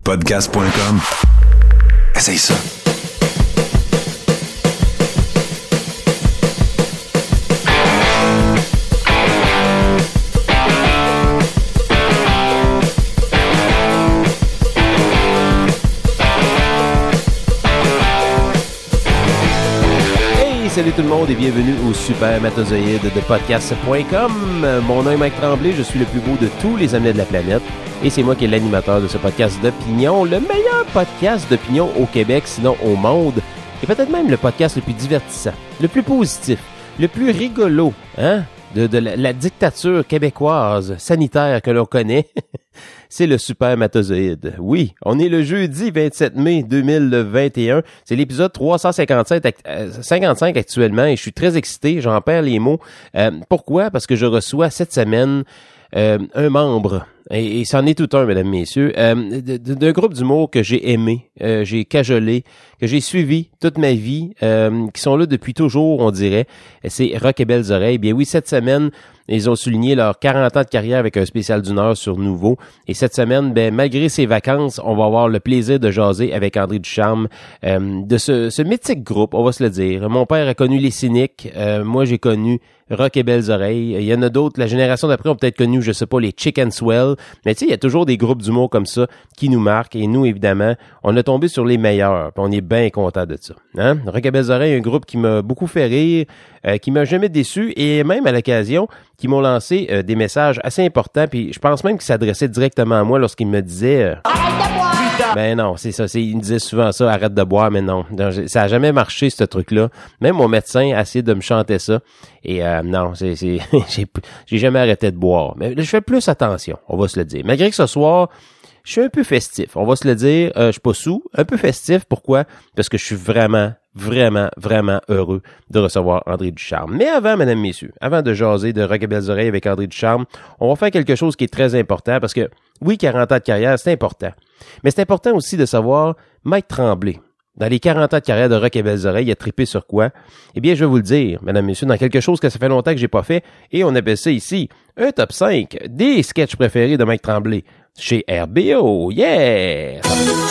Podcast.com. Essaye ça. Salut tout le monde et bienvenue au Supermatozoïde de Podcast.com. Mon nom est Mike Tremblay, je suis le plus beau de tous les amis de la planète et c'est moi qui est l'animateur de ce podcast d'opinion, le meilleur podcast d'opinion au Québec, sinon au monde, et peut-être même le podcast le plus divertissant, le plus positif, le plus rigolo, de la dictature québécoise sanitaire que l'on connaît. C'est le Supermatozoïde. Oui, on est le jeudi 27 mai 2021. C'est l'épisode 355 actuellement et je suis très excité, j'en perds les mots. Pourquoi? Parce que je reçois cette semaine un membre, et c'en est tout un, mesdames, messieurs, d'un groupe d'humour que j'ai aimé, j'ai cajolé, que j'ai suivi toute ma vie, qui sont là depuis toujours, on dirait. C'est Rock et Belles Oreilles. Bien oui, cette semaine, ils ont souligné leurs 40 ans de carrière avec un spécial d'une heure sur Nouveau. Et cette semaine, malgré ses vacances, on va avoir le plaisir de jaser avec André Ducharme de ce mythique groupe, on va se le dire. Mon père a connu les Cyniques, moi j'ai connu Rock et Belles Oreilles. Il y en a d'autres, la génération d'après ont peut-être connu, je sais pas, les Chicken Swell. Mais tu sais, il y a toujours des groupes d'humour comme ça qui nous marquent. Et nous, évidemment, on a tombé sur les meilleurs. Puis on est bien content de ça. Rock et Belles Oreilles, un groupe qui m'a beaucoup fait rire, qui m'a jamais déçu. Et même à l'occasion, qui m'ont lancé des messages assez importants. Puis je pense même qu'ils s'adressaient directement à moi lorsqu'ils me disaient... Arrête de boire! Ben non, c'est ça. Ils me disaient souvent ça, arrête de boire, mais non. Ça a jamais marché, ce truc-là. Même mon médecin a essayé de me chanter ça. Et non, j'ai jamais arrêté de boire. Mais je fais plus attention, on va se le dire. Malgré que ce soir, je suis un peu festif, on va se le dire. Je suis pas sous, un peu festif. Pourquoi? Parce que je suis vraiment heureux de recevoir André Ducharme. Mais avant, mesdames, messieurs, avant de jaser de Rock et Belles Oreilles avec André Ducharme, on va faire quelque chose qui est très important parce que, oui, 40 ans de carrière, c'est important. Mais c'est important aussi de savoir Mike Tremblay. Dans les 40 ans de carrière de Rock et Belles Oreilles, il a trippé sur quoi? Eh bien, je vais vous le dire, mesdames, messieurs, dans quelque chose que ça fait longtemps que j'ai pas fait, et on appelle ça ici un top 5 des sketchs préférés de Mike Tremblay chez RBO. Yeah!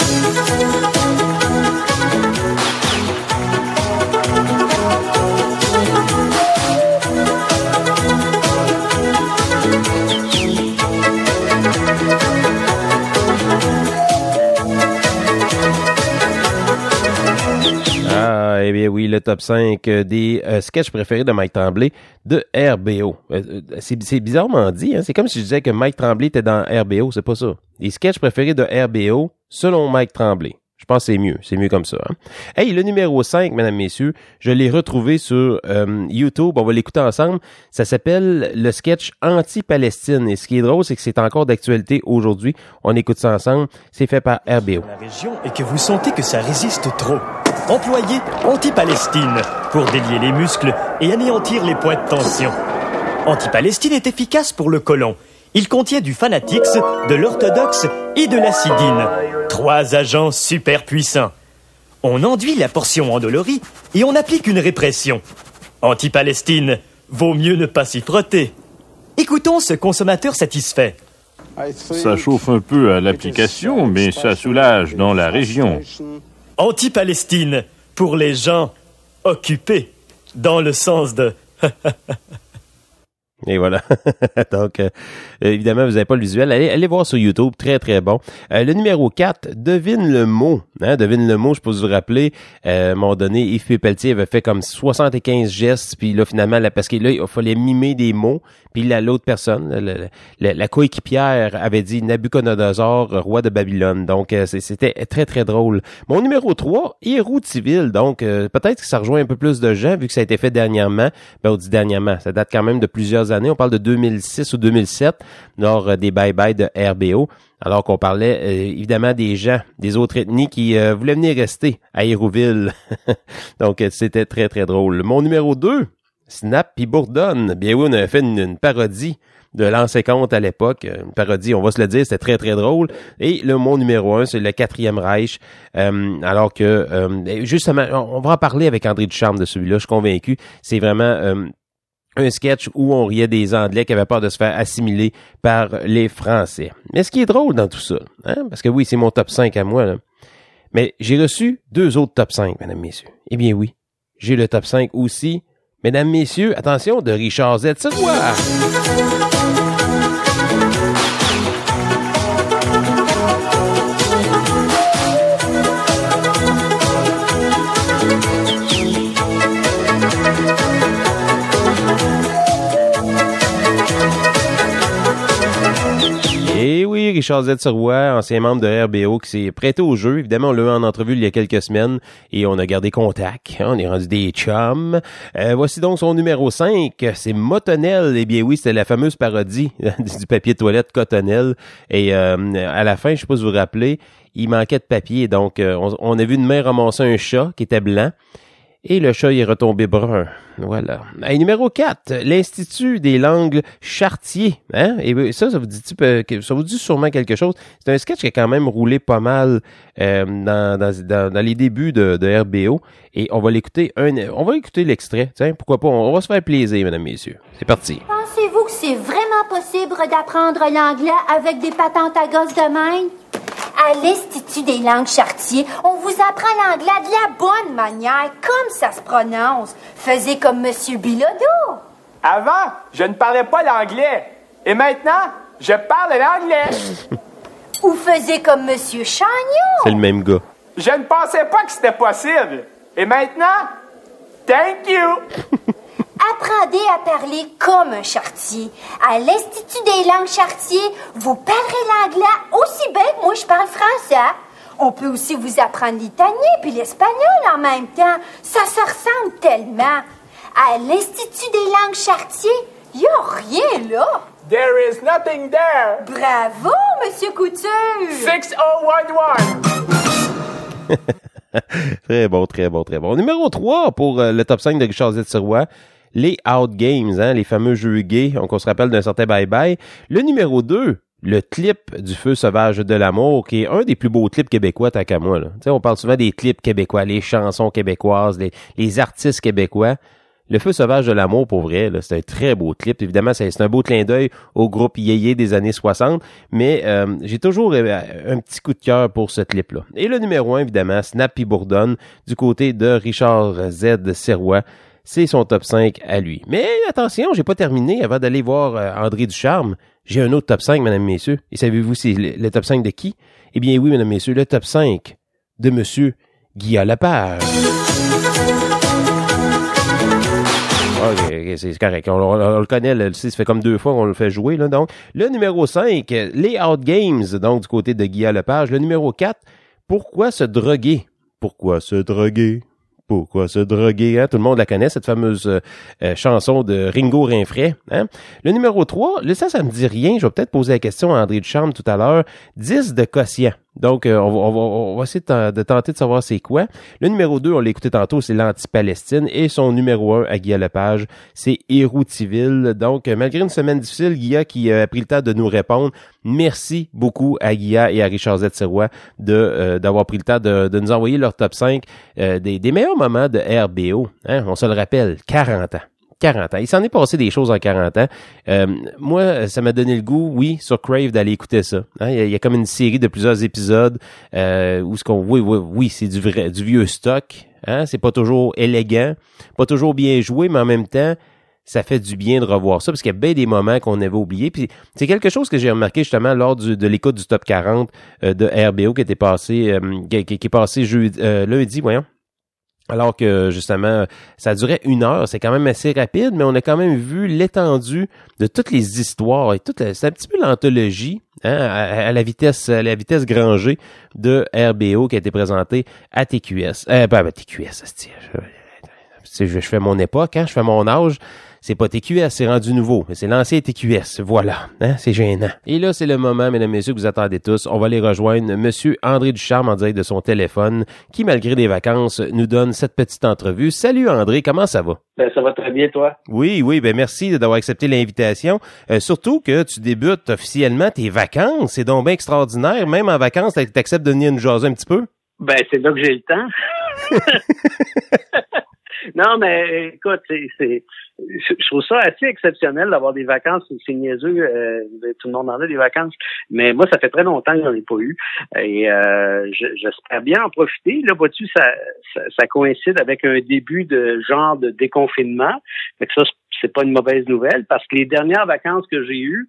Eh bien oui, le top 5 des sketchs préférés de Mike Tremblay de RBO. C'est bizarrement dit, hein? C'est comme si je disais que Mike Tremblay était dans RBO, c'est pas ça. Les sketchs préférés de RBO selon Mike Tremblay. Je pense que c'est mieux comme ça. Hein? Hey, le numéro 5, mesdames, messieurs, je l'ai retrouvé sur YouTube, on va l'écouter ensemble. Ça s'appelle le sketch Anti-Palestine. Et ce qui est drôle, c'est que c'est encore d'actualité aujourd'hui. On écoute ça ensemble. C'est fait par RBO. La région et que vous sentez que ça résiste trop. Employez Anti-Palestine pour délier les muscles et anéantir les points de tension. Anti-Palestine est efficace pour le côlon. Il contient du Fanatix, de l'orthodoxe et de l'acidine. 3 agents super puissants. On enduit la portion endolorie et on applique une répression. Anti-Palestine, vaut mieux ne pas s'y frotter. Écoutons ce consommateur satisfait. Ça chauffe un peu à l'application, mais ça soulage dans la région. Anti-Palestine, pour les gens occupés, dans le sens de... Et voilà. Donc, évidemment, vous n'avez pas le visuel. Allez voir sur YouTube. Très, très bon. Le numéro 4, devine le mot. Devine le mot, je peux vous rappeler. À un moment donné, Yves Pelletier avait fait comme 75 gestes. Puis là, finalement, parce que là, il fallait mimer des mots. Puis là, l'autre personne, la coéquipière avait dit Nabucodonosor, roi de Babylone. Donc, c'était très, très drôle. Mon numéro 3, Héroux-Tiville. Donc, peut-être que ça rejoint un peu plus de gens, vu que ça a été fait dernièrement. Ben, on dit dernièrement. Ça date quand même de plusieurs années. On parle de 2006 ou 2007, lors des bye-bye de RBO. Alors qu'on parlait, évidemment, des gens, des autres ethnies qui voulaient venir rester à Hérouville. Donc, c'était très, très drôle. Mon numéro 2, Snap pis Bourdonne. Bien oui, on avait fait une parodie de L'ancien compte à l'époque. Une parodie, on va se le dire, c'était très, très drôle. Et mon numéro 1, c'est le 4e Reich. Alors que, justement, on va en parler avec André Ducharme de celui-là, je suis convaincu. C'est vraiment... un sketch où on riait des Anglais qui avaient peur de se faire assimiler par les Français. Mais ce qui est drôle dans tout ça, parce que oui, c'est mon top 5 à moi, là, mais j'ai reçu 2 autres top 5, mesdames, messieurs. Eh bien oui, j'ai le top 5 aussi, mesdames, messieurs, attention, de Richard Z. Sirois. Et oui, Richard Z. Sirois, ancien membre de RBO, qui s'est prêté au jeu. Évidemment, on l'a eu en entrevue il y a quelques semaines et on a gardé contact. On est rendu des chums. Voici donc son numéro 5. C'est Motonel. Eh bien oui, c'était la fameuse parodie du papier de toilette Cottonelle. Et à la fin, je sais pas si vous vous rappelez, il manquait de papier. Donc, on a vu une main ramasser un chat qui était blanc. Et le chat il est retombé brun. Voilà. Et numéro 4, l'Institut des langues Chartier. Hein? Et ça vous dit sûrement quelque chose. C'est un sketch qui a quand même roulé pas mal dans les débuts de RBO. Et on va l'écouter l'extrait. Tiens, pourquoi pas? On va se faire plaisir, mesdames, messieurs. C'est parti. Pensez-vous que c'est vraiment possible d'apprendre l'anglais avec des patentes à gosse de même? À l'Institut des langues Chartier, on vous apprend l'anglais de la bonne manière, comme ça se prononce. Faisez comme Monsieur Bilodeau. Avant, je ne parlais pas l'anglais. Et maintenant, je parle l'anglais. Ou faisez comme Monsieur Chagnon. C'est le même gars. Je ne pensais pas que c'était possible. Et maintenant, thank you. Apprenez à parler comme un Chartier. À l'Institut des langues Chartier, vous parlerez l'anglais aussi bien que moi je parle français. On peut aussi vous apprendre l'italien puis l'espagnol en même temps. Ça se ressemble tellement. À l'Institut des langues Chartier, il n'y a rien là. There is nothing there. Bravo, Monsieur Couture. 6011. Très bon, très bon, très bon. Numéro 3 pour le top 5 de Richard Z. Sirois. Les Out Games, les fameux jeux gays, donc on se rappelle d'un certain bye-bye. Le numéro 2, le clip du Feu sauvage de l'amour, qui est un des plus beaux clips québécois, tant qu'à moi. Là. On parle souvent des clips québécois, les chansons québécoises, les artistes québécois. Le Feu sauvage de l'amour, pour vrai, là, c'est un très beau clip. Évidemment, c'est un beau clin d'œil au groupe Yéyé des années 60, mais j'ai toujours un petit coup de cœur pour ce clip-là. Et le numéro 1, évidemment, Snap pis Bourdonne, du côté de Richard Z. Sirois. C'est son top 5 à lui. Mais attention, j'ai pas terminé avant d'aller voir André Ducharme. J'ai un autre top 5, mesdames, messieurs. Et savez-vous c'est le top 5 de qui? Eh bien oui, mesdames, messieurs, le top 5 de monsieur Guillaume Lepage. OK, c'est correct. On le connaît, ça fait comme 2 fois qu'on le fait jouer. Là, donc, le numéro 5, les Out Games, donc du côté de Guillaume Lepage. Le numéro 4, pourquoi se droguer? Pourquoi se droguer? Pourquoi se droguer? Hein? Tout le monde la connaît, cette fameuse chanson de Ringo Rinfret. Hein? Le numéro 3, là, ça me dit rien. Je vais peut-être poser la question à André Ducharme tout à l'heure. 10 de quotient. Donc, on va essayer de tenter de savoir c'est quoi. Le numéro 2, on l'a écouté tantôt, c'est l'Anti-Palestine. Et son numéro 1 à Guillaume Lepage, c'est Héroutiville. Donc, malgré une semaine difficile, Guillaume qui a pris le temps de nous répondre. Merci beaucoup à Guillaume et à Richard Z. Sirois d'avoir pris le temps de nous envoyer leur top 5 des meilleurs moments de RBO. Hein? On se le rappelle, 40 ans. 40 ans. Il s'en est passé des choses en 40 ans. Moi, ça m'a donné le goût, oui, sur Crave, d'aller écouter ça. Hein? Il y a comme une série de plusieurs épisodes où oui, c'est du vieux stock. Hein? C'est pas toujours élégant, pas toujours bien joué, mais en même temps, ça fait du bien de revoir ça, parce qu'il y a bien des moments qu'on avait oubliés. Puis c'est quelque chose que j'ai remarqué justement lors de l'écoute du Top 40 de RBO qui était passé, qui est passé lundi, voyons. Alors que, justement, ça durait 1 heure. C'est quand même assez rapide, mais on a quand même vu l'étendue de toutes les histoires et c'est un petit peu l'anthologie, hein, à la vitesse grand G de RBO qui a été présentée à TQS. TQS, je fais mon époque, hein, je fais mon âge. C'est pas TQS, c'est rendu nouveau. C'est l'ancien TQS. Voilà. Hein? C'est gênant. Et là, c'est le moment, mesdames et messieurs, que vous attendez tous. On va aller rejoindre monsieur André Ducharme en direct de son téléphone, qui, malgré des vacances, nous donne cette petite entrevue. Salut André, comment ça va? Ben, ça va très bien, toi? Oui, ben merci d'avoir accepté l'invitation. Surtout que tu débutes officiellement tes vacances. C'est donc bien extraordinaire. Même en vacances, t'acceptes de venir nous jaser un petit peu? Ben, c'est là que j'ai le temps. Non, mais écoute, je trouve ça assez exceptionnel d'avoir des vacances. C'est niaiseux, tout le monde en a des vacances. Mais moi, ça fait très longtemps que j'en ai pas eu. Et j'espère bien en profiter. Là, vois-tu, ça coïncide avec un début de genre de déconfinement. Fait que ça, c'est pas une mauvaise nouvelle parce que les dernières vacances que j'ai eues,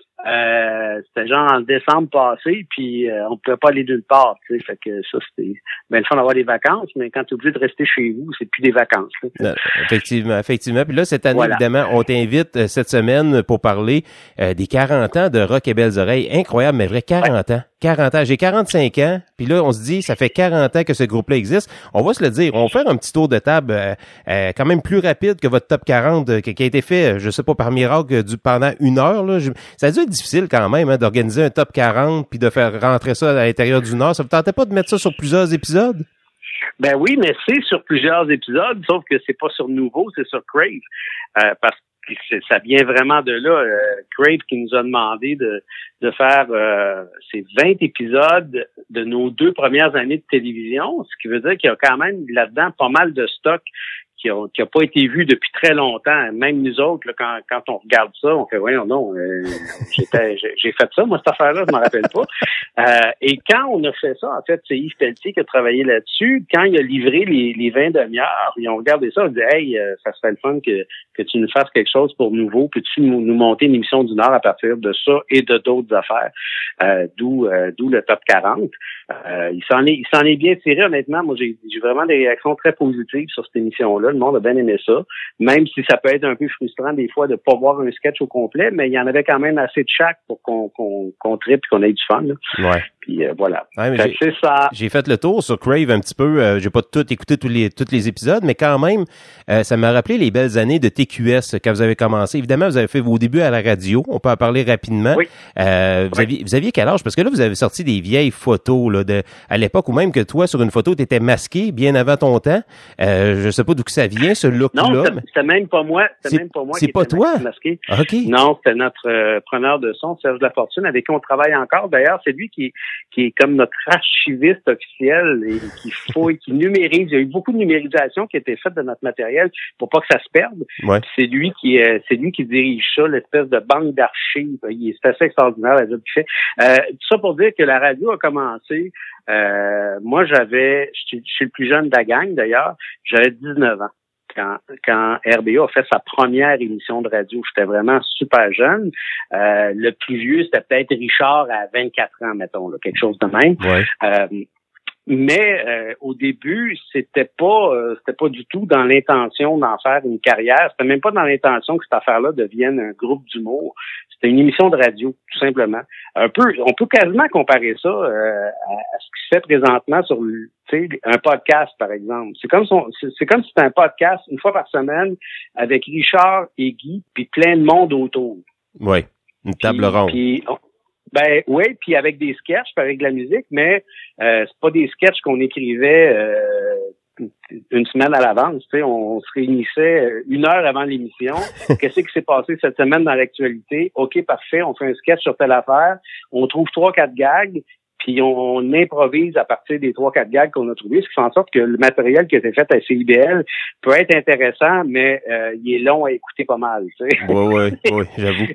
c'était genre en décembre passé, puis on pouvait pas aller nulle part, tu sais, fait que ça, c'était bien le fun d'avoir des vacances, mais quand tu es obligé de rester chez vous, c'est plus des vacances. Là. Effectivement. Puis là, cette année, voilà. Évidemment, on t'invite cette semaine pour parler des 40 ans de Rock et Belles Oreilles. Incroyable, mais vrai, 40 ans. 40 ans. J'ai 45 ans, puis là, on se dit, ça fait 40 ans que ce groupe-là existe. On va se le dire, on va faire un petit tour de table quand même plus rapide que votre top 40 qui a été fait, je sais pas, par miracle pendant 1 heure. Là. Ça a dû être difficile quand même d'organiser un top 40 puis de faire rentrer ça à l'intérieur d'une heure. Ça vous tentait pas de mettre ça sur plusieurs épisodes? Ben oui, mais c'est sur plusieurs épisodes, sauf que c'est pas sur Nouveau, c'est sur Crave. Parce que ça vient vraiment de là. Crave qui nous a demandé de faire ces 20 épisodes de nos 2 premières années de télévision, ce qui veut dire qu'il y a quand même là-dedans pas mal de stock qui a pas été vu depuis très longtemps. Même nous autres, là, quand on regarde ça, on fait voyons non, j'ai fait ça, moi, cette affaire-là, je m'en rappelle pas. Et quand on a fait ça, en fait, c'est Yves Pelletier qui a travaillé là-dessus. Quand il a livré les 20 demi-heures, ils ont regardé ça, ils ont dit hey, ça serait le fun que tu nous fasses quelque chose pour nouveau, peux-tu nous monter une émission d'1 heure à partir de ça et de d'autres affaires. D'où le top 40. Il s'en est bien tiré, honnêtement. Moi, j'ai vraiment des réactions très positives sur cette émission-là. Le monde a bien aimé ça. Même si ça peut être un peu frustrant des fois de pas voir un sketch au complet, mais il y en avait quand même assez de chaque pour qu'on tripe et qu'on ait du fun. Là. Ouais. Puis voilà. Ouais, c'est ça. J'ai fait le tour sur Crave un petit peu. J'ai pas tout écouté tous les épisodes, mais quand même, ça m'a rappelé les belles années de TQS quand vous avez commencé. Évidemment, vous avez fait vos débuts à la radio. On peut en parler rapidement. Oui. Vous aviez quel âge? Parce que là, vous avez sorti des vieilles photos là, à l'époque où même que toi, sur une photo, tu étais masqué bien avant ton temps. Je sais pas d'où que ça vient, ce look-là. Non, c'était même pas moi. C'est pas toi? Masqué. OK. Non, c'était notre preneur de son, Serge Lafortune, avec qui on travaille encore. D'ailleurs, c'est lui qui est comme notre archiviste officiel et qui numérise. Il y a eu beaucoup de numérisation qui a été faite de notre matériel pour pas que ça se perde. Ouais. C'est lui qui dirige ça, l'espèce de banque d'archives. C'est assez extraordinaire la job qu'il fait. Tout ça pour dire que la radio a commencé. Moi, je suis le plus jeune de la gang d'ailleurs. J'avais 19 ans. Quand RBO a fait sa première émission de radio, j'étais vraiment super jeune. Le plus vieux, c'était peut-être Richard à 24 ans, mettons, là, quelque chose de même. Ouais. Mais au début, c'était pas du tout dans l'intention d'en faire une carrière. C'était même pas dans l'intention que cette affaire-là devienne un groupe d'humour. C'était une émission de radio, tout simplement. On peut quasiment comparer ça à ce qui se fait présentement sur un podcast, par exemple. C'est comme si c'était un podcast une fois par semaine avec Richard et Guy, puis plein de monde autour. Oui, une table ronde. Ben oui, puis avec des sketchs, puis avec de la musique, mais c'est pas des sketchs qu'on écrivait une semaine à l'avance. Tu sais, on se réunissait 1 heure avant l'émission. Qu'est-ce qui s'est passé cette semaine dans l'actualité? OK, parfait, on fait un sketch sur telle affaire. On trouve 3-4 gags, puis on improvise à partir des 3-4 gags qu'on a trouvés, ce qui fait en sorte que le matériel qui a été fait à CIBL peut être intéressant, mais il est long à écouter pas mal. Tu sais. Oui, j'avoue.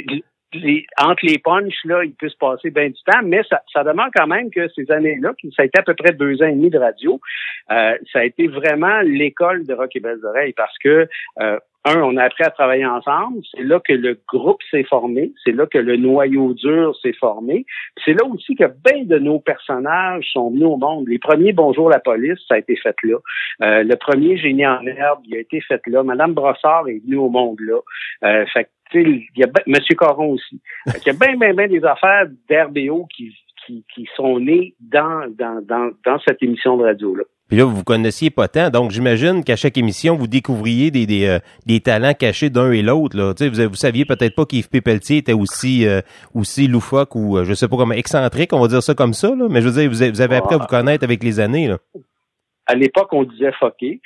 Entre les punchs, là, il peut se passer bien du temps, mais ça demeure quand même que ces années-là, ça a été à peu près 2 ans et demi de radio, ça a été vraiment l'école de Rock et Belles Oreilles parce que, on a appris à travailler ensemble, c'est là que le groupe s'est formé, c'est là que le noyau dur s'est formé, c'est là aussi que bien de nos personnages sont venus au monde. Les premiers Bonjour la police, ça a été fait là. Le premier Génie en herbe, il a été fait là. Madame Brossard est venue au monde là. Fait il y a Monsieur Caron aussi. Il y a bien des affaires d'RBO qui sont nées dans cette émission de radio-là. Puis là, vous connaissiez pas tant, donc j'imagine qu'à chaque émission, vous découvriez des talents cachés d'un et l'autre. Là. Tu sais, vous saviez peut-être pas qu'Yves Pelletier était aussi loufoque ou je sais pas comment excentrique, on va dire ça comme ça, là. Mais je veux dire, vous avez appris à vous connaître avec les années. Là. À l'époque, on disait fucké.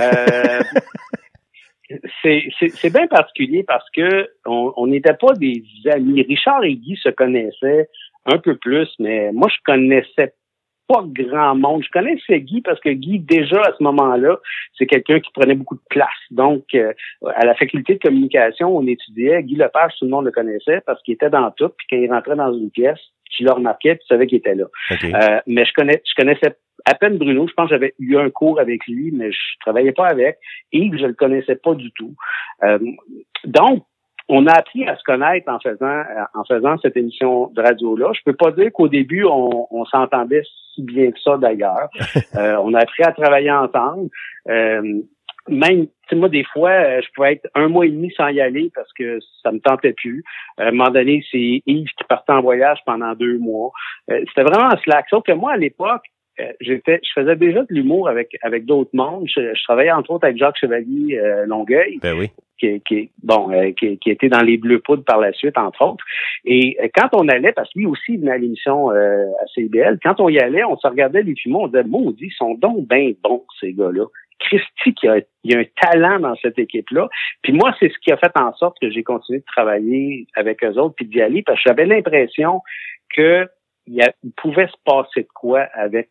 C'est bien particulier parce que on n'était pas des amis. Richard et Guy se connaissaient un peu plus, mais moi, je connaissais pas grand monde. Je connaissais Guy parce que Guy, déjà à ce moment-là, c'est quelqu'un qui prenait beaucoup de place. Donc, à la faculté de communication, on étudiait. Guy Lepage, tout le monde le connaissait parce qu'il était dans tout. Puis quand il rentrait dans une pièce, tu le remarquais, tu savais qu'il était là. Okay. Mais je connaissais à peine Bruno. Je pense que j'avais eu un cours avec lui, mais je travaillais pas avec. Yves, je le connaissais pas du tout. Donc, on a appris à se connaître en faisant cette émission de radio-là. Je peux pas dire qu'au début, on s'entendait si bien que ça, d'ailleurs. On a appris à travailler ensemble. Même, tu sais, moi, des fois, je pouvais être 1 mois et demi sans y aller parce que ça me tentait plus. À un moment donné, c'est Yves qui partait en voyage pendant 2 mois. C'était vraiment un slack. Sauf que moi, à l'époque, je faisais déjà de l'humour avec d'autres mondes. Je travaillais entre autres avec Jacques Chevalier Longueuil. Ben oui. Qui était dans les Bleus Poudres par la suite, entre autres. Et quand on allait, parce que lui aussi il venait à l'émission à CIBL, quand on y allait, on se regardait les films, on disait, maudit, ils sont donc bien bons, ces gars-là. Christy, il y a un talent dans cette équipe-là. Puis moi, c'est ce qui a fait en sorte que j'ai continué de travailler avec eux autres puis d'y aller, parce que j'avais l'impression que il pouvait se passer de quoi avec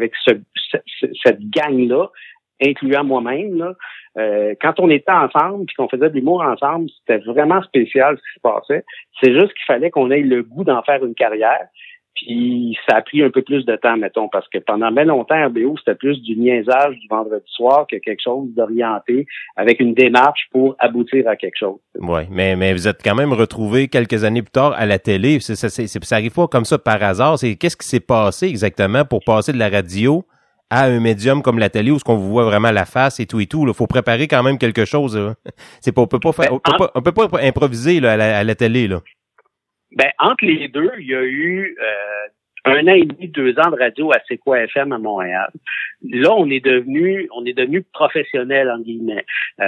cette gang-là, incluant moi-même, là. Quand on était ensemble puis qu'on faisait de l'humour ensemble, c'était vraiment spécial ce qui se passait. C'est juste qu'il fallait qu'on ait le goût d'en faire une carrière. Puis ça a pris un peu plus de temps, mettons, parce que pendant bien longtemps, RBO, c'était plus du niaisage du vendredi soir que quelque chose d'orienté avec une démarche pour aboutir à quelque chose. Oui, mais vous êtes quand même retrouvés quelques années plus tard à la télé. Ça arrive pas comme ça par hasard. Qu'est-ce qui s'est passé exactement pour passer de la radio à un médium comme la télé où on vous voit vraiment la face et tout. Il faut préparer quand même quelque chose. Là. C'est pas, on peut pas improviser là, à la télé là. Ben entre les deux, il y a eu 1 an et demi, 2 ans de radio à C'est quoi FM à Montréal. Là, on est devenu professionnel en guillemets.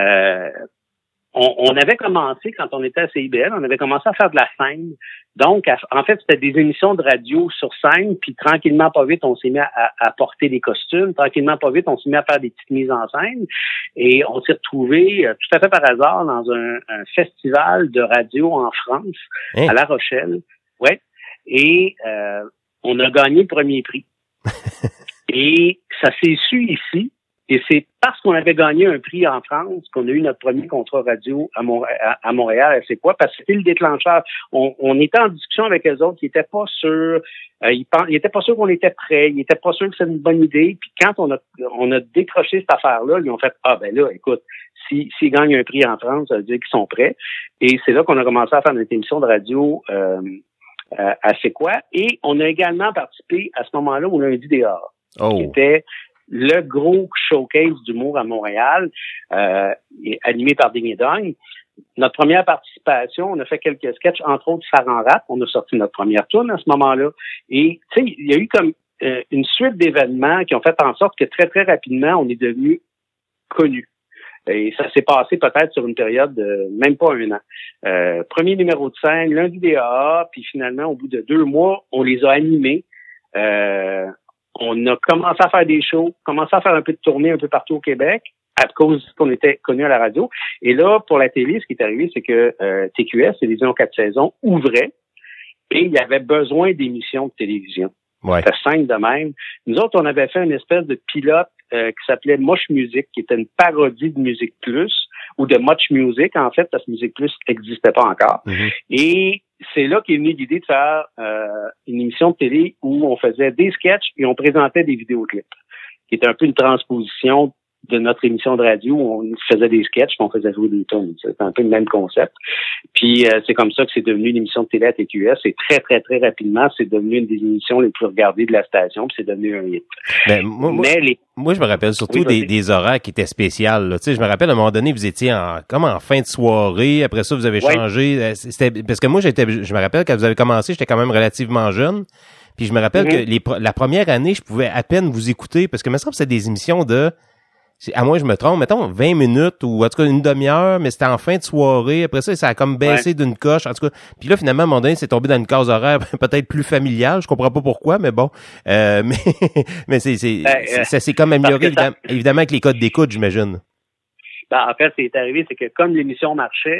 On avait commencé, quand on était à CIBL, on avait commencé à faire de la scène. Donc, en fait, c'était des émissions de radio sur scène, puis tranquillement, pas vite, on s'est mis à porter des costumes. Tranquillement, pas vite, on s'est mis à faire des petites mises en scène. Et on s'est retrouvés, tout à fait par hasard, dans un festival de radio en France, à La Rochelle. Ouais. Et on a gagné le premier prix. Et ça s'est su ici. Et c'est parce qu'on avait gagné un prix en France qu'on a eu notre premier contrat radio à Montréal. C'est quoi? Parce que c'était le déclencheur. On était en discussion avec eux autres qui n'étaient pas sûrs. Ils étaient pas sûrs qu'on était prêts. Ils étaient pas sûrs que c'était une bonne idée. Puis quand on a décroché cette affaire-là, ils ont fait, ben là, écoute, s'ils gagnent un prix en France, ça veut dire qu'ils sont prêts. Et c'est là qu'on a commencé à faire notre émission de radio à C'est quoi? Et on a également participé à ce moment-là au Lundi des Arts. Qui était le gros showcase d'humour à Montréal, animé par Ding et Dong. Notre première participation, on a fait quelques sketchs, entre autres Saran Rap. On a sorti notre première tourne à ce moment-là. Et tu sais, il y a eu comme une suite d'événements qui ont fait en sorte que très, très rapidement, on est devenu connus. Et ça s'est passé peut-être sur une période de même pas 1 an. Premier numéro de scène, Lundi des AA, puis finalement, au bout de 2 mois, on les a animés. On a commencé à faire des shows, commencé à faire un peu de tournée un peu partout au Québec, à cause qu'on était connus à la radio. Et là, pour la télé, ce qui est arrivé, c'est que TQS, Télévision 4 saisons, ouvrait et il y avait besoin d'émissions de télévision. Ouais. C'était simple de même. Nous autres, on avait fait une espèce de pilote qui s'appelait Moche Music, qui était une parodie de Musique Plus, ou de Much Music, en fait, parce que Musique Plus n'existait pas encore. Mm-hmm. Et c'est là qu'est venue l'idée de faire une émission de télé où on faisait des sketchs et on présentait des vidéoclips, qui était un peu une transposition de notre émission de radio où on faisait des sketchs et on faisait jouer des tunes. C'était un peu le même concept. Puis c'est comme ça que c'est devenu une émission de télé à TQS. Et très, très, très rapidement, c'est devenu une des émissions les plus regardées de la station, puis c'est devenu un hit. Moi, je me rappelle surtout des horaires qui étaient spéciales. Là. Tu sais, je me rappelle, à un moment donné, vous étiez comme en fin de soirée. Après ça, vous avez changé. C'était parce que moi, je me rappelle, quand vous avez commencé, j'étais quand même relativement jeune. Puis je me rappelle que la première année, je pouvais à peine vous écouter parce que, me semble que c'était des émissions de... À moi, je me trompe, mettons 20 minutes ou en tout cas une demi-heure, mais c'était en fin de soirée. Après ça, ça a comme baissé d'une coche. En tout cas, puis là, finalement, à un moment donné, c'est tombé dans une case horaire peut-être plus familiale. Je comprends pas pourquoi, mais bon. Mais ça s'est comme amélioré, évidemment, avec les codes d'écoute, j'imagine. Ben, en fait, c'est arrivé, c'est que comme l'émission marchait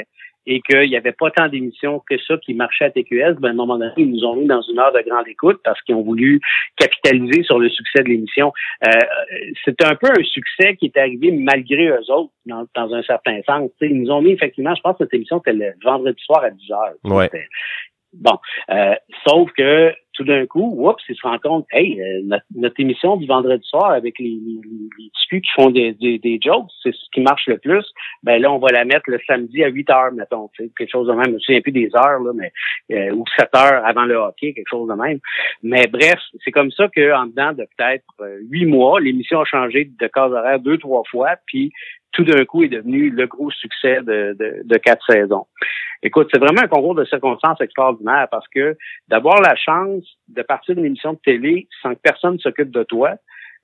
et qu'il n'y avait pas tant d'émissions que ça qui marchaient à TQS, ben, à un moment donné, ils nous ont mis dans une heure de grande écoute parce qu'ils ont voulu capitaliser sur le succès de l'émission. C'est un peu un succès qui est arrivé malgré eux autres, dans un certain sens. T'sais, ils nous ont mis, effectivement, je pense que cette émission, c'était le vendredi soir à 10h. Ouais. Bon, sauf que tout d'un coup, oups, ils se rendent compte, hey, notre émission du vendredi soir avec les discus qui font des jokes, c'est ce qui marche le plus. Ben là, on va la mettre le samedi à 8h, mettons, tu sais, quelque chose de même. Je me souviens plus des heures, là, mais ou 7h avant le hockey, quelque chose de même. Mais bref, c'est comme ça qu'en dedans de peut-être 8 mois, l'émission a changé de case horaire 2-3 fois, puis tout d'un coup est devenu le gros succès de 4 saisons. Écoute, c'est vraiment un concours de circonstances extraordinaire parce que d'avoir la chance de partir d'une émission de télé sans que personne s'occupe de toi,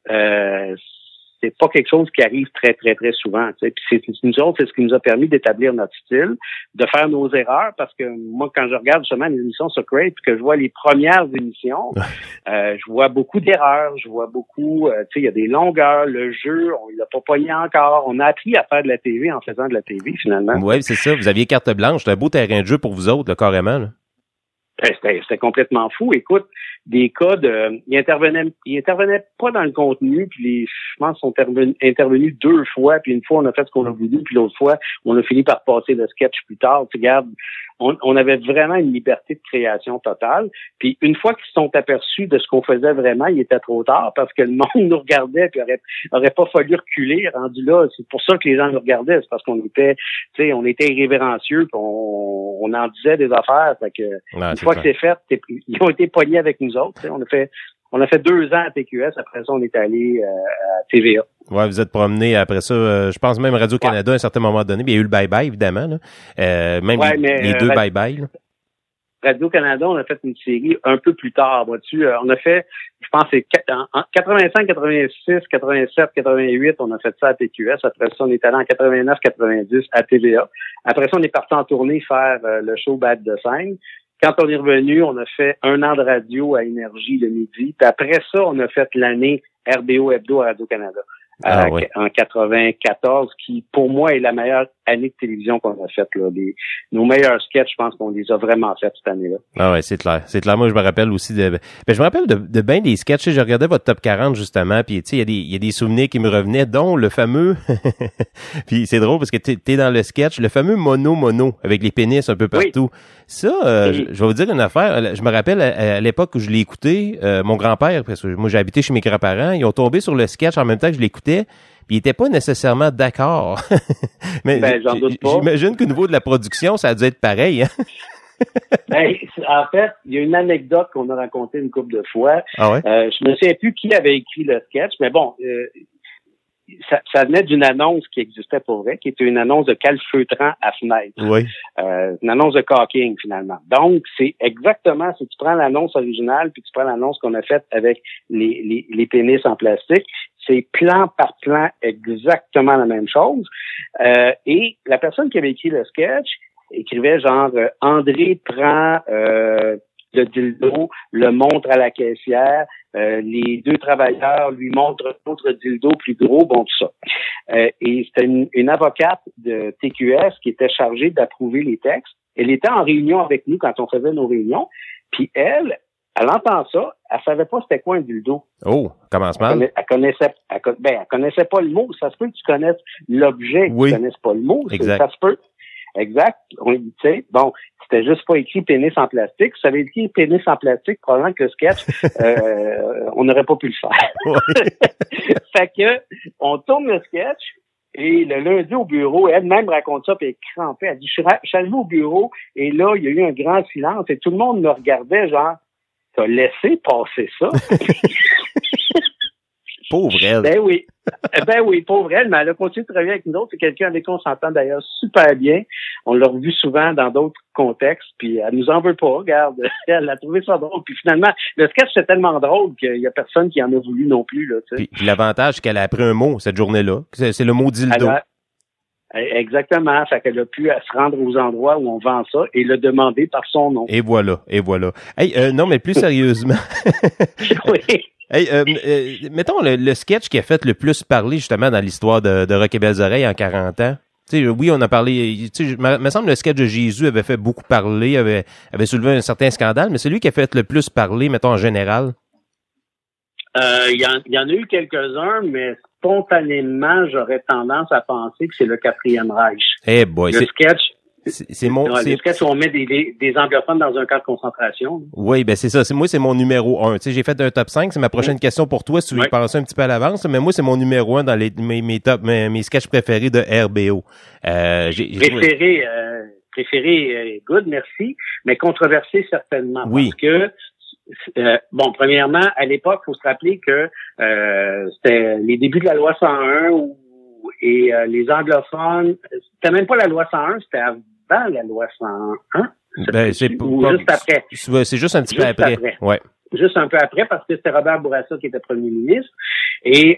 c'est pas quelque chose qui arrive très, très, très souvent. Tu sais. Puis c'est ce qui nous a permis d'établir notre style, de faire nos erreurs, parce que moi, quand je regarde justement les émissions sur Crave, puis que je vois les premières émissions, je vois beaucoup d'erreurs, je vois beaucoup, tu sais, il y a des longueurs, le jeu, on l'a pas pogné encore, on a appris à faire de la TV en faisant de la TV, finalement. Oui, c'est ça, vous aviez carte blanche, c'était un beau terrain de jeu pour vous autres, là, carrément, là. C'était complètement fou. Écoute, des cas ils intervenaient pas dans le contenu, puis je pense sont intervenus 2 fois, puis une fois on a fait ce qu'on a voulu, puis l'autre fois on a fini par passer le sketch plus tard. Tu regardes, on avait vraiment une liberté de création totale. Puis une fois qu'ils se sont aperçus de ce qu'on faisait vraiment, il était trop tard parce que le monde nous regardait, puis aurait pas fallu reculer. Rendu là, c'est pour ça que les gens nous regardaient, c'est parce qu'on était, tu sais, on était irrévérencieux, puis on en disait des affaires. Fait que une fois que c'est fait, ils ont été pognés avec nous autres. On a fait 2 ans à TQS. Après ça, on est allé à TVA. Ouais, vous êtes promené après ça. Je pense même Radio-Canada à un certain moment donné. Il y a eu le bye-bye, évidemment. Là. Même les 2 bye-bye. Radio-Canada, on a fait une série un peu plus tard. Vois-tu, on a fait, je pense, c'est en 85, 86, 87, 88, on a fait ça à TQS. Après ça, on est allé en 89, 90 à TVA. Après ça, on est parti en tournée faire le show Bad de scène. Quand on est revenu, on a fait 1 an de radio à Énergie le midi. Puis après ça, on a fait l'année RBO Hebdo à Radio-Canada. En 94, qui pour moi est la meilleure année de télévision qu'on a faite. Nos meilleurs sketchs, je pense qu'on les a vraiment faits cette année-là. Ah ouais, c'est clair. C'est clair. Moi, je me rappelle aussi je me rappelle de bien des sketchs. Je regardais votre top 40 justement, puis tu sais, il y a des souvenirs qui me revenaient, dont le fameux. Puis c'est drôle parce que t'es dans le sketch, le fameux mono avec les pénis un peu partout. Oui. Ça, je vais vous dire une affaire. Je me rappelle à l'époque où je l'ai écouté, mon grand-père, parce que moi j'ai habité chez mes grands-parents, ils ont tombé sur le sketch en même temps que je l'écoutais. Puis il était pas nécessairement d'accord. Mais j'en doute pas. J'imagine qu'au niveau de la production, ça a dû être pareil. Hein? En fait, il y a une anecdote qu'on a racontée une couple de fois. Ah ouais? Je me souviens plus qui avait écrit le sketch, mais bon, ça venait d'une annonce qui existait pour vrai, qui était une annonce de calfeutrant à fenêtre. Oui. Une annonce de caulking, finalement. Donc, c'est exactement, si tu prends l'annonce originale puis tu prends l'annonce qu'on a faite avec les pénis en plastique, c'est plan par plan exactement la même chose. Et la personne qui avait écrit le sketch écrivait genre André prend le dildo, le montre à la caissière, les 2 travailleurs lui montrent d'autres dildos plus gros, bon, tout ça. Et c'était une avocate de TQS qui était chargée d'approuver les textes. Elle était en réunion avec nous quand on faisait nos réunions, puis elle entend ça, elle savait pas c'était quoi un dildo. Oh, commence mal. Elle connaissait pas le mot. Ça se peut que tu connaisses l'objet, que tu connaisses pas le mot. Exact. Ça se peut. Exact. Tu sais, bon, c'était juste pas écrit pénis en plastique. Si ça avait écrit pénis en plastique, probablement que le sketch, on n'aurait pas pu le faire. Fait que, on tourne le sketch, et le lundi au bureau, elle-même raconte ça, puis elle est crampée. Elle dit, je suis arrivé au bureau, et là, il y a eu un grand silence, et tout le monde me regardait, genre, t'as laissé passer ça? Pauvre elle. Ben oui, pauvre elle, mais elle a continué de travailler avec nous autres. C'est quelqu'un avec qui on s'entend d'ailleurs super bien. On l'a revu souvent dans d'autres contextes, puis elle nous en veut pas, regarde. Elle a trouvé ça drôle. Puis finalement, le sketch, c'est tellement drôle qu'il y a personne qui en a voulu non plus, là, tu sais. Puis l'avantage, c'est qu'elle a appris un mot cette journée-là. C'est le mot dildo. Exactement. Fait qu'elle a pu se rendre aux endroits où on vend ça et le demander par son nom. Et voilà. Hey, non, mais plus sérieusement. Oui. Hey, mettons le sketch qui a fait le plus parler justement dans l'histoire de Rock et Belles Oreilles en 40 ans. sais, oui, on a parlé, tu sais, me semble le sketch de Jésus avait fait beaucoup parler, avait soulevé un certain scandale, mais c'est lui qui a fait le plus parler, mettons, en général. Il y en a eu quelques-uns, mais spontanément, j'aurais tendance à penser que c'est le Quatrième Reich. Eh boy, le sketch. C'est mon. Le sketch où on met des anglophones dans un camp de concentration. Oui, ben c'est ça. C'est mon numéro 1. Tu sais, j'ai fait un top 5. C'est ma prochaine question pour toi, si tu veux y penser un petit peu à l'avance. Mais moi, c'est mon numéro 1 dans mes sketchs préférés de RBO. Préféré, good, merci, mais controversé certainement. Oui. Parce que bon, premièrement, à l'époque, il faut se rappeler que c'était les débuts de la loi 101 et les anglophones, c'était même pas la loi 101, c'était avant la loi 101. Ben, c'est juste après. C'est juste un petit peu après. Ouais. Juste un peu après, parce que c'était Robert Bourassa qui était premier ministre. Et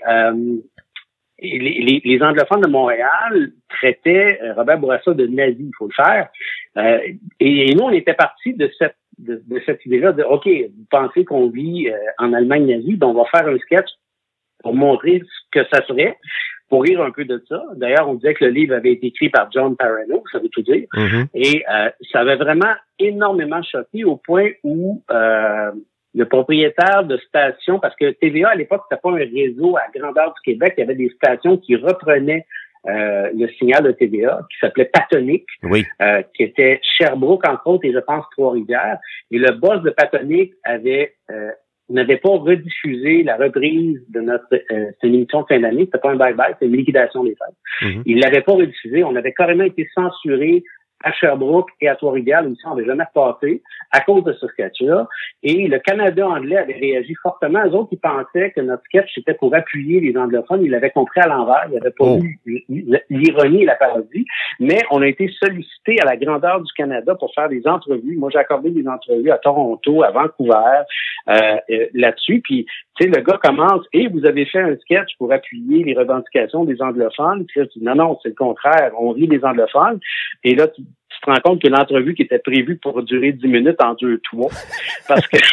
les anglophones de Montréal traitaient Robert Bourassa de nazi, il faut le faire. Et nous, on était partis de cette idée-là de, OK, vous pensez qu'on vit en Allemagne nazie, donc on va faire un sketch pour montrer ce que ça serait, pour rire un peu de ça. D'ailleurs, on disait que le livre avait été écrit par John Parano, ça veut tout dire. Mm-hmm. Et ça avait vraiment énormément choqué au point où le propriétaire de stations, parce que TVA, à l'époque, c'était pas un réseau à grandeur du Québec, il y avait des stations qui reprenaient le signal de TVA, qui s'appelait Patonique, qui était Sherbrooke, entre autres, et je pense Trois-Rivières. Et le boss de Patonique n'avait pas rediffusé la reprise de notre c'est une émission de fin d'année, c'était pas un bye-bye, c'était une liquidation des fêtes. Mm-hmm. Il l'avait pas rediffusé, on avait carrément été censuré à Sherbrooke et à Trois-Rivières, l'émission n'avait jamais repassé à cause de ce sketch-là. Et le Canada anglais avait réagi fortement. Eux autres, ils pensaient que notre sketch, c'était pour appuyer les anglophones. Ils l'avaient compris à l'envers. Ils n'avaient pas vu l'ironie et la parodie. Mais on a été sollicité à la grandeur du Canada pour faire des entrevues. Moi, j'ai accordé des entrevues à Toronto, à Vancouver, là-dessus. Puis, tu sais, le gars commence, et vous avez fait un sketch pour appuyer les revendications des anglophones. Puis là, tu dis, non, c'est le contraire. On rit les anglophones. Et là, tu te rends compte que l'entrevue qui était prévue pour durer 10 minutes en dure 3. Parce que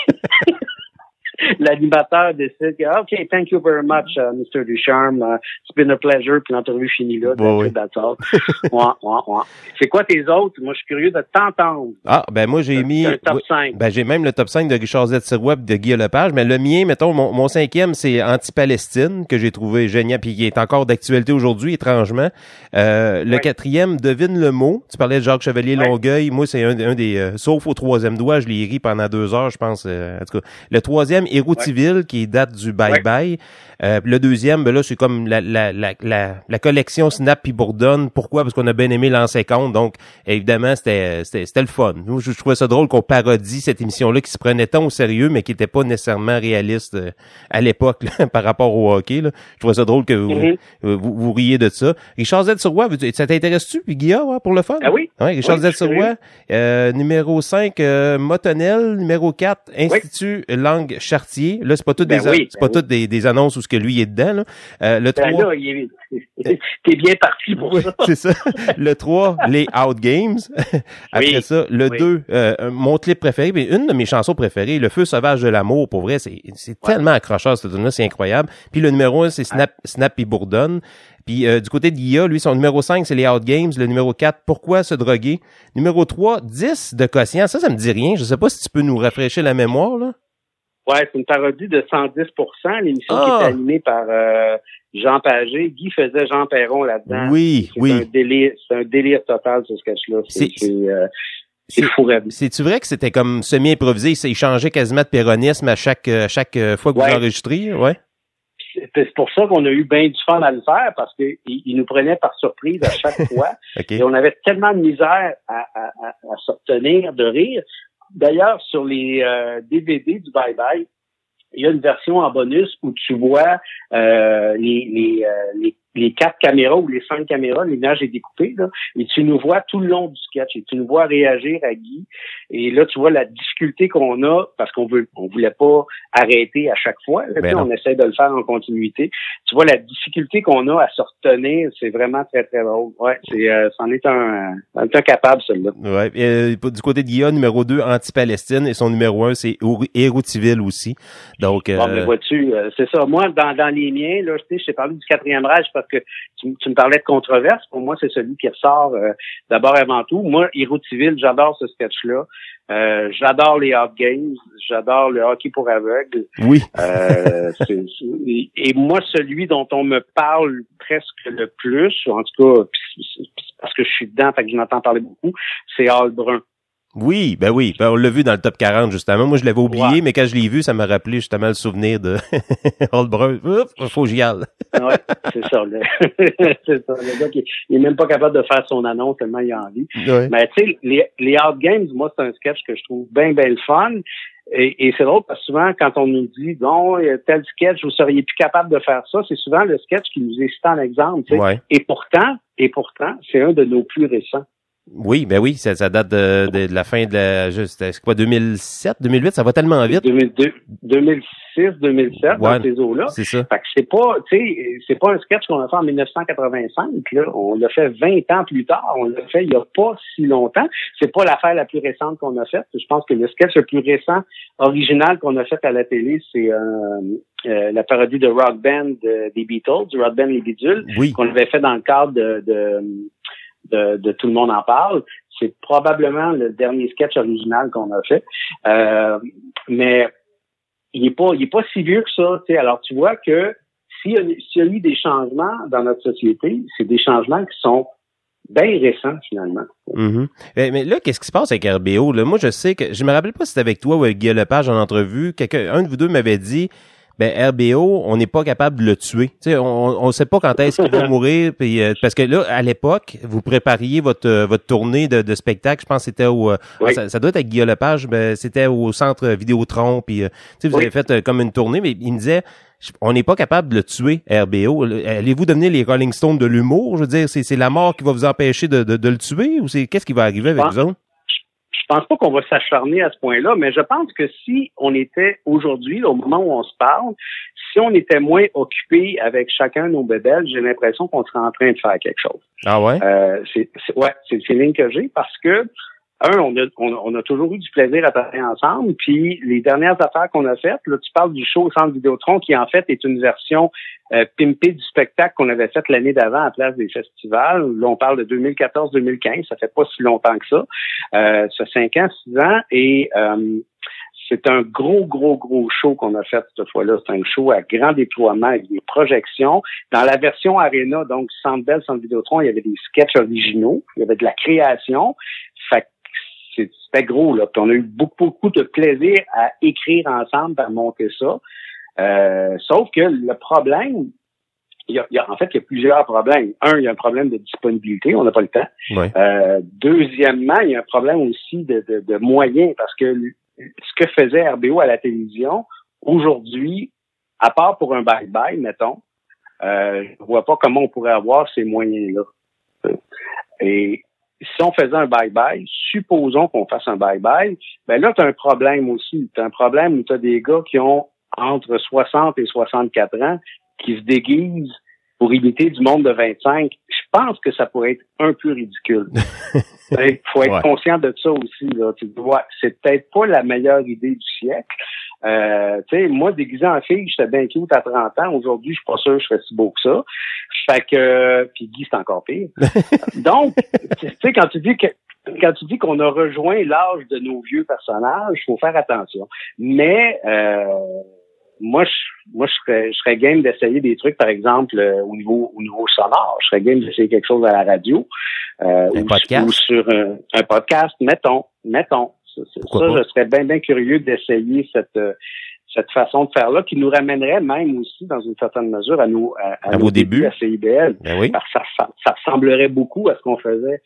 l'animateur décide que, OK, thank you very much, Mr. Ducharme. It's been a pleasure. Puis l'entrevue finit là. That's all. Ouais. C'est quoi tes autres? Moi, je suis curieux de t'entendre. Ah, ben moi, j'ai mis... un top 5. Ben, j'ai même le top 5 de Richard Z. Sirois et de Guillaume Lepage. Mais le mien, mettons, mon cinquième, c'est Anti-Palestine, que j'ai trouvé génial, puis qui est encore d'actualité aujourd'hui, étrangement. Le quatrième, Devine le mot. Tu parlais de Jacques Chevalier-Longueuil. Moi, c'est un des... sauf au troisième doigt, je l'ai ri pendant 2 heures, je pense. En tout cas, le troisième, Héroutiville, qui date du bye-bye. Le deuxième, ben là, c'est comme la collection Snap puis Bourdonne. Pourquoi? Parce qu'on a bien aimé l'ancien compte. Donc, évidemment, c'était le fun. Nous, je trouvais ça drôle qu'on parodie cette émission-là qui se prenait tant au sérieux, mais qui était pas nécessairement réaliste à l'époque, là, par rapport au hockey, là. Je trouvais ça drôle que vous riez de ça. Richard Z. Sirois, ça t'intéresse-tu, puis Guillaume, pour le fun? Ah oui. Ouais, Richard Z. Sirois, numéro 5, Motonel, numéro 4, Institut Langue Chartier. Là, c'est pas toutes toutes des annonces où ce que lui il est dedans, là. Le 3. Là, t'es bien parti pour ça. C'est ça. Le 3, les Out Games. Après ça, le 2, mon clip préféré, mais une de mes chansons préférées, Le Feu sauvage de l'amour, pour vrai, c'est tellement accrocheur, cette tune-là, c'est incroyable. Puis le numéro 1, c'est Snap et Bourdonne. Puis du côté de Guilla, lui, son numéro 5, c'est les Out Games. Le numéro 4, Pourquoi se droguer? Numéro 3, 10 de quotient. Ça me dit rien. Je sais pas si tu peux nous rafraîchir la mémoire, là. Ouais, c'est une parodie de 110%, l'émission qui était animée par Jean Pagé. Guy faisait Jean Perron là-dedans. Oui. C'est un délire total, ce sketch-là. C'est fou raide. C'est-tu vrai que c'était comme semi-improvisé? Il changeait quasiment de péronisme à chaque fois que vous enregistriez? Ouais. C'est pour ça qu'on a eu bien du fun à le faire, parce qu'il nous prenait par surprise à chaque fois. Et on avait tellement de misère à s'obtenir de rire. D'ailleurs, sur les DVD du Bye Bye, il y a une version en bonus où tu vois les 4 caméras ou les 5 caméras, l'image est découpée, là, et tu nous vois tout le long du sketch, et tu nous vois réagir à Guy, et là, tu vois la difficulté qu'on a, parce qu'on voulait pas arrêter à chaque fois, là, on essaie de le faire en continuité. Tu vois la difficulté qu'on a à se retenir, c'est vraiment très, très drôle. Ouais, c'en est un capable, celui-là. Ouais, du côté de Guillaume, numéro 2, Anti-Palestine, et son numéro 1, c'est Héroutiville aussi. Donc, bon, mais vois-tu, c'est ça. Moi, dans les miens, là, je t'ai parlé du Quatrième Reich parce que tu me parlais de controverse. Pour moi, c'est celui qui ressort d'abord avant tout. Moi, Hérouville, j'adore ce sketch-là. J'adore les Hot Games. J'adore le hockey pour aveugles. Oui. Et moi, celui dont on me parle presque le plus, en tout cas, parce que je suis dedans, fait que je m'entends parler beaucoup, c'est Al Brun. Oui, ben oui. Ben, on l'a vu dans le top 40, justement. Moi, je l'avais oublié, mais quand je l'ai vu, ça m'a rappelé justement le souvenir de Al Brun. Oups, faut que j'y aille. Ouais, c'est ça. C'est ça. Le gars qui il est même pas capable de faire son annonce tellement il a envie. Ouais. Mais tu sais, les Hard Games, moi, c'est un sketch que je trouve bien le fun. Et c'est drôle parce que souvent, quand on nous dit, non, tel sketch, vous seriez plus capable de faire ça, c'est souvent le sketch qui nous est cité en exemple. Tu sais. Ouais. Et pourtant, c'est un de nos plus récents. Oui, ben oui, ça date de la fin de la, c'est quoi, 2007, 2008, ça va tellement vite. 2006, 2007, dans ces eaux-là. C'est ça. Fait que c'est pas un sketch qu'on a fait en 1985, là. On l'a fait 20 ans plus tard. On l'a fait il y a pas si longtemps. C'est pas l'affaire la plus récente qu'on a faite. Je pense que le sketch le plus récent, original qu'on a fait à la télé, c'est, la parodie de Rock Band des Beatles, du Rock Band Les Bidules, qu'on avait fait dans le cadre de Tout le monde en parle. C'est probablement le dernier sketch original qu'on a fait. Mais il est pas si vieux que ça, tu sais. Alors tu vois que s'il y a eu des changements dans notre société, c'est des changements qui sont bien récents finalement. Mm-hmm. Mais là, qu'est-ce qui se passe avec RBO? Là? Moi, je sais que je me rappelle pas si c'était avec toi ou avec Guy Lepage en entrevue. Un de vous deux m'avait dit, RBO, on n'est pas capable de le tuer. Tu sais, on sait pas quand est-ce qu'il va mourir. Puis parce que là, à l'époque, vous prépariez votre tournée de spectacle. Je pense que c'était au ça doit être avec Guy Lepage, c'était au centre Vidéotron. Puis tu sais, vous avez fait comme une tournée, mais il me disait, on n'est pas capable de le tuer, RBO. Allez-vous devenir les Rolling Stones de l'humour? Je veux dire, c'est la mort qui va vous empêcher de le tuer, ou qu'est-ce qui va arriver avec vous autres? Je pense pas qu'on va s'acharner à ce point-là, mais je pense que si on était aujourd'hui, là, au moment où on se parle, si on était moins occupés avec chacun de nos bébelles, j'ai l'impression qu'on serait en train de faire quelque chose. Ah ouais? C'est le feeling que j'ai parce que on a toujours eu du plaisir à travailler ensemble, puis les dernières affaires qu'on a faites, là, tu parles du show au Centre Vidéotron, qui en fait est une version pimpée du spectacle qu'on avait fait l'année d'avant à Place des Festivals. Là, on parle de 2014-2015, ça fait pas si longtemps que ça. Ça fait 5 ans, 6 ans, et c'est un gros show qu'on a fait cette fois-là. C'est un show à grand déploiement avec des projections. Dans la version Arena, donc Centre Bell, Centre Vidéotron, il y avait des sketchs originaux, il y avait de la création. Fait c'était gros, là. Puis on a eu beaucoup de plaisir à écrire ensemble, à monter ça. Sauf que le problème, il y a plusieurs problèmes. Un, il y a un problème de disponibilité, on n'a pas le temps. Ouais. Deuxièmement, il y a un problème aussi de moyens, parce que ce que faisait RBO à la télévision, aujourd'hui, à part pour un bye-bye, mettons, je vois pas comment on pourrait avoir ces moyens-là. Et si on faisait un bye-bye, supposons qu'on fasse un bye-bye, ben là, tu as un problème aussi. Tu as un problème où tu as des gars qui ont entre 60 et 64 ans qui se déguisent pour imiter du monde de 25. Je pense que ça pourrait être un peu ridicule. Il faut être conscient de ça aussi. Là. Tu vois, c'est peut-être pas la meilleure idée du siècle. Tu sais, moi, déguisé en fille, j'étais bien cute à 30 ans. Aujourd'hui, je suis pas sûr que je serais si beau que ça. Fait que, puis Guy, c'est encore pire. Donc, tu sais, quand tu dis qu'on a rejoint l'âge de nos vieux personnages, il faut faire attention. Mais, moi, je serais game d'essayer des trucs, par exemple, au niveau sonore. Je serais game d'essayer quelque chose à la radio. Ou sur un podcast, mettons. Ça, je serais bien curieux d'essayer cette façon de faire-là, qui nous ramènerait même aussi, dans une certaine mesure, à nos débuts à CIBL. Ben oui. Parce que ça ressemblerait beaucoup à ce qu'on faisait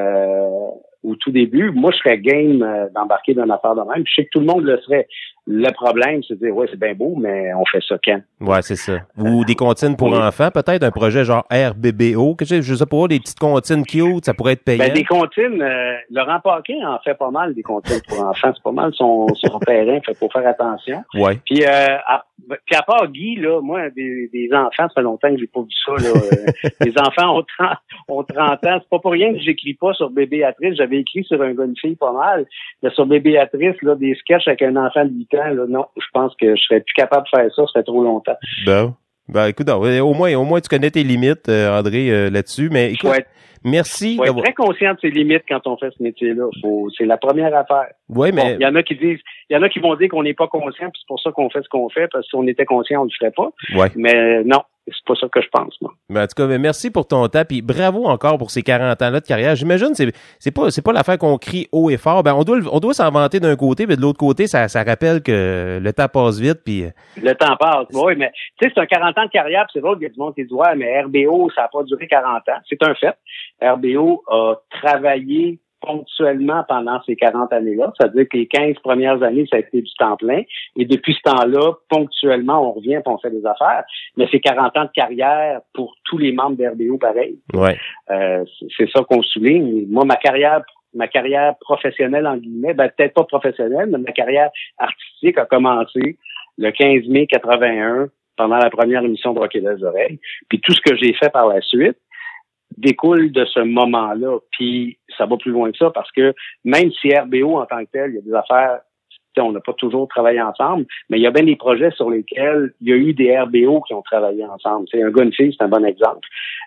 au tout début. Moi, je serais game d'embarquer dans une affaire de même. Je sais que tout le monde le serait. Le problème, c'est de dire, ouais, c'est bien beau, mais on fait ça quand? Ouais, c'est ça. Ou des comptines pour enfants, peut-être un projet genre RBBO, je sais pas, des petites comptines cute, ça pourrait être payant. Ben, des comptines, Laurent Paquin en fait pas mal, des comptines pour enfants. C'est pas mal son terrain, fait faut faire attention. Ouais. Puis à part Guy, là, moi, des enfants, ça fait longtemps que j'ai pas vu ça, là. Les enfants ont 30 ans. C'est pas pour rien que j'écris pas sur Bébéatrice. J'avais écrit sur un gars, une fille pas mal. Mais sur Bébéatrice, là, des sketchs avec un enfant de 8 ans, là, non, je pense que je serais plus capable de faire ça, ça fait trop longtemps. Bon. Ben, écoute, au moins, tu connais tes limites, André, là-dessus. Mais écoute, merci. Faut être très conscient de ses limites quand on fait ce métier-là. C'est la première affaire. Oui, mais. Il y en a qui vont dire qu'on n'est pas conscient, puis c'est pour ça qu'on fait ce qu'on fait, parce que si on était conscient, on le ferait pas. Ouais. Mais non. C'est pas ça que je pense, moi. Ben, en tout cas, merci pour ton temps, puis bravo encore pour ces 40 ans-là de carrière. J'imagine c'est pas l'affaire qu'on crie haut et fort. Ben, on doit s'en vanter d'un côté, mais de l'autre côté, ça rappelle que le temps passe vite, puis. Le temps passe, oui, mais tu sais, c'est un 40 ans de carrière, puis c'est vrai qu'il y a du monde qui dit ouais, mais RBO, ça n'a pas duré 40 ans. C'est un fait. RBO a travaillé ponctuellement pendant ces 40 années-là. C'est-à-dire que les 15 premières années, ça a été du temps plein. Et depuis ce temps-là, ponctuellement, on revient et on fait des affaires. Mais c'est 40 ans de carrière pour tous les membres d'RBO, pareil. Ouais. C'est ça qu'on souligne. Moi, ma carrière professionnelle, en guillemets, peut-être pas professionnelle, mais ma carrière artistique a commencé le 15 mai 81 pendant la première émission de Rock et les Oreilles. Puis tout ce que j'ai fait par la suite découle de ce moment-là. Puis ça va plus loin que ça parce que même si RBO en tant que tel, il y a des affaires, on n'a pas toujours travaillé ensemble, mais il y a bien des projets sur lesquels il y a eu des RBO qui ont travaillé ensemble. C'est un gars, une fille, c'est un bon exemple.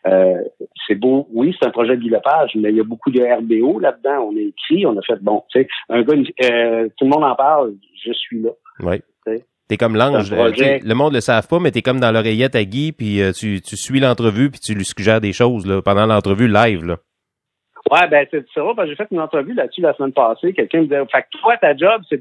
C'est beau, oui, c'est un projet de Guy Lepage, mais il y a beaucoup de RBO là-dedans. On a écrit, on a fait, bon, tu sais, un gars, tout le monde en parle, je suis là. Oui. T'es comme l'ange. Le monde le savent pas, mais t'es comme dans l'oreillette à Guy, puis tu suis l'entrevue, puis tu lui suggères des choses là, pendant l'entrevue live. Là. Ouais, ben c'est vrai, parce que j'ai fait une entrevue là-dessus la semaine passée. Quelqu'un me disait, fait que toi, ta job, c'est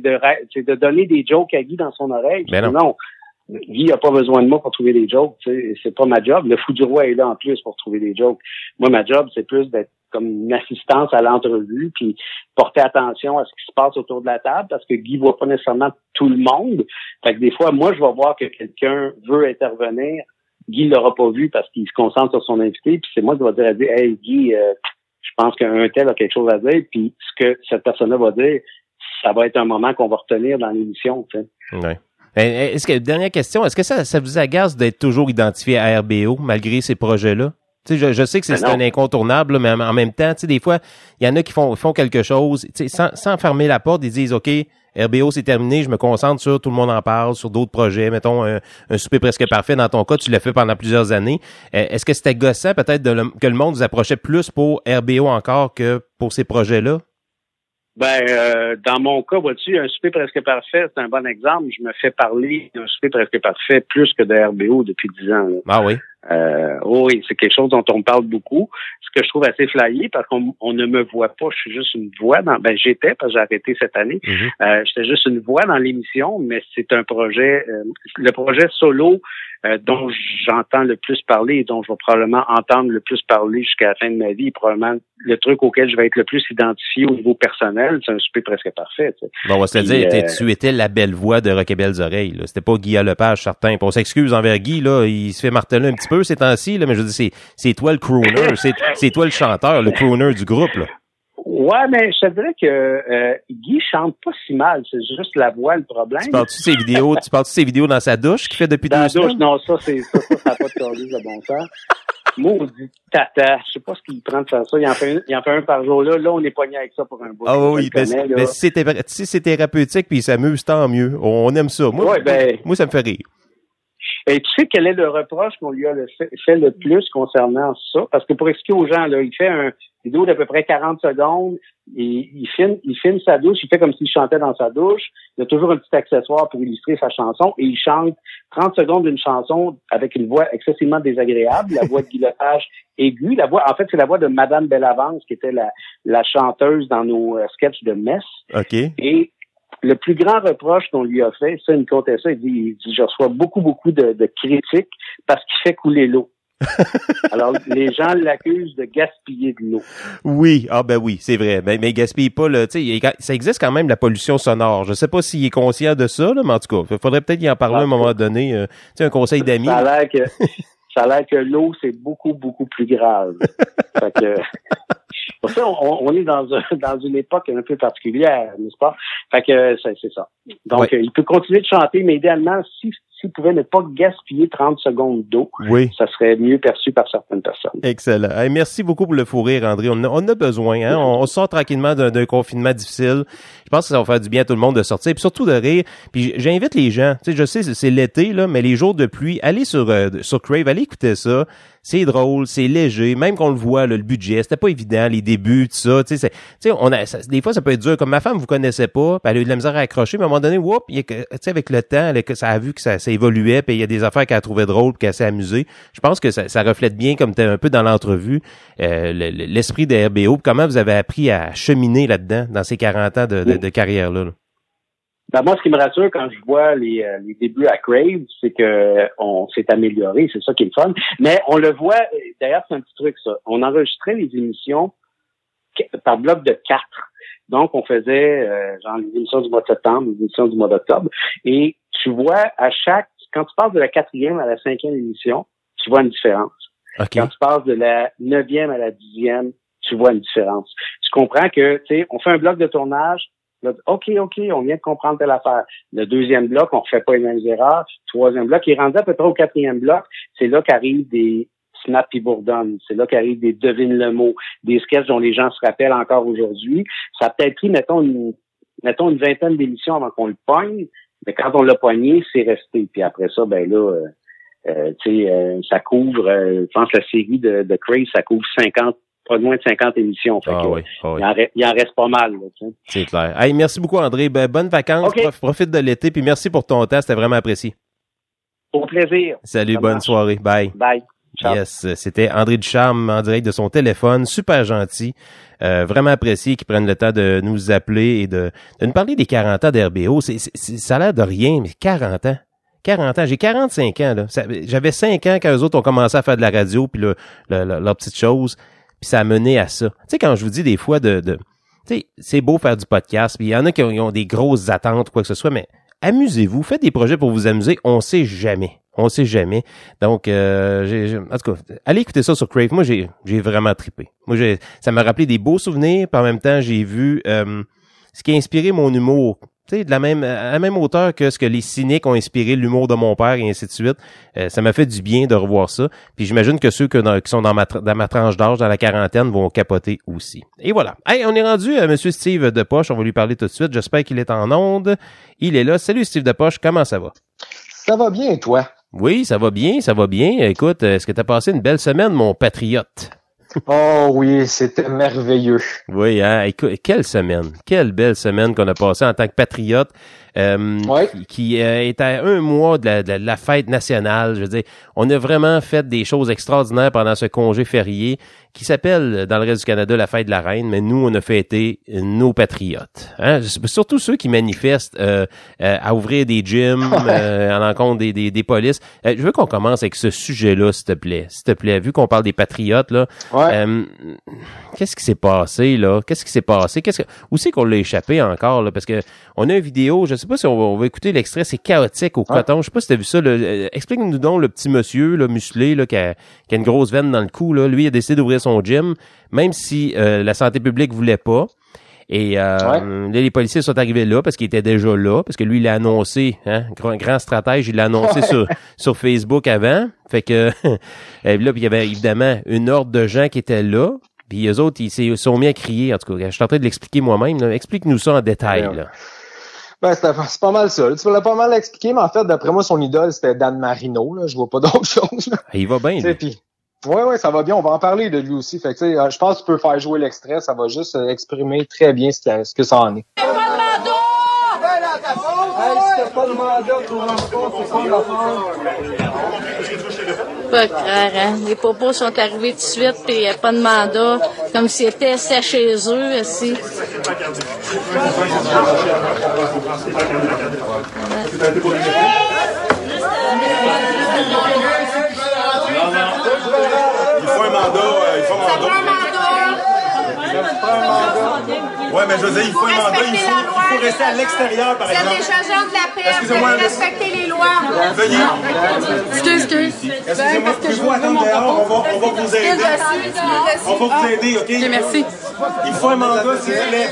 de donner des jokes à Guy dans son oreille. Ben non. Guy a pas besoin de moi pour trouver des jokes. Tu sais, c'est pas ma job. Le fou du roi est là en plus pour trouver des jokes. Moi, ma job, c'est plus d'être comme une assistance à l'entrevue, puis porter attention à ce qui se passe autour de la table, parce que Guy voit pas nécessairement tout le monde. Fait que des fois, moi, je vais voir que quelqu'un veut intervenir. Guy l'aura pas vu parce qu'il se concentre sur son invité, puis c'est moi qui vais dire, hey, Guy, je pense qu'un tel a quelque chose à dire, puis ce que cette personne-là va dire, ça va être un moment qu'on va retenir dans l'émission, tu sais. Ouais. Dernière question, est-ce que ça vous agace d'être toujours identifié à RBO malgré ces projets-là? Tu sais, je sais que c'est un incontournable, là, mais en même temps, tu sais, des fois, il y en a qui font quelque chose, tu sais, sans fermer la porte, ils disent, OK, RBO, c'est terminé, je me concentre sur tout le monde en parle, sur d'autres projets, mettons un souper presque parfait. Dans ton cas, tu l'as fait pendant plusieurs années. Est-ce que c'était gossant peut-être que le monde vous approchait plus pour RBO encore que pour ces projets-là? Dans mon cas, vois-tu, un souper presque parfait, c'est un bon exemple. Je me fais parler d'un souper presque parfait plus que de RBO depuis 10 ans. Là. Ah oui? Oui, c'est quelque chose dont on me parle beaucoup. Ce que je trouve assez flyé, parce qu'on ne me voit pas, je suis juste une voix j'étais, parce que j'ai arrêté cette année. Mm-hmm. J'étais juste une voix dans l'émission, mais c'est un projet, le projet solo dont j'entends le plus parler et dont je vais probablement entendre le plus parler jusqu'à la fin de ma vie. Probablement le truc auquel je vais être le plus identifié au niveau personnel, c'est un souper presque parfait. Tu sais. Bon, on va se le dire, tu étais la belle voix de Rock et Belles Oreilles. Là. C'était pas Guy Lepage, certain. On s'excuse envers Guy, là, il se fait marteler un petit peu ces temps-ci, là, mais je veux dire, c'est toi le crooner, c'est toi le chanteur, le crooner du groupe. Là. Ouais, mais je te dirais que Guy chante pas si mal, c'est juste la voix le problème. Tu parles-tu de ses vidéos dans sa douche qu'il fait depuis 2 semaines? Non, ça n'a pas de service de bon sens. Maudit tata, je sais pas ce qu'il prend de faire ça. Il en fait un par jour là. Là, on est pogné avec ça pour un bout. Ah oui, mais si c'est thérapeutique puis il s'amuse, tant mieux. On aime ça. Moi, ça me fait rire. Et tu sais quel est le reproche qu'on lui a fait le plus concernant ça? Parce que pour expliquer aux gens, là, il fait une vidéo d'à peu près 40 secondes et il filme sa douche, il fait comme s'il chantait dans sa douche. Il y a toujours un petit accessoire pour illustrer sa chanson et il chante 30 secondes d'une chanson avec une voix excessivement désagréable, la voix de Guy Lepage aiguë. En fait, c'est la voix de Madame Bellavance qui était la chanteuse dans nos sketchs de messe. OK. Et le plus grand reproche qu'on lui a fait, ça, il me comptait ça, il dit, je reçois beaucoup de critiques parce qu'il fait couler l'eau. Alors, les gens l'accusent de gaspiller de l'eau. Oui, oui, c'est vrai. Mais gaspille pas, là, tu sais, ça existe quand même la pollution sonore. Je sais pas s'il est conscient de ça, là, mais en tout cas, il faudrait peut-être y en parler à un moment donné. Tu sais, un conseil d'amis. Ça a l'air que l'eau, c'est beaucoup plus grave. Fait que, pour ça, on est dans une époque un peu particulière, n'est-ce pas? Fait que c'est ça. Donc, il peut continuer de chanter, mais idéalement, si s'ils pouvaient ne pas gaspiller 30 secondes d'eau, ça serait mieux perçu par certaines personnes. Excellent. Hey, merci beaucoup pour le fou rire, André. On a besoin. Hein? On sort tranquillement d'un confinement difficile. Je pense que ça va faire du bien à tout le monde de sortir, puis surtout de rire. Puis j'invite les gens. Tu sais, je sais, c'est l'été, là, mais les jours de pluie, allez sur Crave, allez écouter ça. C'est drôle, c'est léger, même qu'on le voit, là, le budget, c'était pas évident, les débuts, tout ça, tu sais, des fois, ça peut être dur, comme ma femme, vous connaissez pas, puis elle a eu de la misère à accrocher, mais à un moment donné, tu sais, avec le temps, ça a vu que ça évoluait, puis il y a des affaires qu'elle a trouvées drôles, puis qu'elle s'est amusée. Je pense que ça reflète bien, comme tu un peu dans l'entrevue, l'esprit de RBO, puis comment vous avez appris à cheminer là-dedans, dans ces 40 ans de carrière-là. Là. Ben moi, ce qui me rassure quand je vois les débuts à Crave, c'est que on s'est amélioré, c'est ça qui est le fun. Mais on le voit, d'ailleurs, c'est un petit truc, ça. On enregistrait les émissions par bloc de 4. Donc, on faisait genre les émissions du mois de septembre, les émissions du mois d'octobre. Et tu vois, quand tu passes de la 4e à la 5e émission, tu vois une différence. Okay. Quand tu passes de la 9e à la 10e, tu vois une différence. Tu comprends que, tu sais, on fait un bloc de tournage. Là, OK, on vient de comprendre telle affaire. Le deuxième bloc, on refait pas les mêmes erreurs. Le troisième bloc, il est rendu à peu près au 4e bloc. C'est là qu'arrivent des Snap et Bourdonne. C'est là qu'arrivent des Devine le mot, des sketchs dont les gens se rappellent encore aujourd'hui. Ça a peut-être pris, mettons, une vingtaine d'émissions avant qu'on le pogne, mais quand on l'a pogné, c'est resté. Puis après ça, ben là, ça couvre, je pense la série de Crave, ça couvre pas moins de 50 émissions. Fait il en reste pas mal. Là, c'est clair. Hey, merci beaucoup, André. Bonnes vacances. Okay. Profite de l'été. Puis merci pour ton temps. C'était vraiment apprécié. Au plaisir. Salut, bonne soirée. Bye. Bye. Ciao. Yes, c'était André Ducharme en direct de son téléphone. Super gentil. Vraiment apprécié qu'il prenne le temps de nous appeler et de nous parler des 40 ans d'RBO. Ça a l'air de rien, mais 40 ans. 40 ans. J'ai 45 ans. Là. J'avais 5 ans quand eux autres ont commencé à faire de la radio puis leur petite chose. Puis ça a mené à ça. Tu sais, quand je vous dis des fois tu sais, c'est beau faire du podcast, puis il y en a qui ont des grosses attentes ou quoi que ce soit, mais amusez-vous, faites des projets pour vous amuser, on sait jamais. Donc, en tout cas, allez écouter ça sur Crave. Moi, j'ai vraiment trippé. Moi, ça m'a rappelé des beaux souvenirs, puis en même temps, j'ai vu ce qui a inspiré mon humour. Tu sais, à la même hauteur que ce que les cyniques ont inspiré l'humour de mon père et ainsi de suite. Ça m'a fait du bien de revoir ça. Puis j'imagine que ceux qui sont dans ma tranche d'âge, dans la quarantaine, vont capoter aussi. Et voilà. Hey, on est rendu à Monsieur Steve Depoche. On va lui parler tout de suite. J'espère qu'il est en onde. Il est là. Salut Steve Depoche. Comment ça va? Ça va bien, toi? Oui, ça va bien. Écoute, est-ce que t'as passé une belle semaine, mon patriote? Oh oui, c'était merveilleux. Oui, hein, écoute, quelle semaine. Quelle belle semaine qu'on a passée en tant que patriote. Qui est à 1 mois de la fête nationale. Je veux dire, on a vraiment fait des choses extraordinaires pendant ce congé férié qui s'appelle, dans le reste du Canada, la fête de la Reine, mais nous, on a fêté nos patriotes. Hein? Surtout ceux qui manifestent à ouvrir des gyms à l'encontre des polices. Je veux qu'on commence avec ce sujet-là, s'il te plaît. Vu qu'on parle des patriotes, là, qu'est-ce qui s'est passé, là? Où c'est qu'on l'a échappé encore, là? Parce que on a une vidéo, je sais pas si on va écouter l'extrait, c'est chaotique au coton. Je sais pas si t'as vu ça, là. Explique-nous donc le petit monsieur, là, musclé, là, qui a une grosse veine dans le cou, là. Lui, il a décidé d'ouvrir son gym, même si la santé publique voulait pas. Et là, les policiers sont arrivés là parce qu'il était déjà là, parce que lui, il l'a annoncé, hein, grand stratège, il l'a annoncé sur Facebook avant. Fait que là, puis il y avait évidemment une horde de gens qui étaient là. Puis eux autres, ils se sont mis à crier. En tout cas, je suis en train de l'expliquer moi-même. Là. Explique-nous ça en détail. Là. Ben, c'est pas mal ça. Tu l'as pas mal expliqué, mais en fait, d'après moi, son idole, c'était Dan Marino. Là. Je vois pas d'autre chose. Là. Il va bien, lui. Ouais, ça va bien. On va en parler de lui aussi. Fait que, tu sais, je pense que tu peux faire jouer l'extrait. Ça va juste exprimer très bien ce que ça en est. C'était pas le mandat pour l'enfant, c'est pas l'affaire. Pas clair, hein? Les popos sont arrivés tout de suite, puis il n'y a pas de mandat, comme s'ils étaient chez eux, aussi. Il faut un mandat, Ça prend un mandat. Ouais, mais je veux dire, il faut un mandat, il faut rester à l'extérieur, par exemple. Vous êtes des agents de la paix, vous devez respecter les lois. Veuillez. Excusez-moi, pouvez-vous attendre dehors, on va vous aider. On va vous aider, OK? Merci. Il faut un mandat, s'il vous plaît.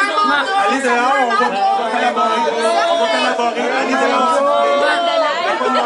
Allez dehors, on va collaborer. Allez dehors.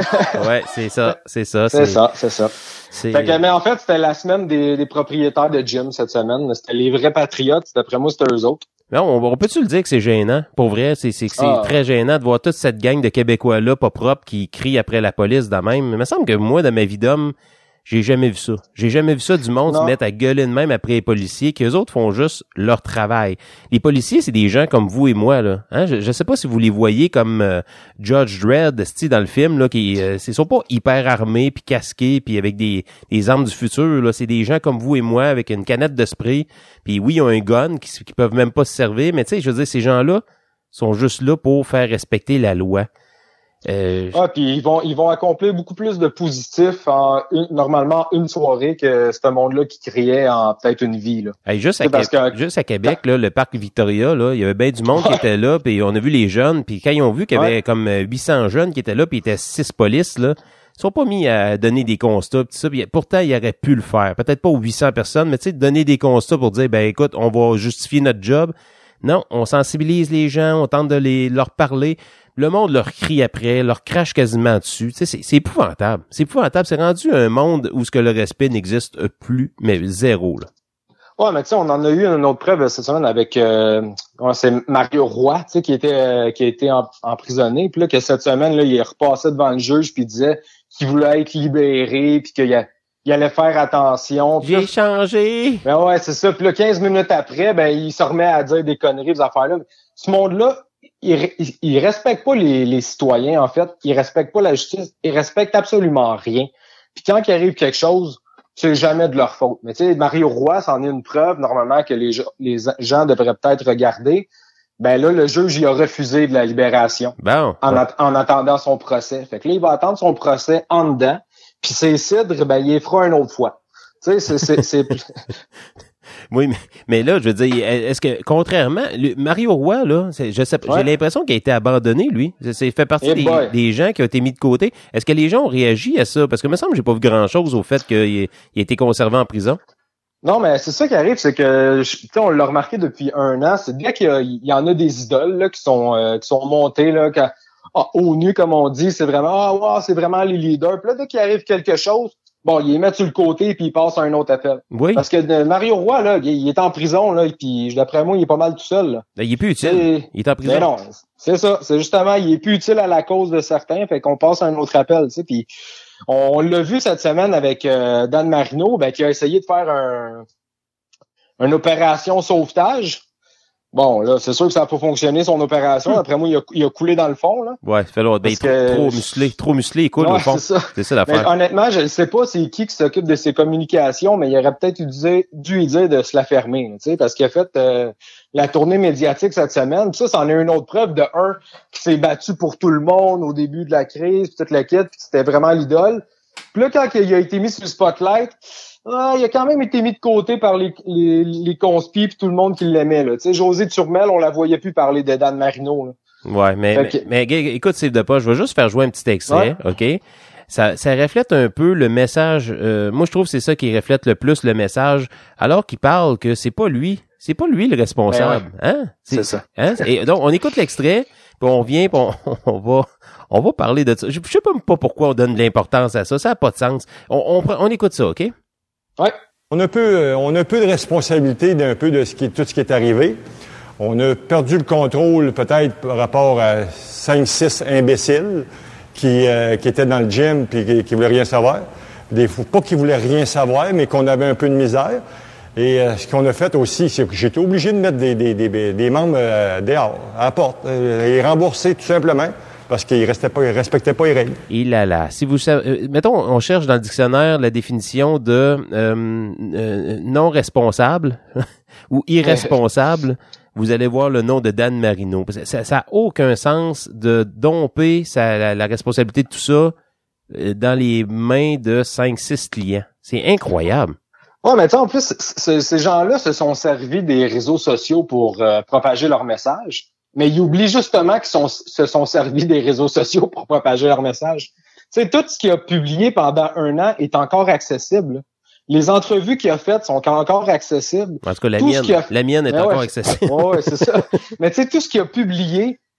Ouais, c'est ça. C'est ça. Fait que, mais en fait, c'était la semaine des propriétaires de gym cette semaine. C'était les vrais patriotes. D'après moi, c'était eux autres. Non, on peut-tu le dire que c'est gênant? Pour vrai, c'est très gênant de voir toute cette gang de Québécois-là pas propres qui crient après la police de même. Il me semble que moi, dans ma vie d'homme, j'ai jamais vu ça. J'ai jamais vu ça du monde se mettre à gueuler de même après les policiers, qu'eux autres font juste leur travail. Les policiers, c'est des gens comme vous et moi, là. Hein? Je sais pas si vous les voyez comme Judge Dredd, dans le film, là, qui ils sont pas hyper armés, puis casqués, puis avec des armes du futur, là. C'est des gens comme vous et moi, avec une canette de spray, puis oui, ils ont un gun, qui peuvent même pas se servir, mais tu sais, je veux dire, ces gens-là sont juste là pour faire respecter la loi. Puis ils vont accomplir beaucoup plus de positifs normalement une soirée que ce monde-là qui criait en peut-être une vie, là. Hey, juste à Québec, là, le parc Victoria, là, il y avait bien du monde qui était là, puis on a vu les jeunes, puis quand ils ont vu qu'il y avait comme 800 jeunes qui étaient là, puis il y était 6 polices, là, ils sont pas mis à donner des constats, pis ça, pis pourtant ils auraient pu le faire. Peut-être pas aux 800 personnes, mais tu sais, donner des constats pour dire, ben écoute, on va justifier notre job. Non, on sensibilise les gens, on tente de leur parler. Le monde leur crie après, leur crache quasiment dessus. Tu sais, c'est épouvantable. C'est épouvantable. C'est rendu un monde où ce que le respect n'existe plus, mais zéro, là. Ouais, mais tu sais, on en a eu une autre preuve cette semaine avec c'est Mario Roy, tu sais, qui a été emprisonné. Puis là, que cette semaine, là, il est repassé devant le juge puis il disait qu'il voulait être libéré puis qu'il allait faire attention. J'ai changé. Ben ouais, c'est ça. Puis là, 15 minutes après, ben il se remet à dire des conneries, des affaires-là. Ce monde-là, il respecte pas les citoyens, en fait. Il respecte pas la justice. Il respecte absolument rien. Puis quand il arrive quelque chose, c'est jamais de leur faute. Mais tu sais, Mario Roy, c'en est une preuve, normalement, que les gens devraient peut-être regarder. Ben là, le juge, il a refusé de la libération. Bon. En attendant son procès. Fait que là, il va attendre son procès en dedans. Puis ses cidres, ben, il les fera une autre fois. Tu sais, c'est... Oui, mais là, je veux dire, est-ce que, contrairement, Mario Roy, là, je sais pas, j'ai l'impression qu'il a été abandonné, lui. C'est fait partie des gens qui ont été mis de côté. Est-ce que les gens ont réagi à ça? Parce que, il me semble que j'ai pas vu grand-chose au fait qu'il ait été conservé en prison. Non, mais c'est ça qui arrive, c'est que, tu sais, on l'a remarqué depuis 1 an, c'est bien qu'il y en a des idoles, là, qui sont montées, là, au nu, comme on dit, c'est vraiment, c'est vraiment les leaders. Puis là, dès qu'il arrive quelque chose, bon, il les met sur le côté puis il passe à un autre appel. Oui. Parce que Mario Roy, là, il est en prison, là, puis d'après moi, il est pas mal tout seul, là. Ben, il est plus utile. Il est en prison. Mais non, c'est ça. C'est justement, il est plus utile à la cause de certains, fait qu'on passe à un autre appel, tu sais. Puis on l'a vu cette semaine avec Dan Marino, ben, qui a essayé de faire une opération sauvetage. Bon, là, c'est sûr que ça n'a pas fonctionné, son opération. Après moi, il a coulé dans le fond, là. Ouais, ça fait longtemps. Trop musclé, il coule au fond. C'est ça l'affaire. Mais honnêtement, je ne sais pas c'est qui s'occupe de ses communications, mais il aurait peut-être dû lui dire de se la fermer, tu sais, parce qu'il a fait la tournée médiatique cette semaine. Puis ça, c'en est une autre preuve de qui s'est battu pour tout le monde au début de la crise, puis toute la quête, puis c'était vraiment l'idole. Puis là, quand il a été mis sur le spotlight, il a quand même été mis de côté par les conspis puis tout le monde qui l'aimait, là. Tu sais, Josée Turmel, on la voyait plus parler de Dan Marino, là. Ouais, mais écoute, Steve Depas, je vais juste faire jouer un petit extrait, OK? Ça reflète un peu le message, moi je trouve que c'est ça qui reflète le plus le message, alors qu'il parle que c'est pas lui le responsable, hein? C'est ça. Hein? Et donc, on écoute l'extrait, puis on vient, puis on va parler de ça. Je sais pas pourquoi on donne de l'importance à ça, ça a pas de sens. On écoute ça, OK? Ouais. On a peu de responsabilité d'un peu de tout ce qui est arrivé. On a perdu le contrôle peut-être par rapport à 5-6 imbéciles qui étaient dans le gym puis qui voulaient rien savoir. Pas qu'ils voulaient rien savoir, mais qu'on avait un peu de misère. Et ce qu'on a fait aussi, c'est que j'étais obligé de mettre des membres dehors, à la porte, et rembourser tout simplement. Parce qu'ils respectaient pas les règles. Et là. Si vous savez, mettons, on cherche dans le dictionnaire la définition de non responsable ou irresponsable. Vous allez voir le nom de Dan Marino. Ça a aucun sens de domper la responsabilité de tout ça dans les mains de 5-6 clients. C'est incroyable. Ouais, mais tu sais, en plus, ces gens-là se sont servis des réseaux sociaux pour propager leur message. Mais ils oublient justement qu'ils se sont servis des réseaux sociaux pour propager leur message. Tu sais, tout ce qu'il a publié pendant 1 an est encore accessible. Les entrevues qu'il a faites sont encore accessibles. En tout cas, la mienne est encore accessible. Ouais, c'est ça. Mais tu sais, tout ce qu'il a publié,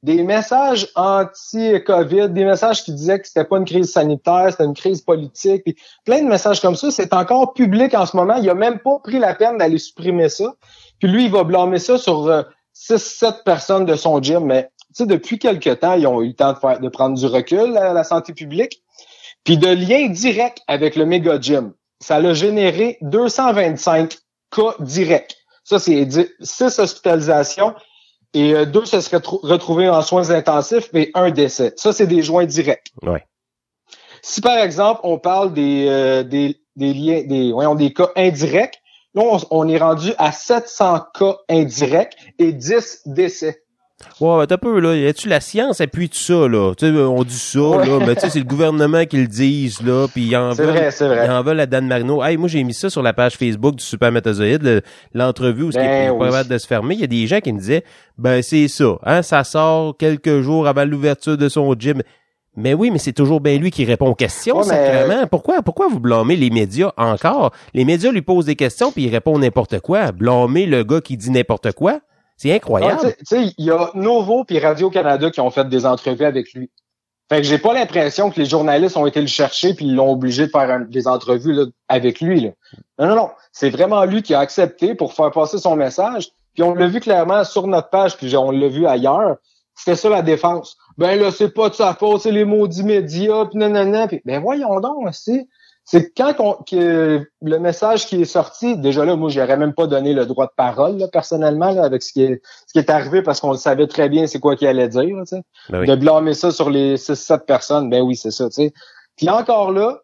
des messages anti-COVID, des messages qui disaient que c'était pas une crise sanitaire, c'était une crise politique, puis plein de messages comme ça. C'est encore public en ce moment. Il a même pas pris la peine d'aller supprimer ça. Puis lui, il va blâmer ça sur 6-7 personnes de son gym. Mais tu sais, depuis quelque temps, ils ont eu le temps de prendre du recul à la santé publique. Puis de lien direct avec le méga gym. Ça l'a généré 225 cas directs. Ça, c'est 6 hospitalisations et 2 se seraient retrouvés en soins intensifs et 1 décès. Ça, c'est des joints directs. Ouais. Si, par exemple, on parle des liens, des cas indirects, là, on est rendu à 700 cas indirects et 10 décès. Ouais, t'as peu, là. Y a-tu la science appuie tout ça, là? Tu sais, on dit ça, là, mais tu sais, c'est le gouvernement qui le dise, là, puis ils en veulent. Ils en veulent à Dan Marino. Hey, moi, j'ai mis ça sur la page Facebook du Supermétazoïde, l'entrevue où c'est pas capable de se fermer. Il y a des gens qui me disaient, c'est ça, hein, ça sort quelques jours avant l'ouverture de son gym. Mais oui, mais c'est toujours bien lui qui répond aux questions, sacrément. Pourquoi vous blâmez les médias encore? Les médias lui posent des questions puis il répond n'importe quoi. Blâmer le gars qui dit n'importe quoi? C'est incroyable. Tu sais, il y a Novo puis Radio-Canada qui ont fait des entrevues avec lui. Fait que j'ai pas l'impression que les journalistes ont été le chercher puis ils l'ont obligé de faire des entrevues là, avec lui. Là. Non. C'est vraiment lui qui a accepté pour faire passer son message. Puis on l'a vu clairement sur notre page, puis on l'a vu ailleurs. C'était ça la défense. Ben là, c'est pas de sa faute, c'est les maudits médias, puis nanana. Puis, ben voyons donc, c'est quand que le message qui est sorti, déjà là, moi, j'aurais même pas donné le droit de parole, là, personnellement, là, avec ce qui est arrivé, parce qu'on le savait très bien c'est quoi qu'il allait dire, tu sais. Ben oui. De blâmer ça sur les 6-7 personnes, ben oui, c'est ça, tu sais. Puis encore là,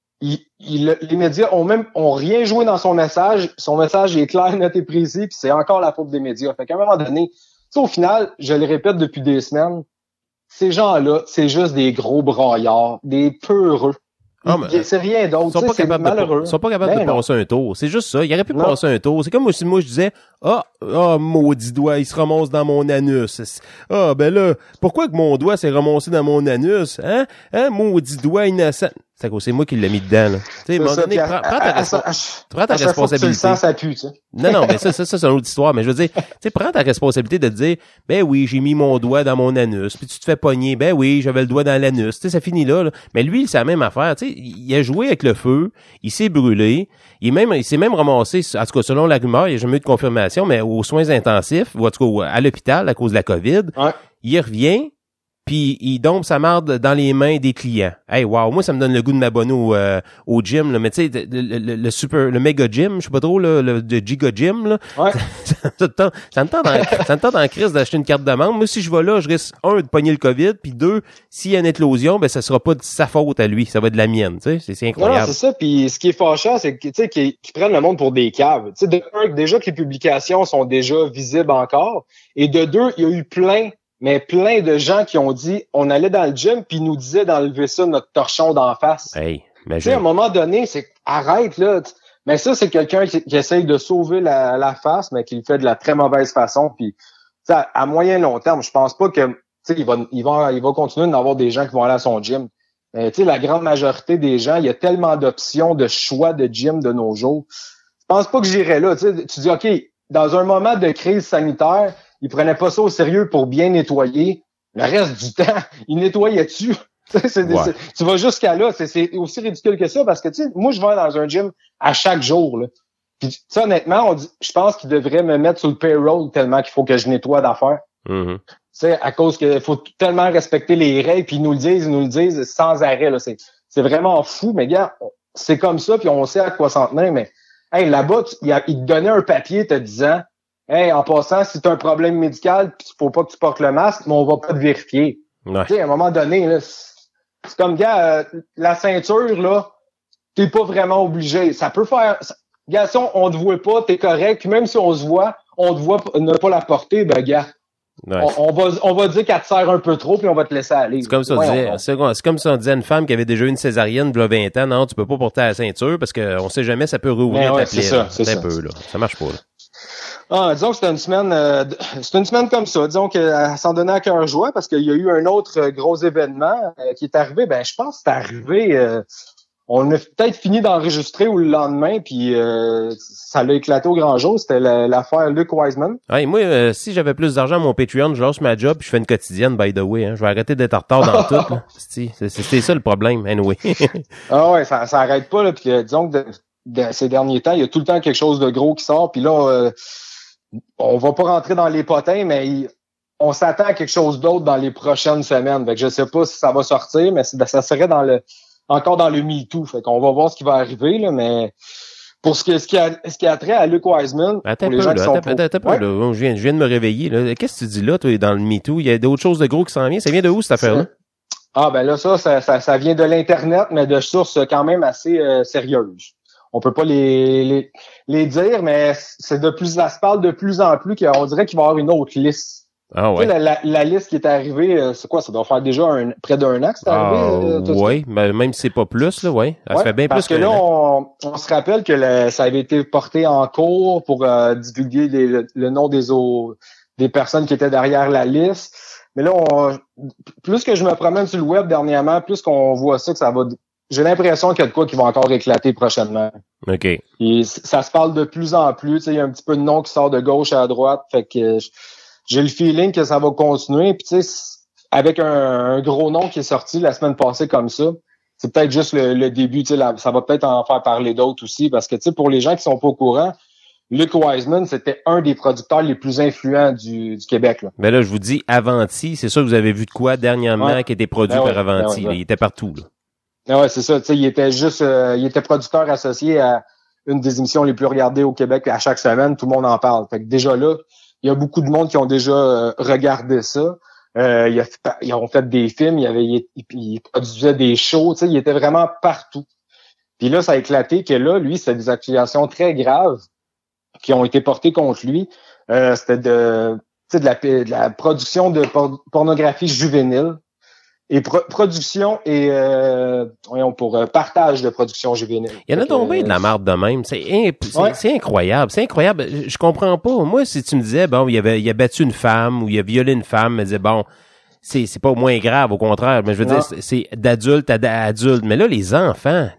les médias ont rien joué dans son message. Son message est clair, net et précis, puis c'est encore la faute des médias. Fait qu'à un moment donné, tu sais, au final, je le répète depuis des semaines, ces gens-là, c'est juste des gros braillards, des peureux. C'est rien d'autre. Ils sont pas capables de passer un tour. C'est juste ça. Ils auraient pu passer un tour. C'est comme si moi je disais, maudit doigt, il se ramasse dans mon anus. Ben là, pourquoi que mon doigt s'est ramassé dans mon anus? Hein? Maudit doigt innocent. C'est moi qui l'ai mis dedans, là. Tu sais, à un moment donné, prends ta responsabilité. Ça pue, tu sais. Non, mais ça, c'est une autre histoire. Mais je veux dire, tu sais, prends ta responsabilité de te dire, ben oui, j'ai mis mon doigt dans mon anus. Puis tu te fais pogner, ben oui, j'avais le doigt dans l'anus. Tu sais, ça finit là. Mais lui, c'est la même affaire. Tu sais, il a joué avec le feu, il s'est brûlé, il s'est même ramassé, en tout cas, selon la rumeur, il n'y a jamais eu de confirmation, mais aux soins intensifs, ou en tout cas, à l'hôpital, à cause de la COVID. Ouais. Il revient, puis il dompe sa marde dans les mains des clients. Hey, wow, moi ça me donne le goût de m'abonner au gym, là. Mais tu sais, le méga gym, je sais pas trop, là, le giga gym, là. Ouais. ça me tente en crise d'acheter une carte de membre. Moi, si je vais là, je risque, 1, de pogner le COVID, puis 2, s'il y a une éclosion, ben ça sera pas de sa faute à lui, ça va être de la mienne, tu sais. C'est incroyable. Non, c'est ça, puis ce qui est fâchant, c'est que, tu sais, qu'ils prennent le monde pour des caves. Tu sais, déjà que les publications sont déjà visibles encore, et de 2, il y a eu plein de gens qui ont dit, on allait dans le gym puis ils nous disaient d'enlever ça, notre torchon d'en face. Hey, tu sais, à un moment donné, c'est arrête, là. Mais ça, c'est quelqu'un qui essaye de sauver la face, mais qui le fait de la très mauvaise façon. Puis, à moyen long terme, je pense pas que, tu sais, il va continuer d'en avoir des gens qui vont aller à son gym. Mais, tu sais, la grande majorité des gens, il y a tellement d'options, de choix de gym de nos jours. Je pense pas que j'irais là. Tu dis, OK, dans un moment de crise sanitaire, ils prenaient pas ça au sérieux pour bien nettoyer. Le reste du temps, ils nettoyaient-tu. Tu vas jusqu'à là. C'est aussi ridicule que ça parce que, tu sais, moi, je vais dans un gym à chaque jour, là. Puis, ça, honnêtement, je pense qu'ils devraient me mettre sur le payroll tellement qu'il faut que je nettoie d'affaires. Mm-hmm. Tu sais, à cause qu'il faut tellement respecter les règles, puis ils nous le disent sans arrêt, là. C'est vraiment fou, mais gars, c'est comme ça, puis on sait à quoi s'en tenir, mais, hey, là-bas, ils te donnaient un papier te disant, hey, en passant, si t'as un problème médical, pis faut pas que tu portes le masque, mais on va pas te vérifier. Ouais. Tu sais, à un moment donné, là, c'est comme, gars, la ceinture, là, t'es pas vraiment obligé. Ça peut faire, gars, si on te voit pas, t'es correct. Puis même si on se voit, on te voit ne pas la porter, ben, gars. Ouais. On va dire qu'elle te sert un peu trop, puis on va te laisser aller. C'est comme si on disait à une femme qui avait déjà eu une césarienne il y a 20 ans, non, tu peux pas porter la ceinture parce qu'on sait jamais, ça peut rouvrir ta plaie. C'est un peu, là. Ça marche pas, là. Disons que c'était une semaine comme ça. Disons qu'elle s'en donnait à cœur joie parce qu'il y a eu un autre gros événement qui est arrivé. Ben, je pense que c'est arrivé, On a peut-être fini d'enregistrer ou le lendemain, puis ça l'a éclaté au grand jour. C'était l'affaire Luke Wiseman. Ouais, moi, si j'avais plus d'argent à mon Patreon, je lâche ma job puis je fais une quotidienne, by the way. Hein. Je vais arrêter d'être en retard dans tout. Là. C'est ça le problème, anyway. Ah ouais, ça arrête pas. Là, puis disons que ces derniers temps, il y a tout le temps quelque chose de gros qui sort. Puis là, on va pas rentrer dans les potins, mais on s'attend à quelque chose d'autre dans les prochaines semaines. Fait que je sais pas si ça va sortir, mais ça serait encore dans le MeToo. Fait qu'on va voir ce qui va arriver, là, mais pour ce qui a trait à Luke Wiseman, pour les gens qui sont là, je viens de me réveiller. Là. Qu'est-ce que tu dis là, toi, dans le MeToo? Il y a d'autres choses de gros qui s'en viennent. Ça vient de où, cette affaire-là? Ah, ben là, ça vient de l'Internet, mais de sources quand même assez sérieuses. On peut pas les dire, mais ça se parle de plus en plus qu'on dirait qu'il va y avoir une autre liste. Ah ouais. Tu sais, la liste qui est arrivée, c'est quoi? Ça doit faire déjà près d'un an que c'est arrivé? Oui, ben, même si c'est pas plus, là, ouais. Ça fait bien parce plus que là, on se rappelle que ça avait été porté en cours pour divulguer le nom des personnes qui étaient derrière la liste. Mais là, plus que je me promène sur le web dernièrement, plus qu'on voit ça, que ça va... J'ai l'impression qu'il y a de quoi qui va encore éclater prochainement. OK. Et ça se parle de plus en plus. Tu sais, il y a un petit peu de nom qui sort de gauche à droite. Fait que j'ai le feeling que ça va continuer. Puis tu sais, avec un gros nom qui est sorti la semaine passée comme ça, c'est peut-être juste le début. Tu sais, ça va peut-être en faire parler d'autres aussi. Parce que tu sais, pour les gens qui sont pas au courant, Luke Wiseman, c'était un des producteurs les plus influents du Québec. Là. Mais là, je vous dis, Avanti, c'est sûr que vous avez vu de quoi dernièrement qui était produit par Avanti. Il était partout, là. Ah ouais, c'est ça. Tu sais, il était producteur associé à une des émissions les plus regardées au Québec à chaque semaine. Tout le monde en parle. Fait que déjà là, il y a beaucoup de monde qui ont déjà regardé ça. Ils ont fait des films, ils produisaient des shows. Tu sais, il était vraiment partout. Puis là, ça a éclaté que là, lui, c'est des accusations très graves qui ont été portées contre lui. C'était de la production de pornographie juvénile. Et production et partage de production juvénile. Il y en a tombé de la marde de même. C'est incroyable. C'est incroyable. Je comprends pas. Moi, si tu me disais, bon, il a battu une femme ou il a violé une femme, je me disais, bon, c'est pas moins grave, au contraire. Mais je veux dire, c'est d'adulte à adulte. Mais là, les enfants,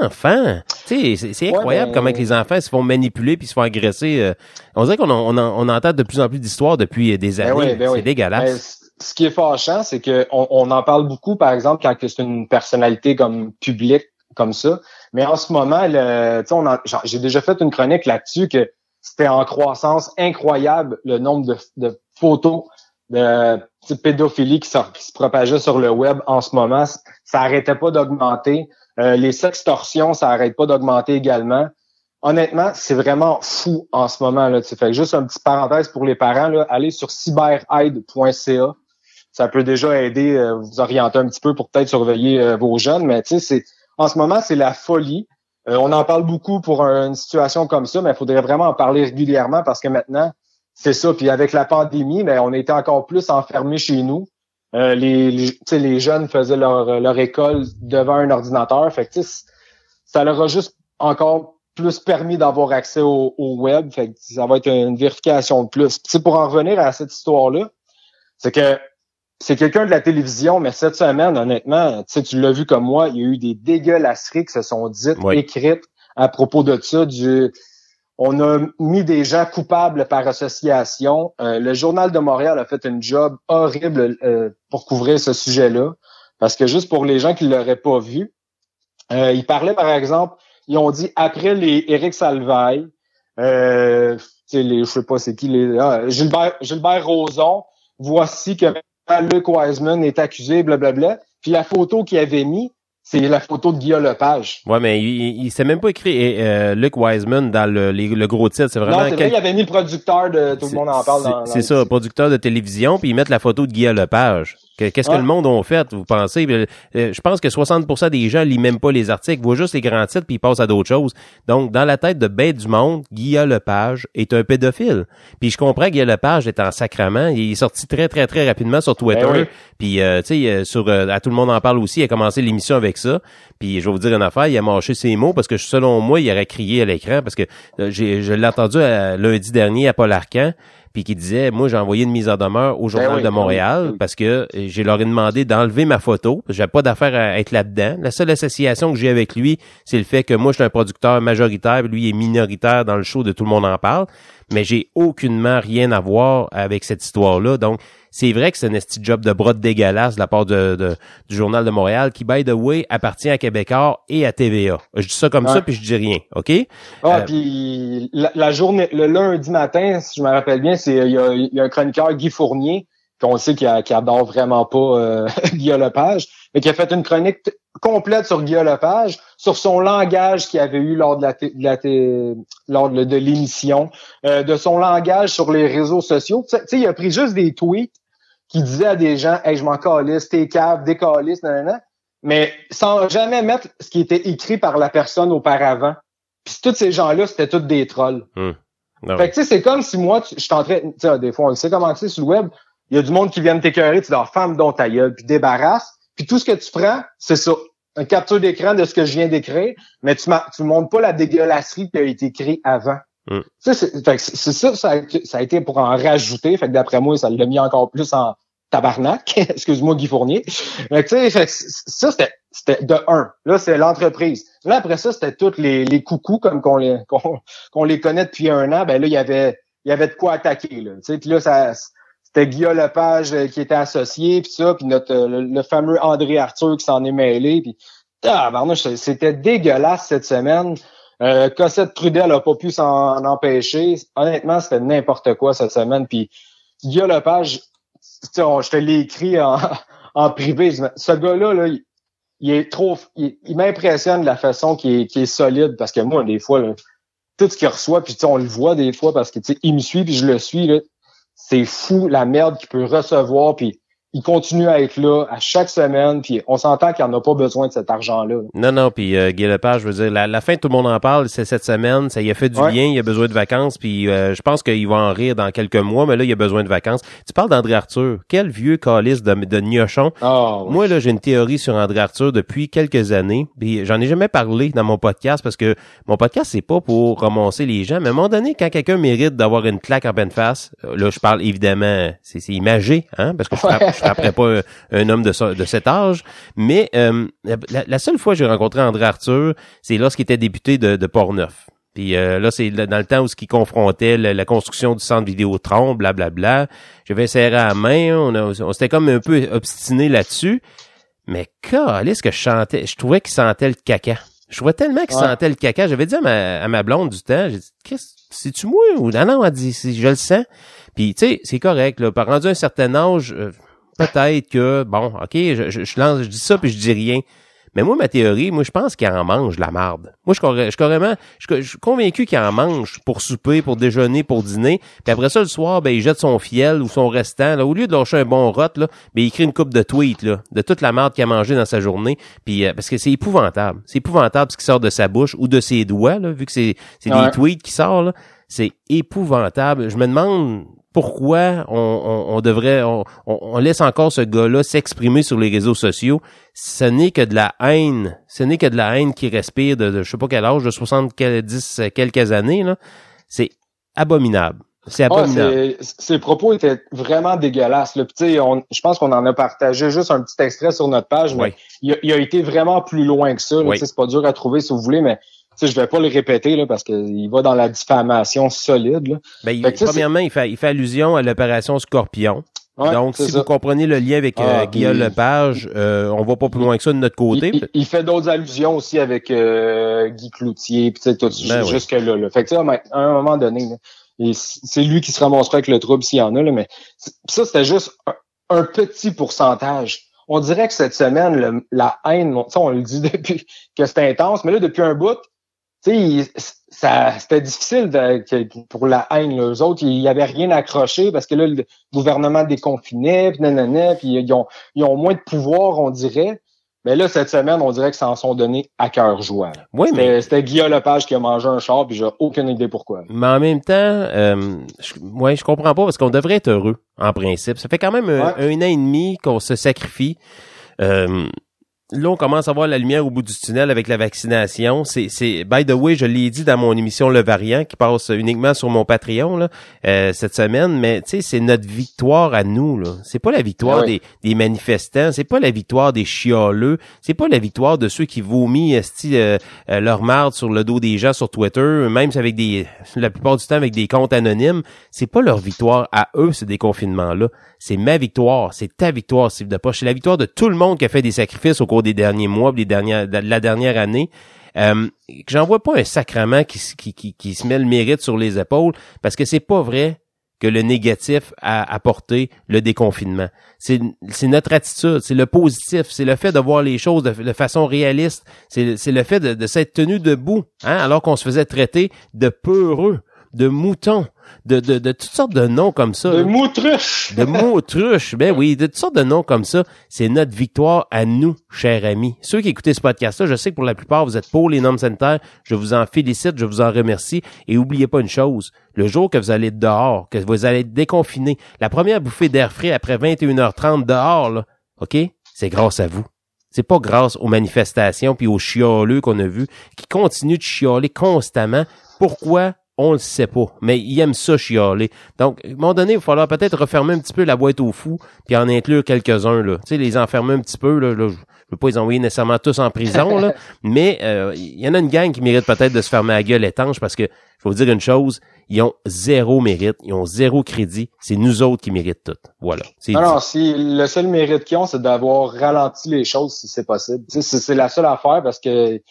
tu sais, c'est incroyable comment que les enfants se font manipuler puis se font agresser. On dirait qu'on entend de plus en plus d'histoires depuis des années. C'est dégueulasse. Ce qui est fâchant, c'est que on en parle beaucoup, par exemple, quand c'est une personnalité comme publique comme ça. Mais en ce moment, j'ai déjà fait une chronique là-dessus que c'était en croissance incroyable le nombre de photos de pédophilie qui se propageait sur le web en ce moment. Ça arrêtait pas d'augmenter. Les sextorsions, ça arrête pas d'augmenter également. Honnêtement, c'est vraiment fou en ce moment là. Fait que juste une petite parenthèse pour les parents là, allez sur cyberaide.ca. Ça peut déjà aider, vous orienter un petit peu pour peut-être surveiller vos jeunes, mais tu sais, en ce moment, c'est la folie. On en parle beaucoup pour une situation comme ça, mais il faudrait vraiment en parler régulièrement parce que maintenant, c'est ça. Puis avec la pandémie, ben on était encore plus enfermés chez nous. Les jeunes faisaient leur école devant un ordinateur. Fait que ça leur a juste encore plus permis d'avoir accès au web. Fait que ça va être une vérification de plus. Puis, pour en revenir à cette histoire-là, c'est que c'est quelqu'un de la télévision, mais cette semaine, honnêtement, tu l'as vu comme moi, il y a eu des dégueulasseries qui se sont dites, écrites à propos de ça. On a mis des gens coupables par association. Le Journal de Montréal a fait une job horrible pour couvrir ce sujet-là. Parce que juste pour les gens qui l'auraient pas vu, ils parlaient, par exemple, ils ont dit après les Éric Salvaille, je sais pas c'est qui, Gilbert Rozon, voici que Luke Wiseman est accusé, blablabla. Puis la photo qu'il avait mis, c'est la photo de Guillaume Lepage. Ouais, mais il s'est même pas écrit Luke Wiseman dans le gros titre. C'est vraiment. Non, c'est vrai, il avait mis le producteur de Tout le monde en parle. C'est ça, producteur de télévision, puis ils mettent la photo de Guillaume Lepage. Qu'est-ce que le monde a fait, vous pensez? Je pense que 60% des gens lisent même pas les articles, voient juste les grands titres, puis ils passent à d'autres choses. Donc, dans la tête de bête du monde, Guillaume Lepage est un pédophile. Puis je comprends que Guillaume Lepage est en sacrement. Il est sorti très, très, très rapidement sur Twitter. Ben oui. Puis, tu sais, à Tout le monde en parle aussi, il a commencé l'émission avec ça. Puis, je vais vous dire une affaire, il a mâché ses mots parce que selon moi, il aurait crié à l'écran parce que je l'ai entendu lundi dernier à Paul Arcand. puis qui disait, moi, j'ai envoyé une mise en demeure au Journal de Montréal parce que je leur ai demandé d'enlever ma photo. J'avais pas d'affaire à être là-dedans. La seule association que j'ai avec lui, c'est le fait que moi, je suis un producteur majoritaire, lui est minoritaire dans le show de Tout le monde en parle, mais j'ai aucunement rien à voir avec cette histoire-là. Donc, c'est vrai que c'est un esti job de bras dégueulasse de la part du Journal de Montréal qui, by the way, appartient à Québécois et à TVA. Je dis ça comme ça, puis je dis rien, OK? Puis la journée, le lundi matin, si je me rappelle bien, il y a un chroniqueur, Guy Fournier, qu'on sait qu'il adore vraiment pas Guillaume Lepage, mais qui a fait une chronique complète sur Guillaume Lepage, sur son langage qu'il avait eu lors de l'émission, de son langage sur les réseaux sociaux. Tu sais, il a pris juste des tweets qui disaient à des gens, hey, je m'en calisse, t'es cave, décalisse, nanana, mais sans jamais mettre ce qui était écrit par la personne auparavant. Puis tous ces gens-là, c'était tous des trolls. Fait que tu sais, c'est comme si moi, je t'entrais, tu sais, des fois, on le sait comment c'est sur le web, il y a du monde qui vient t'écœurer, tu dis, femme dont ta gueule, puis débarrasse. Puis tout ce que tu prends, c'est ça. Un capture d'écran de ce que je viens d'écrire, mais tu montres pas la dégueulasserie qui a été écrite avant. Tu sais, c'est ça, ça a été pour en rajouter. Fait que d'après moi, ça l'a mis encore plus en tabarnak. Excuse-moi, Guy Fournier. Fait que tu sais, ça, c'était de un. Là, c'est l'entreprise. Là, après ça, c'était tous les coucous, comme qu'on les connaît depuis 1 an. Ben là, il y avait de quoi attaquer, là. Tu sais, puis là, c'était Guillaume Lepage qui était associé, puis ça, puis le fameux André Arthur qui s'en est mêlé, puis c'était dégueulasse cette semaine. Cossette Trudel a pas pu s'en empêcher. Honnêtement, c'était n'importe quoi cette semaine. Puis Guillaume Lepage, je te l'ai écrit en privé. Ce gars-là, là, il m'impressionne de la façon qu'il est solide, parce que moi, des fois, là, tout ce qu'il reçoit, puis on le voit des fois parce que il me suit, puis je le suis, là. C'est fou la merde qu'il peut recevoir, puis il continue à être là à chaque semaine, puis on s'entend qu'il n'en a pas besoin de cet argent-là. Non, puis Guy Lepage, je veux dire, la fin, tout le monde en parle, c'est cette semaine, ça y a fait du bien, il a besoin de vacances, puis je pense qu'il va en rire dans quelques mois, mais là, il a besoin de vacances. Tu parles d'André Arthur, quel vieux calice de gnochon. Moi, là, j'ai une théorie sur André Arthur depuis quelques années, puis j'en ai jamais parlé dans mon podcast, parce que mon podcast, c'est pas pour ramasser les gens, mais à un moment donné, quand quelqu'un mérite d'avoir une claque en pleine face, là, je parle évidemment, c'est imagé, hein, parce que je frapperais pas un homme de cet âge, mais la seule fois que j'ai rencontré André Arthur, c'est lorsqu'il était député de Portneuf. Puis là, c'est dans le temps où il confrontait la construction du centre Vidéotron, blablabla. J'avais serré à la main, on s'était comme un peu obstiné là-dessus, mais calisse que je trouvais qu'il sentait le caca. Je trouvais tellement qu'il sentait le caca. J'avais dit à ma blonde du temps, j'ai dit, qu'est-ce, c'est-tu moi? Ou non, elle dit, je le sens. Puis tu sais, c'est correct, là, par rendu un certain âge, peut-être que, bon, OK, je dis ça puis je dis rien. Mais moi, ma théorie, je pense qu'il en mange la marde. Moi, je suis convaincu qu'il en mange pour souper, pour déjeuner, pour dîner. Puis après ça, le soir, ben, il jette son fiel ou son restant, là. Au lieu de lâcher un bon rot, là, ben, il écrit une coupe de tweets, là, de toute la marde qu'il a mangé dans sa journée. Puis, parce que c'est épouvantable. C'est épouvantable ce qui sort de sa bouche ou de ses doigts, là, vu que c'est des tweets qui sortent, là. C'est épouvantable. Je me demande pourquoi on laisse encore ce gars-là s'exprimer sur les réseaux sociaux. Ce n'est que de la haine. Ce n'est que de la haine qui respire de je sais pas quel âge, de 70 quelques années, là. C'est abominable. C'est abominable. Ses propos étaient vraiment dégueulasses, là. Puis, tu sais, je pense qu'on en a partagé juste un petit extrait sur notre page, mais il a été vraiment plus loin que ça, là. Tu sais, c'est pas dur à trouver si vous voulez, mais tu sais, je vais pas le répéter, là, parce qu'il va dans la diffamation solide, là. Ben, premièrement, il fait allusion à l'opération Scorpion. Ouais, donc, si vous comprenez le lien avec Guillaume Lepage, on va pas plus loin que ça de notre côté. Il fait d'autres allusions aussi avec Guy Cloutier, puis tu sais, jusque-là, là. Fait que, tu sais, à un moment donné, là, c'est lui qui se ramassera avec le trouble s'il y en a, là, mais ça, c'était juste un petit pourcentage. On dirait que cette semaine, la haine, on le dit depuis que c'était intense, mais là, depuis un bout, tu sais, c'était difficile pour la haine, là. Eux autres, il y avait rien à accrocher parce que là, le gouvernement déconfinait, puis nanana, puis ils ont moins de pouvoir, on dirait. Mais là, cette semaine, on dirait qu'ils s'en sont donnés à cœur joie. Oui, c'était Guillaume Lepage qui a mangé un char, puis j'ai aucune idée pourquoi. Mais en même temps, je comprends pas parce qu'on devrait être heureux, en principe. Ça fait quand même un an et demi qu'on se sacrifie. là, on commence à voir la lumière au bout du tunnel avec la vaccination. C'est by the way, je l'ai dit dans mon émission Le Variant, qui passe uniquement sur mon Patreon, là, cette semaine, mais, tu sais, c'est notre victoire à nous, là. C'est pas la victoire des manifestants, c'est pas la victoire des chialeux, c'est pas la victoire de ceux qui vomissent, leur marde sur le dos des gens sur Twitter, même avec la plupart du temps avec des comptes anonymes. C'est pas leur victoire à eux, ce déconfinement-là. C'est ma victoire, c'est ta victoire, Steve Depoche. C'est la victoire de tout le monde qui a fait des sacrifices au cours des derniers mois, de la dernière année. J'en vois pas un sacrement qui se met le mérite sur les épaules, parce que c'est pas vrai que le négatif a apporté le déconfinement. C'est notre attitude, c'est le positif, c'est le fait de voir les choses de façon réaliste, c'est le fait de s'être tenu debout, hein, alors qu'on se faisait traiter de peureux, de moutons, de toutes sortes de noms comme ça. De moutruches. De moutruches, ben oui, de toutes sortes de noms comme ça. C'est notre victoire à nous, chers amis. Ceux qui écoutez ce podcast-là, je sais que pour la plupart, vous êtes pour les normes sanitaires. Je vous en félicite, je vous en remercie. Et oubliez pas une chose, le jour que vous allez être dehors, que vous allez être déconfiné, la première bouffée d'air frais après 21h30 dehors, là, OK? C'est grâce à vous. C'est pas grâce aux manifestations puis aux chialeux qu'on a vus, qui continuent de chialer constamment. Pourquoi? On le sait pas, mais ils aiment ça chialer. Donc, à un moment donné, il va falloir peut-être refermer un petit peu la boîte aux fous, puis en inclure quelques-uns, là. Tu sais, les enfermer un petit peu, là, je veux pas les envoyer nécessairement tous en prison, là, mais il y en a une gang qui mérite peut-être de se fermer la gueule étanche, parce que, je vais vous dire une chose, ils ont zéro mérite, ils ont zéro crédit, c'est nous autres qui méritent tout. Voilà. Alors, si le seul mérite qu'ils ont, c'est d'avoir ralenti les choses, si c'est possible. Tu sais, c'est la seule affaire, parce que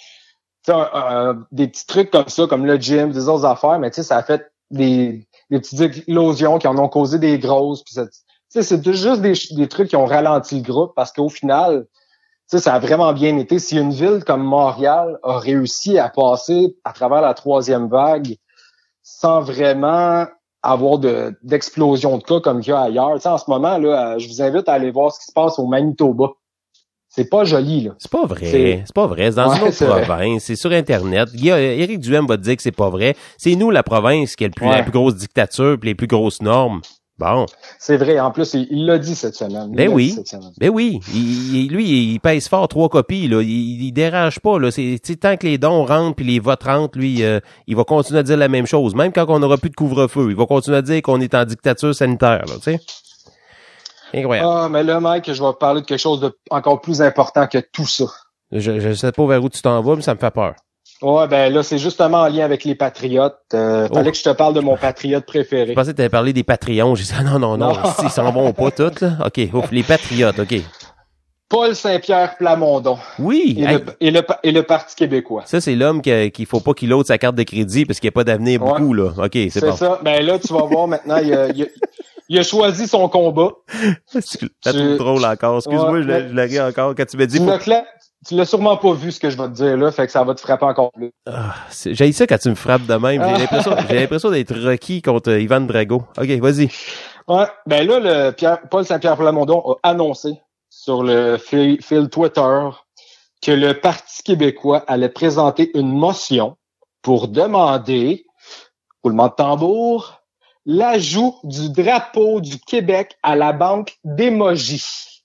des petits trucs comme ça, comme le gym, des autres affaires, mais tu sais, ça a fait des petites éclosions qui en ont causé des grosses. Puis c'est juste des trucs qui ont ralenti le groupe, parce qu'au final, tu sais, ça a vraiment bien été. Si une ville comme Montréal a réussi à passer à travers la 3e vague sans vraiment avoir d'explosion de cas comme il y a ailleurs. Tu sais, en ce moment, là, je vous invite à aller voir ce qui se passe au Manitoba. C'est pas joli, là. C'est pas vrai. C'est pas vrai. C'est dans une autre province. C'est sur Internet. Éric Duhem va te dire que c'est pas vrai. C'est nous, la province, qui a la plus grosse dictature et les plus grosses normes. Bon. C'est vrai. En plus, il l'a dit cette semaine. Ben oui. Ben oui. Lui, il pèse fort 3 copies, là. Il dérange pas, là. C'est, tant que les dons rentrent puis les votes rentrent, lui, il va continuer à dire la même chose. Même quand on n'aura plus de couvre-feu, il va continuer à dire qu'on est en dictature sanitaire, là, tu sais. Incroyable. Ah, mais là, Mike, je vais parler de quelque chose de encore plus important que tout ça. Je sais pas vers où tu t'en vas, mais ça me fait peur. Ouais, ben là, c'est justement en lien avec les patriotes. Fallait que je te parle de mon patriote préféré. Je pensais que tu avais parlé des patriotes. J'ai dit, non, ils s'en vont pas tous, là. OK, ouf, les patriotes, OK. Paul Saint-Pierre Plamondon. Oui. Et le Parti québécois. Ça, c'est l'homme qu'il faut pas qu'il ôte sa carte de crédit parce qu'il n'y a pas d'avenir beaucoup, là. OK, c'est bon. C'est ça. Ben là, tu vas voir maintenant, il a choisi son combat. C'est trop drôle encore. Excuse-moi, je la ris encore. Quand tu me dis... Tu l'as sûrement pas vu, ce que je vais te dire là, fait que ça va te frapper encore plus. J'ai ça quand tu me frappes de même. J'ai l'impression d'être Rocky contre Ivan Drago. OK, vas-y. Ouais, ben là, Paul Saint-Pierre Plamondon a annoncé sur le fil Twitter que le Parti québécois allait présenter une motion pour demander, roulement de tambour, l'ajout du drapeau du Québec à la banque d'emojis.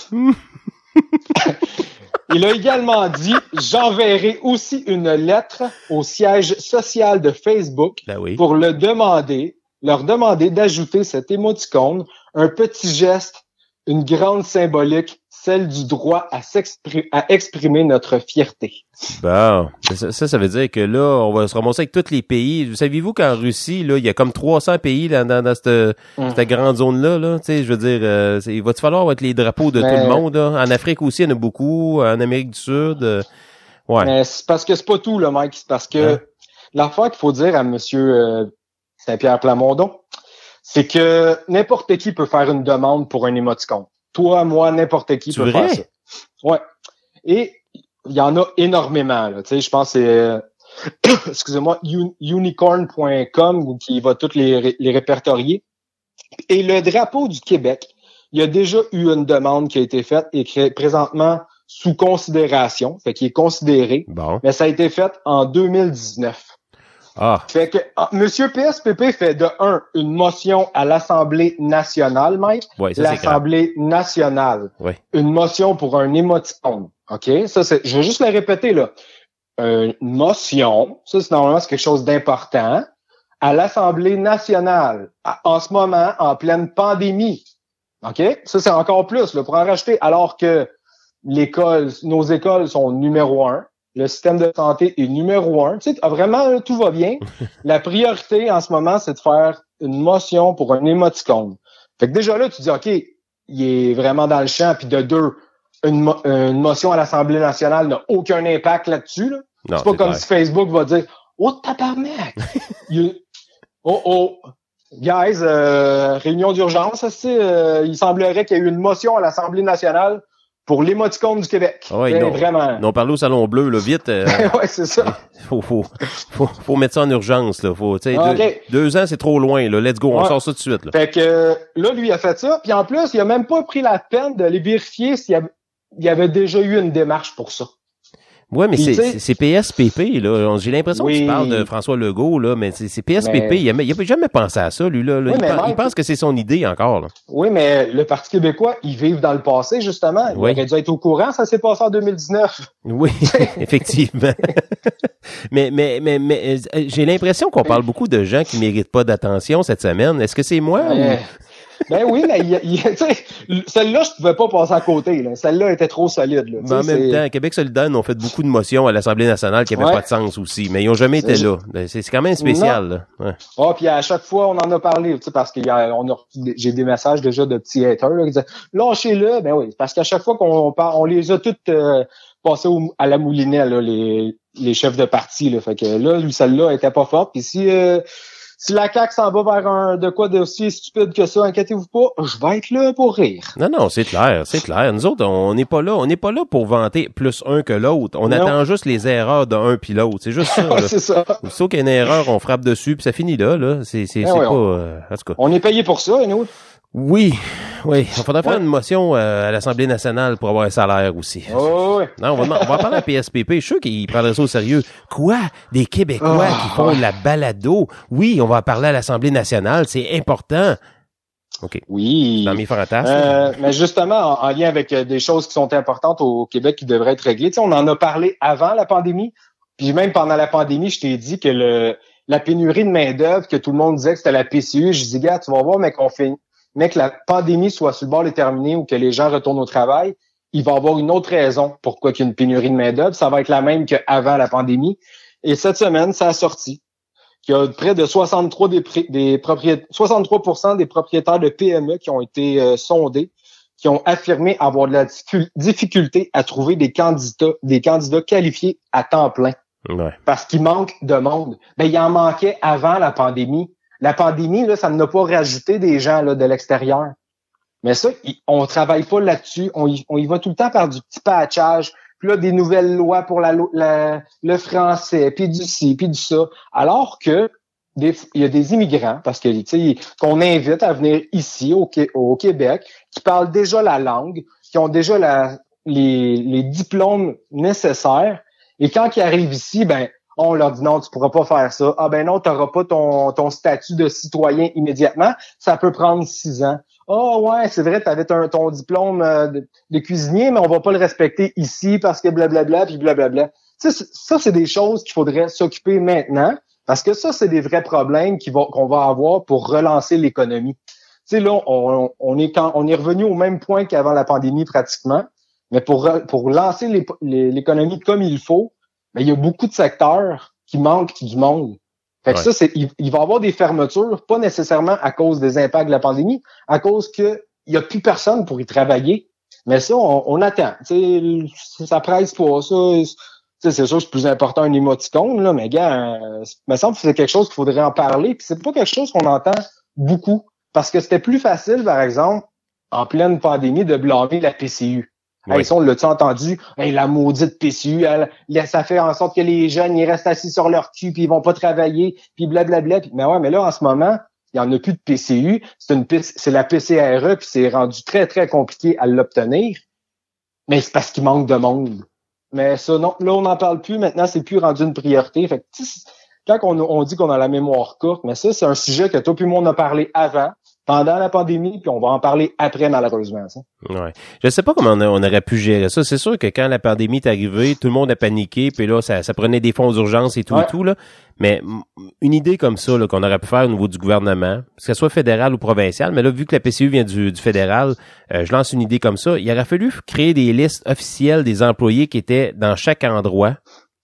Il a également dit « J'enverrai aussi une lettre au siège social de Facebook pour leur demander d'ajouter cet émoticône, un petit geste, une grande symbolique, celle du droit à exprimer notre fierté. » Bon, ça veut dire que là, on va se ramasser avec tous les pays. Saviez-vous qu'en Russie, là, il y a comme 300 pays dans cette grande zone-là, là? Tu sais, je veux dire, il va-tu falloir avec les drapeaux de tout le monde, là? En Afrique aussi, il y en a beaucoup. En Amérique du Sud, ouais. Mais c'est parce que c'est pas tout, là, Mike. C'est parce que l'affaire qu'il faut dire à monsieur Saint-Pierre Plamondon, c'est que n'importe qui peut faire une demande pour un émoticône. Toi, moi, n'importe qui peut faire ça. Ouais. Et il y en a énormément, là. Tu sais, je pense que c'est, excusez-moi, unicorn.com qui va toutes les répertorier. Et le drapeau du Québec, il y a déjà eu une demande qui a été faite et qui est présentement sous considération, fait qu'il est considéré. Bon. Mais ça a été fait en 2019. Fait que Monsieur PSPP fait de 1 une motion à l'Assemblée nationale, Mike. Oui, ça, L'Assemblée nationale. Oui. Une motion pour un émoticône. OK? Ça, je vais juste le répéter, là. Une motion, ça, c'est normalement quelque chose d'important, à l'Assemblée nationale, en ce moment, en pleine pandémie. OK? Ça, c'est encore plus, là, pour en rajouter, alors que nos écoles sont numéro 1. Le système de santé est numéro 1. Tu sais, vraiment, là, tout va bien. La priorité en ce moment, c'est de faire une motion pour un émoticône. Fait que déjà là, tu dis, OK, il est vraiment dans le champ. Puis de 2, une motion à l'Assemblée nationale n'a aucun impact là-dessus. Là. Non, c'est pas comme si Facebook va dire, oh, tabarnak! Guys, réunion d'urgence, il semblerait qu'il y ait eu une motion à l'Assemblée nationale pour l'émoticône du Québec. Oui, vraiment. On parle au Salon Bleu, là, vite. Ouais, c'est ça. Faut mettre ça en urgence, là. Okay. 2 ans, c'est trop loin, là. Let's go, on sort ça tout de suite, là. Fait que, là, lui, il a fait ça. Puis en plus, il a même pas pris la peine de les vérifier s'il y avait déjà eu une démarche pour ça. Ouais, mais c'est PSPP, là. J'ai l'impression que tu parles de François Legault, là, mais c'est PSPP. Il a jamais pensé à ça, lui, là. Oui, il pense que c'est son idée encore, là. Oui, mais le Parti québécois, ils vivent dans le passé, justement. Il aurait dû être au courant, ça s'est passé en 2019. Oui, effectivement. mais j'ai l'impression qu'on parle beaucoup de gens qui méritent pas d'attention cette semaine. Est-ce que c'est moi ou... Ben oui, mais celle-là, je pouvais pas passer à côté. Là. Celle-là était trop solide. Là. Mais en même temps, Québec solidaire ont fait beaucoup de motions à l'Assemblée nationale qui n'avaient pas de sens aussi, mais ils n'ont jamais été là. C'est quand même spécial. Là. Ouais. Puis à chaque fois, on en a parlé, parce que j'ai des messages déjà de petits haters là, qui disaient « Lâchez-le! » Ben oui, parce qu'à chaque fois qu'on parle, on les a toutes passées à la moulinette, là, les chefs de parti. Là. Fait que là, celle-là était pas forte. Puis si la CAQ s'en va vers de quoi d'aussi stupide que ça, inquiétez-vous pas, je vais être là pour rire. Non, c'est clair. Nous autres, on n'est pas là pour vanter plus un que l'autre. On attend juste les erreurs d'un puis l'autre. C'est juste ça. C'est ça. Sauf qu'il y a une erreur, on frappe dessus puis ça finit là. C'est pas... en tout cas. On est payé pour ça, nous. Oui. Il faudrait faire une motion à l'Assemblée nationale pour avoir un salaire aussi. Oh, oui. Non, on va en parler à PSPP. Je suis sûr qu'ils prendraient ça au sérieux. Quoi? Des Québécois qui font la balado? Oui, on va en parler à l'Assemblée nationale. C'est important. OK. Oui. Dans mes fantasmes. Mais justement, en lien avec des choses qui sont importantes au Québec qui devraient être réglées. Tu sais, on en a parlé avant la pandémie. Puis même pendant la pandémie, je t'ai dit que la pénurie de main-d'œuvre, que tout le monde disait que c'était la PCU. Je dis, gars, tu vas voir, mais que la pandémie soit sur le bord de terminer ou que les gens retournent au travail, il va y avoir une autre raison pourquoi il y a une pénurie de main-d'œuvre. Ça va être la même qu'avant la pandémie. Et cette semaine, ça a sorti qu'il y a près de 63% des propriétaires de PME qui ont été sondés, qui ont affirmé avoir de la difficulté à trouver des candidats qualifiés à temps plein. Ouais. Parce qu'il manque de monde. Ben, il en manquait avant la pandémie. La pandémie, là, ça n'a pas rajouté des gens là, de l'extérieur. Mais ça, on travaille pas là-dessus. On y va tout le temps par du petit patchage. Puis là, des nouvelles lois pour le français, puis du ci, puis du ça. Alors que il y a des immigrants, parce que qu'on invite à venir ici, au Québec, qui parlent déjà la langue, qui ont déjà les diplômes nécessaires. Et quand ils arrivent ici, ben on leur dit non, tu pourras pas faire ça. Ah ben non, tu n'auras pas ton statut de citoyen immédiatement. Ça peut prendre 6 ans. Oh ouais, c'est vrai, tu avais ton diplôme de cuisinier, mais on va pas le respecter ici parce que blablabla, puis blablabla. Ça, c'est des choses qu'il faudrait s'occuper maintenant, parce que ça, c'est des vrais problèmes qu'on va avoir pour relancer l'économie. Tu sais, là, on est revenu au même point qu'avant la pandémie pratiquement, mais pour lancer l'économie comme il faut, mais il y a beaucoup de secteurs qui manquent du monde. Fait que ça, il va y avoir des fermetures, pas nécessairement à cause des impacts de la pandémie, à cause que il y a plus personne pour y travailler. Mais ça, on attend. Tu sais, ça presse pas. Ça, c'est sûr que c'est plus important un émoticône, là, mais gars, il me semble que c'est quelque chose qu'il faudrait en parler. Puis c'est pas quelque chose qu'on entend beaucoup. Parce que c'était plus facile, par exemple, en pleine pandémie, de blâmer la PCU. Oui. Hey, ça, on l'a-tu entendu? Hey, la maudite PCU, ça fait en sorte que les jeunes, ils restent assis sur leur cul, puis ils vont pas travailler, puis blablabla. Mais ouais, mais là, en ce moment, il y en a plus de PCU. C'est la PCRE, puis c'est rendu très, très compliqué à l'obtenir. Mais c'est parce qu'il manque de monde. Mais ça, non, là, on n'en parle plus. Maintenant, c'est plus rendu une priorité. Fait que, quand on dit qu'on a la mémoire courte, mais ça, c'est un sujet que toi puis moi, on a parlé avant, pendant la pandémie, puis on va en parler après, malheureusement. Ça. Ouais. Je sais pas comment on aurait pu gérer ça. C'est sûr que quand la pandémie est arrivée, tout le monde a paniqué, puis là, ça prenait des fonds d'urgence et tout et tout, là. Mais une idée comme ça, là, qu'on aurait pu faire au niveau du gouvernement, que ce soit fédéral ou provincial, mais là, vu que la PCU vient du fédéral, je lance une idée comme ça. Il aurait fallu créer des listes officielles des employés qui étaient dans chaque endroit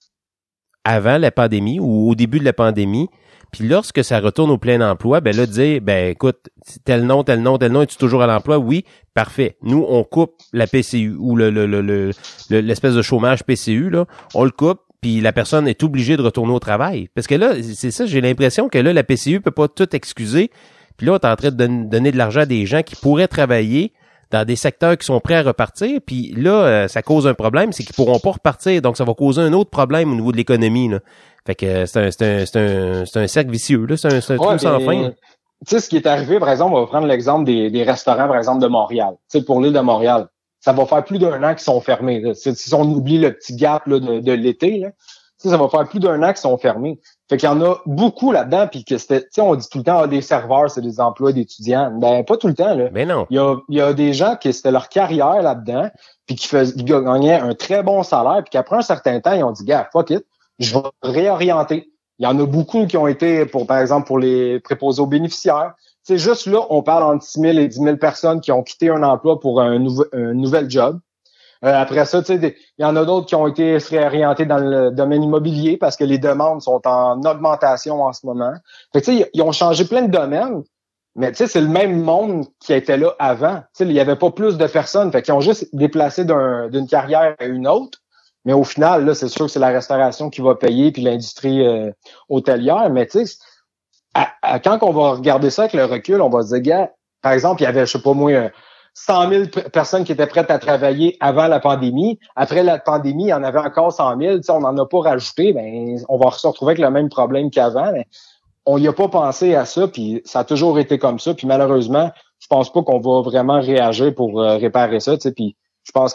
avant la pandémie ou au début de la pandémie. Puis lorsque ça retourne au plein emploi, ben là, dire, écoute, tel nom, es-tu toujours à l'emploi? Oui, parfait. Nous, on coupe la PCU ou l'espèce de chômage PCU, là, on le coupe, puis la personne est obligée de retourner au travail. Parce que là, c'est ça, j'ai l'impression que là, la PCU peut pas tout excuser. Puis là, on est en train de donner de l'argent à des gens qui pourraient travailler dans des secteurs qui sont prêts à repartir, puis là, ça cause un problème, c'est qu'ils pourront pas repartir, donc ça va causer un autre problème au niveau de l'économie, là. Fait que c'est un cercle vicieux, là, c'est un trou sans fin. Tu sais, ce qui est arrivé, par exemple, on va prendre l'exemple des restaurants, par exemple, de Montréal. Tu sais, pour l'île de Montréal, ça va faire plus d'un an qu'ils sont fermés. Là. Si on oublie le petit gap là, de l'été, là, ça va faire plus d'un an qu'ils sont fermés. Fait qu'il y en a beaucoup là-dedans, puis que c'était, tu sais, on dit tout le temps, des serveurs, c'est des emplois d'étudiants. Ben, pas tout le temps, là. Ben non. Il y a des gens qui, c'était leur carrière là-dedans, puis qui gagnaient un très bon salaire, puis qu'après un certain temps, ils ont dit, gars, fuck it, je vais réorienter. Il y en a beaucoup qui ont été, par exemple, pour les préposés aux bénéficiaires. C'est juste là, on parle entre 6 000 et 10 000 personnes qui ont quitté un emploi pour un nouvel job. Après ça, tu sais, il y en a d'autres qui ont été réorientés dans le domaine immobilier parce que les demandes sont en augmentation en ce moment. Fait que, tu sais, ils ont changé plein de domaines, mais tu sais, c'est le même monde qui était là avant. Tu sais, il y avait pas plus de personnes, fait qu'ils ont juste déplacé d'une carrière à une autre. Mais au final, là, c'est sûr que c'est la restauration qui va payer puis l'industrie hôtelière. Mais tu sais, quand on va regarder ça avec le recul, on va se dire, gars, par exemple, il y avait, je sais pas moi, 100 000 personnes qui étaient prêtes à travailler avant la pandémie. Après la pandémie, il y en avait encore 100 000. Tu sais, on n'en a pas rajouté. Ben, on va se retrouver avec le même problème qu'avant. Mais on n'y a pas pensé à ça, puis ça a toujours été comme ça. Puis malheureusement, je pense pas qu'on va vraiment réagir pour réparer ça. Tu sais, puis je pense que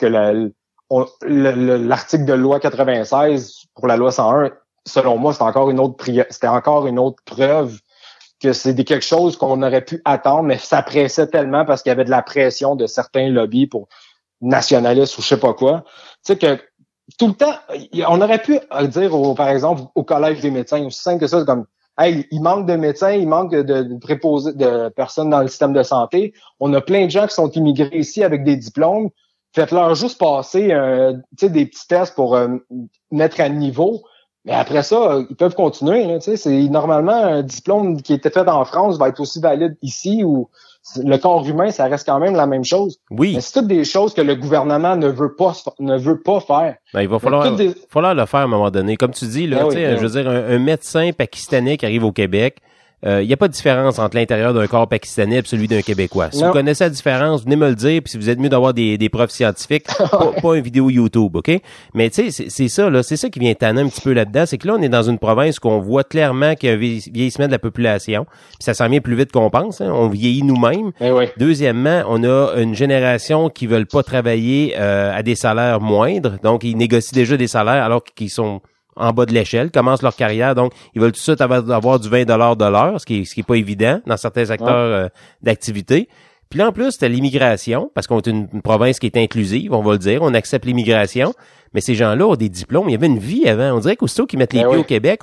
l'article de loi 96 pour la loi 101, selon moi, c'était encore une autre preuve que c'est quelque chose qu'on aurait pu attendre, mais ça pressait tellement parce qu'il y avait de la pression de certains lobbies pour nationalistes ou je sais pas quoi. Tu sais que tout le temps, on aurait pu dire, par exemple, au collège des médecins, aussi simple que ça, c'est comme, hey, il manque de médecins, il manque de préposés, de personnes dans le système de santé. On a plein de gens qui sont immigrés ici avec des diplômes. Faites-leur juste passer des petits tests pour mettre à niveau. Mais après ça, ils peuvent continuer. Là, c'est normalement un diplôme qui était fait en France va être aussi valide ici ou le corps humain, ça reste quand même la même chose. Oui. Mais c'est toutes des choses que le gouvernement ne veut pas faire. Ben, il va falloir le faire à un moment donné. Comme tu dis, là, je veux dire, un médecin pakistanais qui arrive au Québec, il n'y a pas de différence entre l'intérieur d'un corps pakistanais et celui d'un Québécois. Si vous connaissez la différence, venez me le dire, puis si vous êtes mieux d'avoir des preuves scientifiques, pas une vidéo YouTube, OK? Mais tu sais, c'est ça, là, c'est ça qui vient tanner un petit peu là-dedans, c'est que là, on est dans une province qu'on voit clairement qu'il y a un vieillissement de la population, puis ça s'en vient plus vite qu'on pense, hein, on vieillit nous-mêmes. Deuxièmement, on a une génération qui veulent pas travailler à des salaires moindres, donc ils négocient déjà des salaires alors qu'ils sont en bas de l'échelle, commencent leur carrière, donc ils veulent tout de suite avoir du 20 $ de l'heure, ce qui est pas évident dans certains secteurs d'activité. Puis là, en plus, c'était l'immigration, parce qu'on est une province qui est inclusive, on va le dire, on accepte l'immigration, mais ces gens-là ont des diplômes, il y avait une vie avant. On dirait qu'aussitôt qu'ils mettent les pieds au Québec,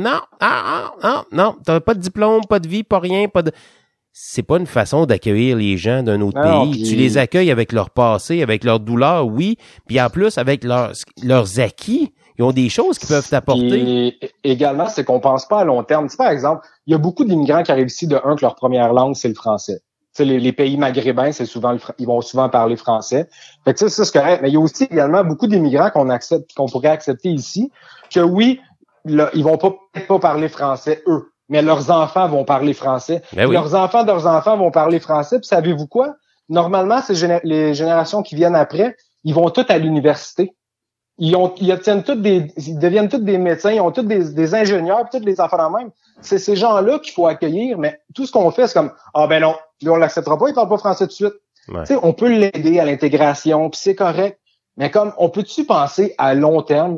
non, t'as pas de diplôme, pas de vie, pas rien, pas de... C'est pas une façon d'accueillir les gens d'un autre pays. Tu les accueilles avec leur passé, avec leur douleur, oui, puis en plus, avec leurs acquis. Ils ont des choses qui peuvent t'apporter. Et également, c'est qu'on pense pas à long terme. Tu sais, par exemple, il y a beaucoup d'immigrants qui arrivent ici que leur première langue, c'est le français. Tu sais, les pays maghrébins, c'est souvent ils vont souvent parler français. Fait que ça, c'est correct. Mais il y a aussi également beaucoup d'immigrants qu'on pourrait accepter ici, que oui, là, ils vont pas parler français, eux. Mais leurs enfants vont parler français. Ben oui. Leurs enfants vont parler français. Puis savez-vous quoi? Normalement, les générations qui viennent après, ils vont toutes à l'université. Ils deviennent tous des médecins, ils ont tous des ingénieurs, puis tous des enfants en même. C'est ces gens-là qu'il faut accueillir, mais tout ce qu'on fait, c'est comme, ben non, lui, on l'acceptera pas, il parle pas français tout de suite. Tu sais, on peut l'aider à l'intégration, puis c'est correct. Mais comme, on peut-tu penser à long terme?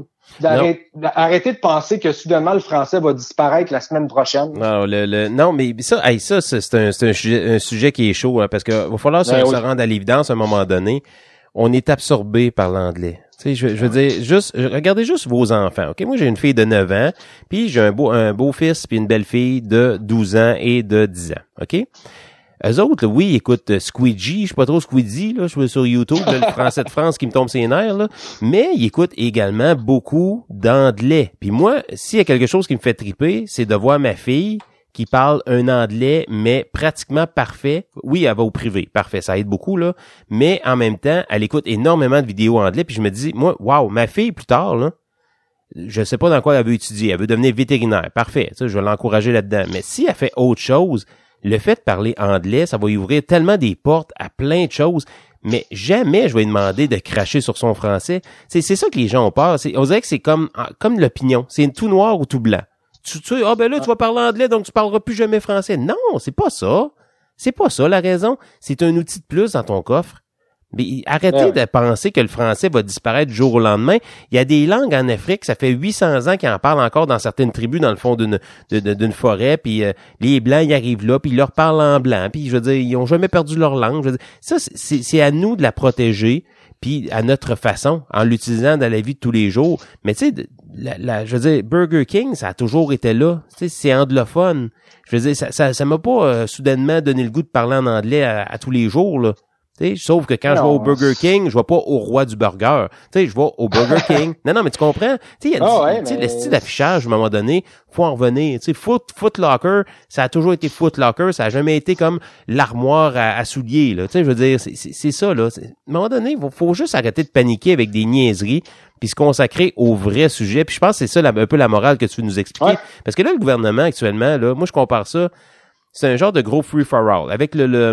Arrêter de penser que soudainement le français va disparaître la semaine prochaine. Non, mais ça, c'est un sujet qui est chaud, hein, parce que va falloir se rendre à l'évidence à un moment donné. On est absorbé par l'anglais. Tu sais, je veux dire, regardez juste vos enfants. Ok, moi j'ai une fille de 9 ans, puis j'ai un beau-fils puis une belle-fille de 12 ans et de 10 ans. Ok. Eux autres, là, oui, écoute, Squeegee, je sais pas trop Squeezie, là, je suis sur YouTube, là, le français de France qui me tombe ses nerfs, là, mais ils écoutent également beaucoup d'anglais. Puis moi, s'il y a quelque chose qui me fait triper, c'est de voir ma fille qui parle un anglais, mais pratiquement parfait. Oui, elle va au privé, parfait, ça aide beaucoup, là, mais en même temps, elle écoute énormément de vidéos anglais, puis je me dis, moi, wow, ma fille, plus tard, là, je sais pas dans quoi elle veut étudier, elle veut devenir vétérinaire, parfait, ça, je vais l'encourager là-dedans, mais si elle fait autre chose, le fait de parler anglais, ça va y ouvrir tellement des portes à plein de choses, mais jamais je vais lui demander de cracher sur son français. C'est ça que les gens ont peur. On dirait que c'est comme l'opinion. C'est tout noir ou tout blanc. Tu vas parler anglais, donc tu parleras plus jamais français. Non, c'est pas ça. C'est pas ça la raison. C'est un outil de plus dans ton coffre. Mais arrêtez de penser que le français va disparaître du jour au lendemain. Il y a des langues en Afrique, ça fait 800 ans qu'ils en parlent encore dans certaines tribus dans le fond d'une forêt, puis les Blancs, ils arrivent là, puis ils leur parlent en blanc, puis je veux dire, ils ont jamais perdu leur langue. Je veux dire, ça, c'est à nous de la protéger, puis à notre façon, en l'utilisant dans la vie de tous les jours. Mais tu sais, je veux dire, Burger King, ça a toujours été là. Tu sais, c'est anglophone. Je veux dire, ça m'a pas soudainement donné le goût de parler en anglais à tous les jours, là. T'sais, sauf que quand je vais au Burger King, je vais pas au roi du burger. Je vais au Burger King. Non, mais tu comprends? Il y a le style d'affichage, à un moment donné, faut en revenir. Foot Locker, ça a toujours été Foot Locker, ça a jamais été comme l'armoire à souliers. Là. Je veux dire, c'est ça. Là. À un moment donné, faut juste arrêter de paniquer avec des niaiseries puis se consacrer au vrai sujet. Puis je pense que c'est ça un peu la morale que tu veux nous expliquer. Ouais. Parce que là, le gouvernement, actuellement, là, moi, je compare ça. C'est un genre de gros free-for-all. Avec la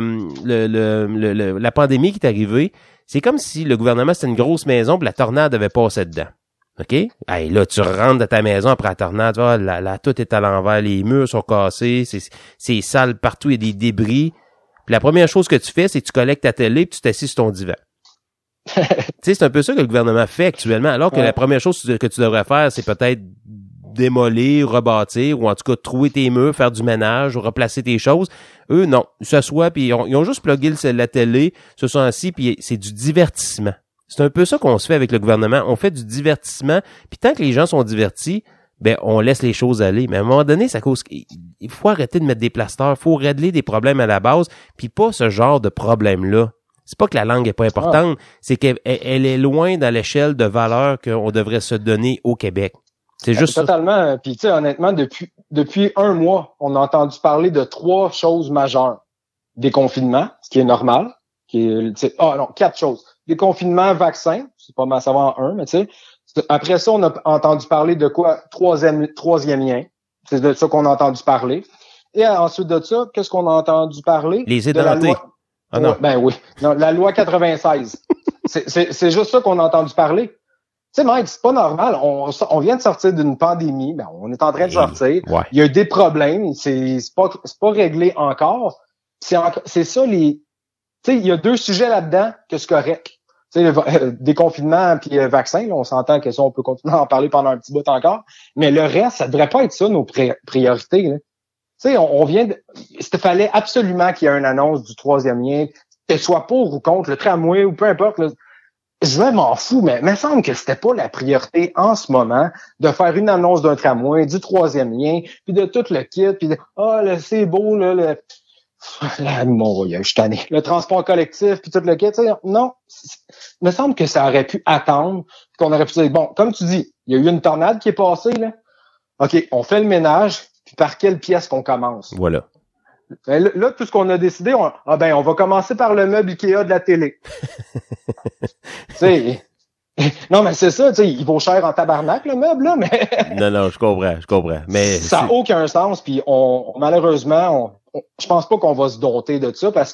pandémie qui est arrivée, c'est comme si le gouvernement, c'était une grosse maison puis la tornade avait passé dedans. OK? Hey, là, tu rentres dans ta maison après la tornade, tu vois, là, tout est à l'envers, les murs sont cassés, c'est sale partout, il y a des débris. Puis la première chose que tu fais, c'est que tu collectes ta télé puis tu t'assis sur ton divan. Tu sais, c'est un peu ça que le gouvernement fait actuellement, alors que la première chose que tu devrais faire, c'est peut-être démolir, rebâtir, ou en tout cas trouver tes murs, faire du ménage, ou replacer tes choses. Eux, non. Ils s'assoient, puis ils ont juste plugué la télé, se sont assis, puis c'est du divertissement. C'est un peu ça qu'on se fait avec le gouvernement. On fait du divertissement, puis tant que les gens sont divertis, ben on laisse les choses aller. Mais à un moment donné, ça cause... Il faut arrêter de mettre des plasteurs, il faut régler des problèmes à la base, puis pas ce genre de problème-là. C'est pas que la langue est pas importante, c'est qu'elle est loin dans l'échelle de valeur qu'on devrait se donner au Québec. C'est juste totalement. Puis tu sais, honnêtement, depuis un mois, on a entendu parler de 3 choses majeures. Déconfinement, ce qui est normal, qui est 4 choses. Déconfinement, vaccin, c'est pas mal savoir en 1, mais tu sais. Après ça, on a entendu parler de quoi? Troisième lien. C'est de ça qu'on a entendu parler. Et ensuite de ça, qu'est-ce qu'on a entendu parler? Les édentés. Ah non. Ben oui. Non, la loi 96. C'est juste ça qu'on a entendu parler. Tu sais, Mike, c'est pas normal. On vient de sortir d'une pandémie. Ben, on est en train de sortir. Ouais. Il y a des problèmes. C'est pas réglé encore. C'est ça tu sais, il y a 2 sujets là-dedans que c'est correct. Tu sais, le déconfinement puis le vaccin, là, on s'entend que ça, on peut continuer à en parler pendant un petit bout encore. Mais le reste, ça devrait pas être ça, nos priorités, là. Tu sais, on vient il fallait absolument qu'il y ait une annonce du 3e lien, que ce soit pour ou contre le tramway ou peu importe, là. Je m'en fous, mais il me semble que c'était pas la priorité en ce moment de faire une annonce d'un tramway, du 3e lien, puis de tout le kit, puis de là, c'est beau, là, je suis tanné. Le transport collectif, puis tout le kit. Non, il me semble que ça aurait pu attendre, qu'on aurait pu dire, bon, comme tu dis, il y a eu une tornade qui est passée, là. OK, on fait le ménage, puis par quelle pièce qu'on commence? Voilà. Là, tout ce qu'on a décidé, on va commencer par le meuble Ikea de la télé. Non, mais c'est ça, tu sais, il vaut cher en tabarnak, le meuble, là, mais... Non, je comprends. Mais ça n'a aucun sens, puis malheureusement, je pense pas qu'on va se dompter de ça, parce que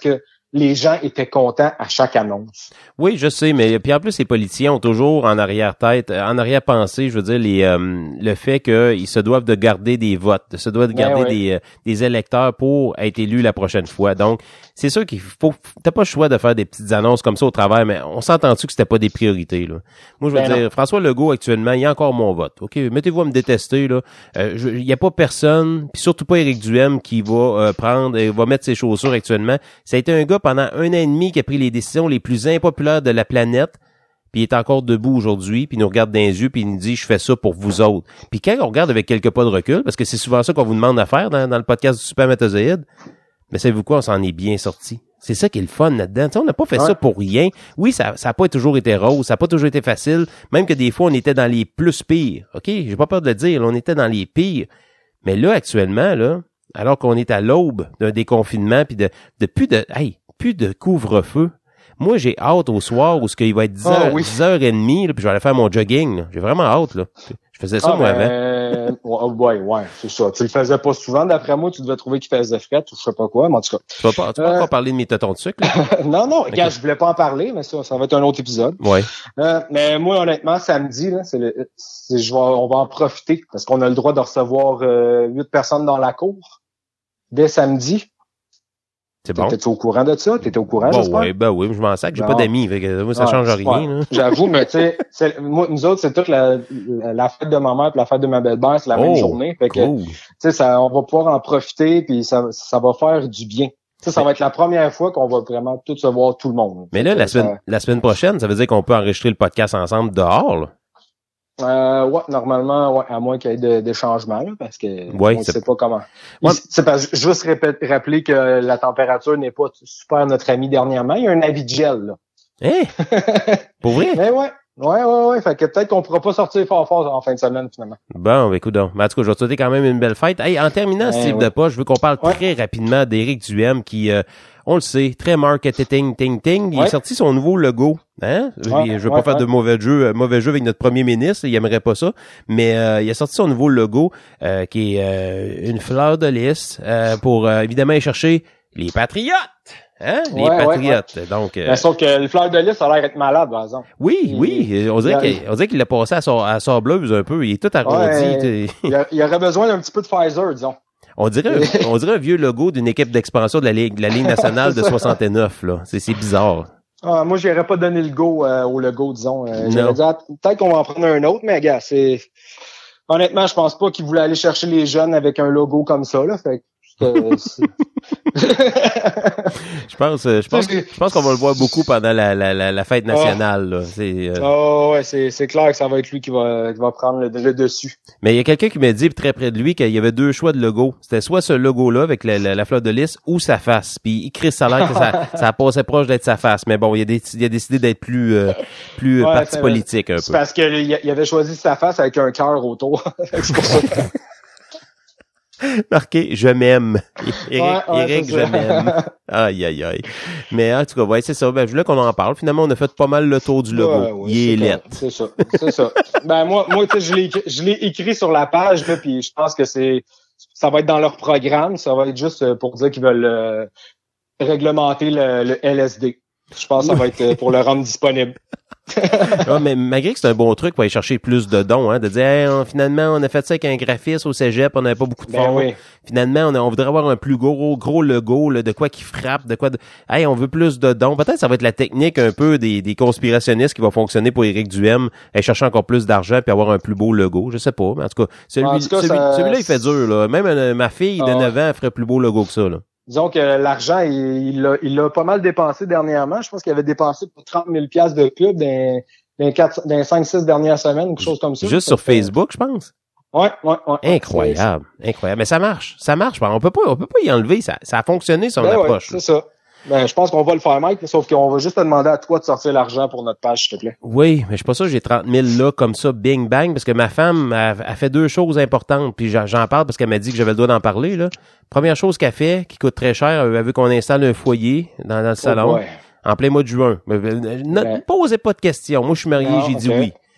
les gens étaient contents à chaque annonce. Oui, je sais, mais puis en plus, les politiciens ont toujours en arrière-tête, en arrière-pensée, je veux dire, le fait qu'ils se doivent de garder des votes, se doivent de garder des électeurs pour être élus la prochaine fois. Donc, c'est sûr qu'il faut, t'as pas le choix de faire des petites annonces comme ça au travers, mais on s'entend-tu que c'était pas des priorités, là? Moi, je veux dire, François Legault, actuellement, il y a encore mon vote. OK, mettez-vous à me détester, là. Il y a pas personne, puis surtout pas Éric Duhem, qui va va mettre ses chaussures actuellement. Ça a été un gars pendant 1 an et demi qui a pris les décisions les plus impopulaires de la planète, puis il est encore debout aujourd'hui, puis il nous regarde dans les yeux, puis il nous dit « Je fais ça pour vous autres ». Puis quand on regarde avec quelques pas de recul, parce que c'est souvent ça qu'on vous demande à faire dans le podcast du Supermatozoïde, mais savez-vous quoi, on s'en est bien sorti. C'est ça qui est le fun là-dedans. T'sais, on n'a pas fait ça pour rien. Oui, ça a pas toujours été rose, ça a pas toujours été facile, même que des fois, on était dans les plus pires. OK, j'ai pas peur de le dire, là, on était dans les pires. Mais là, actuellement, là, alors qu'on est à l'aube d'un déconfinement, puis de plus de couvre-feu. Moi, j'ai hâte au soir où il va être 10h30, là, puis je vais aller faire mon jogging. Là. J'ai vraiment hâte, là. Je faisais ça, moi, avant. Ouais, c'est ça. Tu le faisais pas souvent, d'après moi, tu devais trouver qu'il faisait fret ou je sais pas quoi, mais en tout cas. Tu vas pas parler de mes tétons de sucre, là? Non, regarde, je voulais pas en parler, mais ça va être un autre épisode. Ouais. Mais moi, honnêtement, samedi, là, on va en profiter, parce qu'on a le droit de recevoir 8 personnes dans la cour dès samedi. C'est bon. T'étais au courant de ça? T'étais au courant, j'espère? Ben oui, je m'en sac. J'ai pas d'amis. Fait que moi, ça change rien. Là. J'avoue, mais tu sais, nous autres, c'est toute la fête de ma mère et la fête de ma belle-mère, c'est la même journée. Fait que, tu sais, on va pouvoir en profiter puis ça va faire du bien. Ça va être la première fois qu'on va vraiment tout se voir tout le monde. Mais là, la semaine prochaine, ça veut dire qu'on peut enregistrer le podcast ensemble dehors, là? Normalement, à moins qu'il y ait des changements, là, parce que on ne sait pas comment. Ouais. C'est parce que juste rappeler que la température n'est pas super notre ami dernièrement. Il y a un avis de gel, là. Hein? Pour vrai? Mais ouais. Fait que peut-être qu'on pourra pas sortir fort en fin de semaine, finalement. Bon, écoute donc. Mais en tout cas, je vais te souhaiter quand même une belle fête. Hey, en terminant, Steve Depas, je veux qu'on parle très rapidement d'Éric Duhem qui, on le sait, très marketing, il a sorti son nouveau logo. Hein? Je veux pas faire de mauvais jeu avec notre premier ministre, il aimerait pas ça, mais il a sorti son nouveau logo qui est une fleur de lys pour évidemment aller chercher les patriotes. Hein? Les patriotes. Donc, sauf que le fleur de lys a l'air d'être malade, par exemple. Oui. On dirait qu'il l'a passé à sableuse un peu. Il est tout arrondi. Il aurait besoin d'un petit peu de Pfizer, disons. On dirait un vieux logo d'une équipe d'expansion de la Ligue nationale de 69, là. C'est bizarre. Moi, j'aurais pas donné le go au logo, disons. J'aurais dit, peut-être qu'on va en prendre un autre, mais gars, honnêtement, je pense pas qu'ils voulaient aller chercher les jeunes avec un logo comme ça, là. Fait que je pense qu'on va le voir beaucoup pendant la fête nationale, là. C'est clair que ça va être lui qui va prendre le dessus. Mais il y a quelqu'un qui m'a dit très près de lui qu'il y avait 2 choix de logo. C'était soit ce logo-là avec la fleur de lys ou sa face. Puis il crie ça a l'air que ça passait proche d'être sa face. Mais bon, il a décidé d'être plus parti politique un peu. C'est parce qu'il avait choisi sa face avec un cœur autour. C'est pour ça. Marqué, je m'aime. Éric, je m'aime. Aïe. Mais en tout cas, c'est ça. Ben, je voulais qu'on en parle. Finalement, on a fait pas mal le tour du logo. Il est lettre. C'est ça. Ben, moi, tu sais, je l'ai écrit sur la page, là, puis je pense que ça va être dans leur programme. Ça va être juste pour dire qu'ils veulent réglementer le LSD. Je pense que ça va être pour le rendre disponible. Mais malgré que c'est un bon truc pour aller chercher plus de dons, hein, de dire finalement on a fait ça avec un graphiste au cégep, on n'avait pas beaucoup de fonds. Finalement on voudrait avoir un plus gros logo là, de quoi qui frappe, de quoi on veut plus de dons. Peut-être ça va être la technique un peu des conspirationnistes qui va fonctionner pour Éric Duhem, aller chercher encore plus d'argent puis avoir un plus beau logo, je sais pas, mais en tout cas celui-là il fait dur là. Même ma fille de 9 ans elle ferait plus beau logo que ça là. Disons que l'argent, il l'a pas mal dépensé dernièrement. Je pense qu'il avait dépensé pour 30 000 $ de club dans 5-6 dernières semaines, quelque chose comme ça. Juste sur Facebook, je pense. Ouais. Incroyable. Mais ça marche. On peut pas y enlever. Ça a fonctionné son approche. C'est ça. Ben, je pense qu'on va le faire, Mike, sauf qu'on va juste te demander à toi de sortir l'argent pour notre page, s'il te plaît. Oui, mais je suis pas sûr que j'ai 30 000 là, comme ça, bing bang, parce que ma femme a fait 2 choses importantes, puis j'en parle parce qu'elle m'a dit que j'avais le droit d'en parler, là. Première chose qu'elle fait, qui coûte très cher, elle veut qu'on installe un foyer dans le salon, en plein mois de juin. Posez pas de questions. Moi, je suis marié, j'ai dit oui.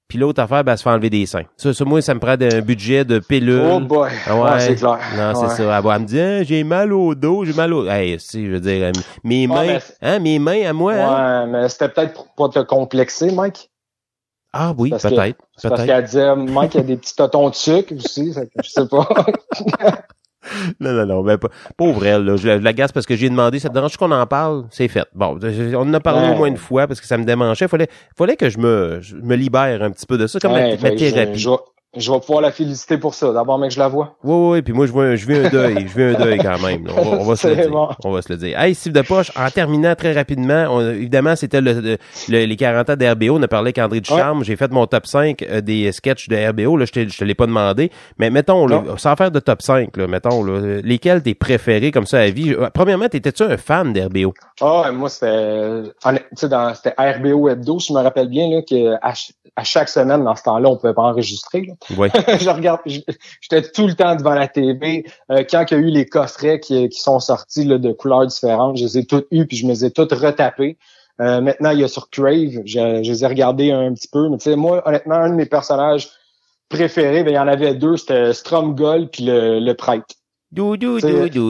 Puis l'autre affaire, ben, elle se fait enlever des seins. Ça, moi, ça me prend un budget de pilule. Oh boy! Ouais, c'est clair. Non, c'est ça. Elle me dit, j'ai mal au dos, j'ai mal au... Hey, si, je veux dire, mes mains à moi. Ouais, mais c'était peut-être pour pas te complexer, Mike. Ah oui, parce peut-être. Parce qu'elle disait, Mike, il y a des petits totons de sucre aussi, je sais pas. Non, ben, pauvre elle, là. Je l'agace parce que j'ai demandé, ça te dérange qu'on en parle? C'est fait. Bon, on en a parlé au moins une fois parce que ça me démangeait. Fallait que je me libère un petit peu de ça, comme ma thérapie. Je vais pouvoir la féliciter pour ça, d'abord, mec, je la vois. Oui, puis moi, je vis un deuil quand même. Là. On va se le dire. Bon. On va se le dire. Hey, Steve Depoche, en terminant très rapidement, évidemment, c'était les 40 ans d'RBO. On a parlé avec André Ducharme. Ouais. J'ai fait mon top 5 des sketchs de RBO. Là, je te l'ai pas demandé. Mais mettons, là, sans faire de top 5, là, mettons, là, lesquels tes préférés comme ça à vie? Premièrement, t'étais-tu un fan d'RBO? Ah, moi, c'était RBO Hebdo, si je me rappelle bien, là, que à chaque semaine, dans ce temps-là, on pouvait pas enregistrer, là. Oui. J'étais tout le temps devant la TV. Quand il y a eu les coffrets qui sont sortis là, de couleurs différentes, je les ai toutes eues puis je me les ai toutes retapées. Maintenant, il y a sur Crave, je les ai regardés un petit peu. Mais tu sais, moi, honnêtement, un de mes personnages préférés, ben il y en avait deux, c'était Stromgol puis le prêtre. Doudou.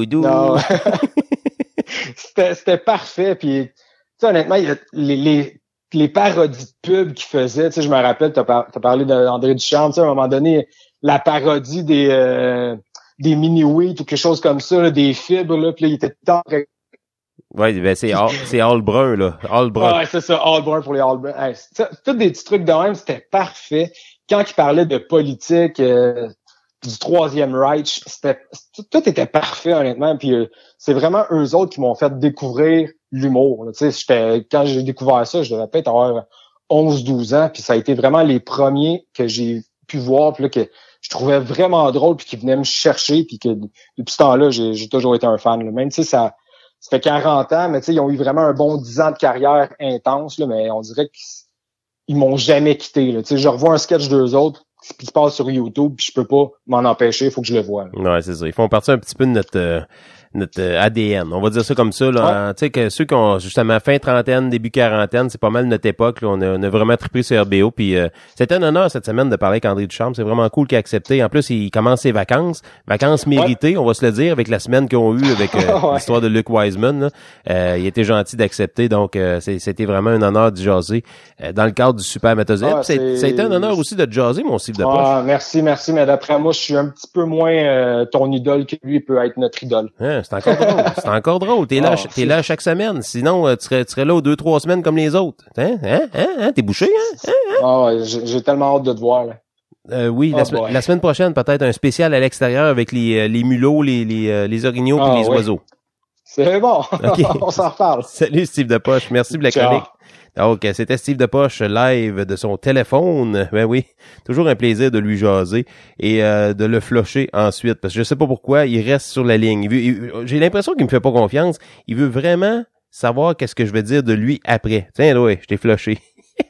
C'était parfait. Puis, tu sais, honnêtement, il y a les parodies de pub qu'il faisait, tu sais, je me rappelle, t'as parlé d'André Ducharme, tu sais, à un moment donné, la parodie des mini-wheat ou quelque chose comme ça, là, des fibres, là, puis là, il était tout le temps... Ouais, ben c'est all brun, là. All brun. Ouais, c'est ça, all brun pour les all brun. Hey, tous des petits trucs de même, c'était parfait. Quand il parlait de politique, du Troisième Reich, tout était parfait, honnêtement, puis c'est vraiment eux autres qui m'ont fait découvrir l'humour. Tu sais, quand j'ai découvert ça, je devais peut-être avoir 11-12 ans, puis ça a été vraiment les premiers que j'ai pu voir, puis là, que je trouvais vraiment drôle, puis qui venaient me chercher, puis que depuis ce temps-là, j'ai toujours été un fan. Là. Même, tu sais, ça fait 40 ans, mais tu sais, ils ont eu vraiment un bon 10 ans de carrière intense, là, mais on dirait qu'ils m'ont jamais quitté. Là. Tu sais, je revois un sketch d'eux autres, qui se passe sur YouTube, puis je peux pas m'en empêcher, il faut que je le voie. Là. Ouais, c'est ça. Ils font partie un petit peu de notre ADN. On va dire ça comme ça, là. Ouais. Tu sais, que ceux qui ont justement fin trentaine, début quarantaine, c'est pas mal notre époque, là. On a vraiment trippé sur RBO, puis c'était un honneur cette semaine de parler avec André Ducharme. C'est vraiment cool qu'il a accepté. En plus, il commence ses vacances méritées, on va se le dire, avec la semaine qu'ils ont eue avec l'histoire de Luke Wiseman, là. Il était gentil d'accepter, donc c'était vraiment un honneur de jaser dans le cadre du Super Méthode. C'était un honneur aussi de jaser, mon Steve Depoche. Ah, merci, mais d'après moi, je suis un petit peu moins ton idole que lui peut être notre idole. C'est encore drôle. T'es là chaque semaine. Sinon, tu serais là aux 2-3 semaines comme les autres. T'es bouché, hein? Ah ouais, j'ai tellement hâte de te voir, là. Oui, la semaine prochaine, peut-être un spécial à l'extérieur avec les mulots, les orignaux et les oiseaux. C'est bon. Okay. On s'en reparle. Salut, Steve Depoche. Merci pour la chronique. Donc, c'était Steve Depoche live de son téléphone. Ben oui, toujours un plaisir de lui jaser et de le flusher ensuite. Parce que je sais pas pourquoi, il reste sur la ligne. J'ai l'impression qu'il me fait pas confiance. Il veut vraiment savoir qu'est-ce que je vais dire de lui après. Tiens, là, ouais, je t'ai flushé.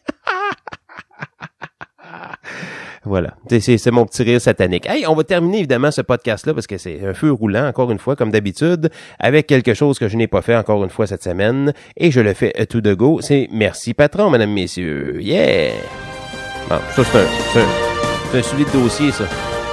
Voilà, c'est mon petit rire satanique. Hey, on va terminer évidemment ce podcast-là parce que c'est un feu roulant, encore une fois, comme d'habitude, avec quelque chose que je n'ai pas fait encore une fois cette semaine, et je le fais tout de go. C'est merci patron, mesdames, messieurs. Yeah! Bon, ça c'est un suivi de dossier, ça.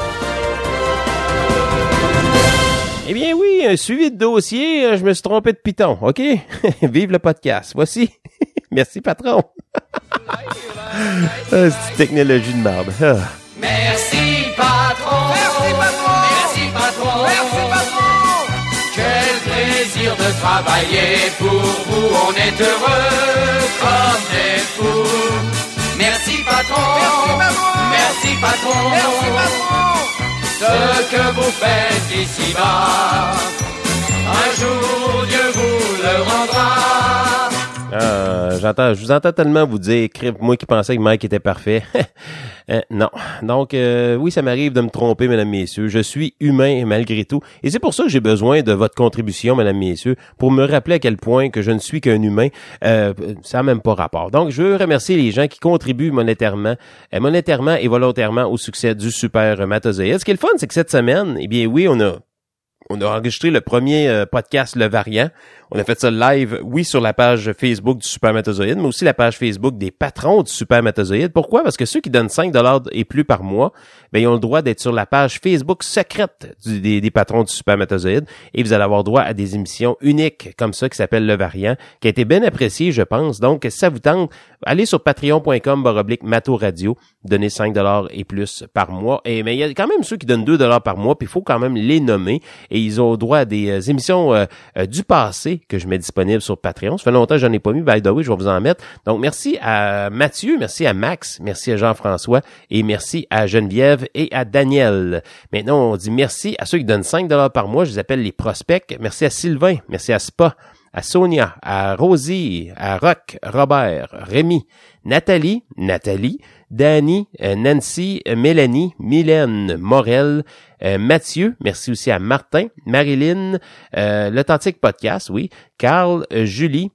Eh bien oui, un suivi de dossier, je me suis trompé de piton, OK? Vive le podcast. Voici. Merci patron. C'est une technologie de merde. Merci patron. Merci patron. Merci patron. Merci patron. Quel plaisir de travailler pour vous. On est heureux comme des fous. Merci patron. Merci patron. Merci patron. Ce que vous faites ici-bas, un jour Dieu vous le rendra. Je vous entends tellement vous dire, moi qui pensais que Mike était parfait. Non. Donc, oui, ça m'arrive de me tromper, mesdames, messieurs. Je suis humain malgré tout. Et c'est pour ça que j'ai besoin de votre contribution, mesdames, messieurs, pour me rappeler à quel point que je ne suis qu'un humain. Ça n'a même pas rapport. Donc, je veux remercier les gens qui contribuent monétairement et volontairement au succès du Super Matozoïde. Ce qui est le fun, c'est que cette semaine, eh bien oui, on a On a enregistré le premier podcast Le Variant. On a fait ça live, oui, sur la page Facebook du Supermatozoïde, mais aussi la page Facebook des patrons du Supermatozoïde. Pourquoi? Parce que ceux qui donnent 5$ et plus par mois, ben, ils ont le droit d'être sur la page Facebook secrète des patrons du Supermatozoïde et vous allez avoir droit à des émissions uniques comme ça qui s'appelle Le Variant, qui a été bien apprécié, je pense. Donc, si ça vous tente, allez sur patreon.com/Mato-Radio, donnez 5$ et plus par mois. Mais il y a quand même ceux qui donnent 2$ par mois, puis il faut quand même les nommer. Et ils ont droit à des émissions du passé que je mets disponibles sur Patreon. Ça fait longtemps que j'en ai pas mis, by the way, je vais vous en mettre. Donc, merci à Mathieu, merci à Max, merci à Jean-François et merci à Geneviève et à Daniel. Maintenant, on dit merci à ceux qui donnent 5$ par mois. Je les appelle les prospects. Merci à Sylvain, merci à Spa, à Sonia, à Rosie, à Roch, Robert, Rémi, Nathalie, Dani, Nancy, Mélanie, Mylène, Morel, Mathieu, merci aussi à Martin, Marilyn, l'Authentique Podcast, oui, Carl, Julie,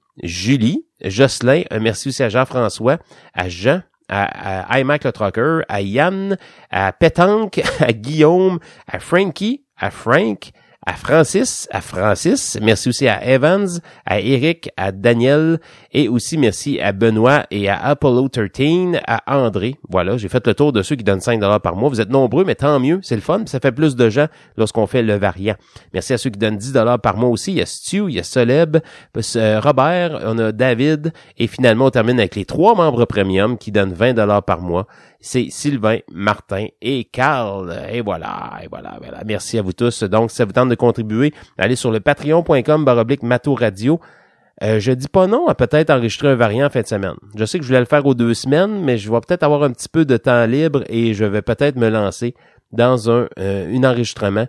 Jocelyn, merci aussi à Jean-François, à Jean, à iMac le Trucker, à Yann, à Pétanque, à Guillaume, à Frankie, à Frank, à Francis, merci aussi à Evans, à Eric, à Daniel, et aussi merci à Benoît et à Apollo 13, à André. Voilà, j'ai fait le tour de ceux qui donnent 5$ par mois. Vous êtes nombreux, mais tant mieux, c'est le fun, ça fait plus de gens lorsqu'on fait le variant. Merci à ceux qui donnent 10$ par mois aussi. Il y a Stu, il y a Soleb, Robert, on a David, et finalement on termine avec les 3 membres premium qui donnent 20$ par mois. C'est Sylvain, Martin et Carl. Et voilà. Merci à vous tous. Donc, si ça vous tente de contribuer, allez sur le patreon.com/Mato-Radio. Je dis pas non à peut-être enregistrer un variant en fin de semaine. Je sais que je voulais le faire aux 2 semaines, mais je vais peut-être avoir un petit peu de temps libre et je vais peut-être me lancer dans un enregistrement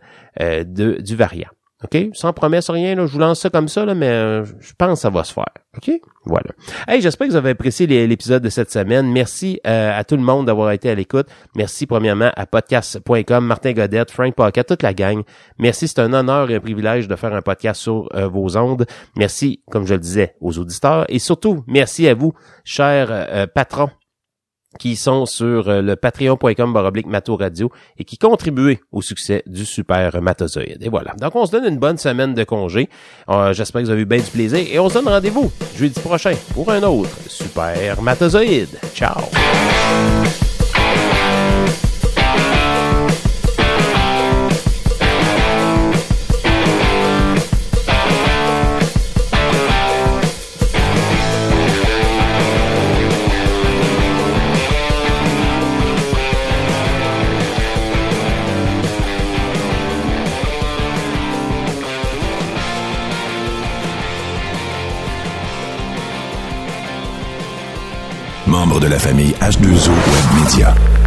du variant. OK? Sans promesse, rien, là. Je vous lance ça comme ça, là, mais je pense que ça va se faire. OK? Voilà. Hey, j'espère que vous avez apprécié l'épisode de cette semaine. Merci à tout le monde d'avoir été à l'écoute. Merci premièrement à podcast.com, Martin Godette, Frank Pocket, toute la gang. Merci, c'est un honneur et un privilège de faire un podcast sur vos ondes. Merci, comme je le disais, aux auditeurs. Et surtout, merci à vous, chers patrons, qui sont sur le patreon.com/Mato-Radio et qui contribuent au succès du Supermatozoïde. Et voilà. Donc, on se donne une bonne semaine de congé. J'espère que vous avez eu bien du plaisir et on se donne rendez-vous jeudi prochain pour un autre Supermatozoïde. Ciao! Membre de la famille H2O Web Media.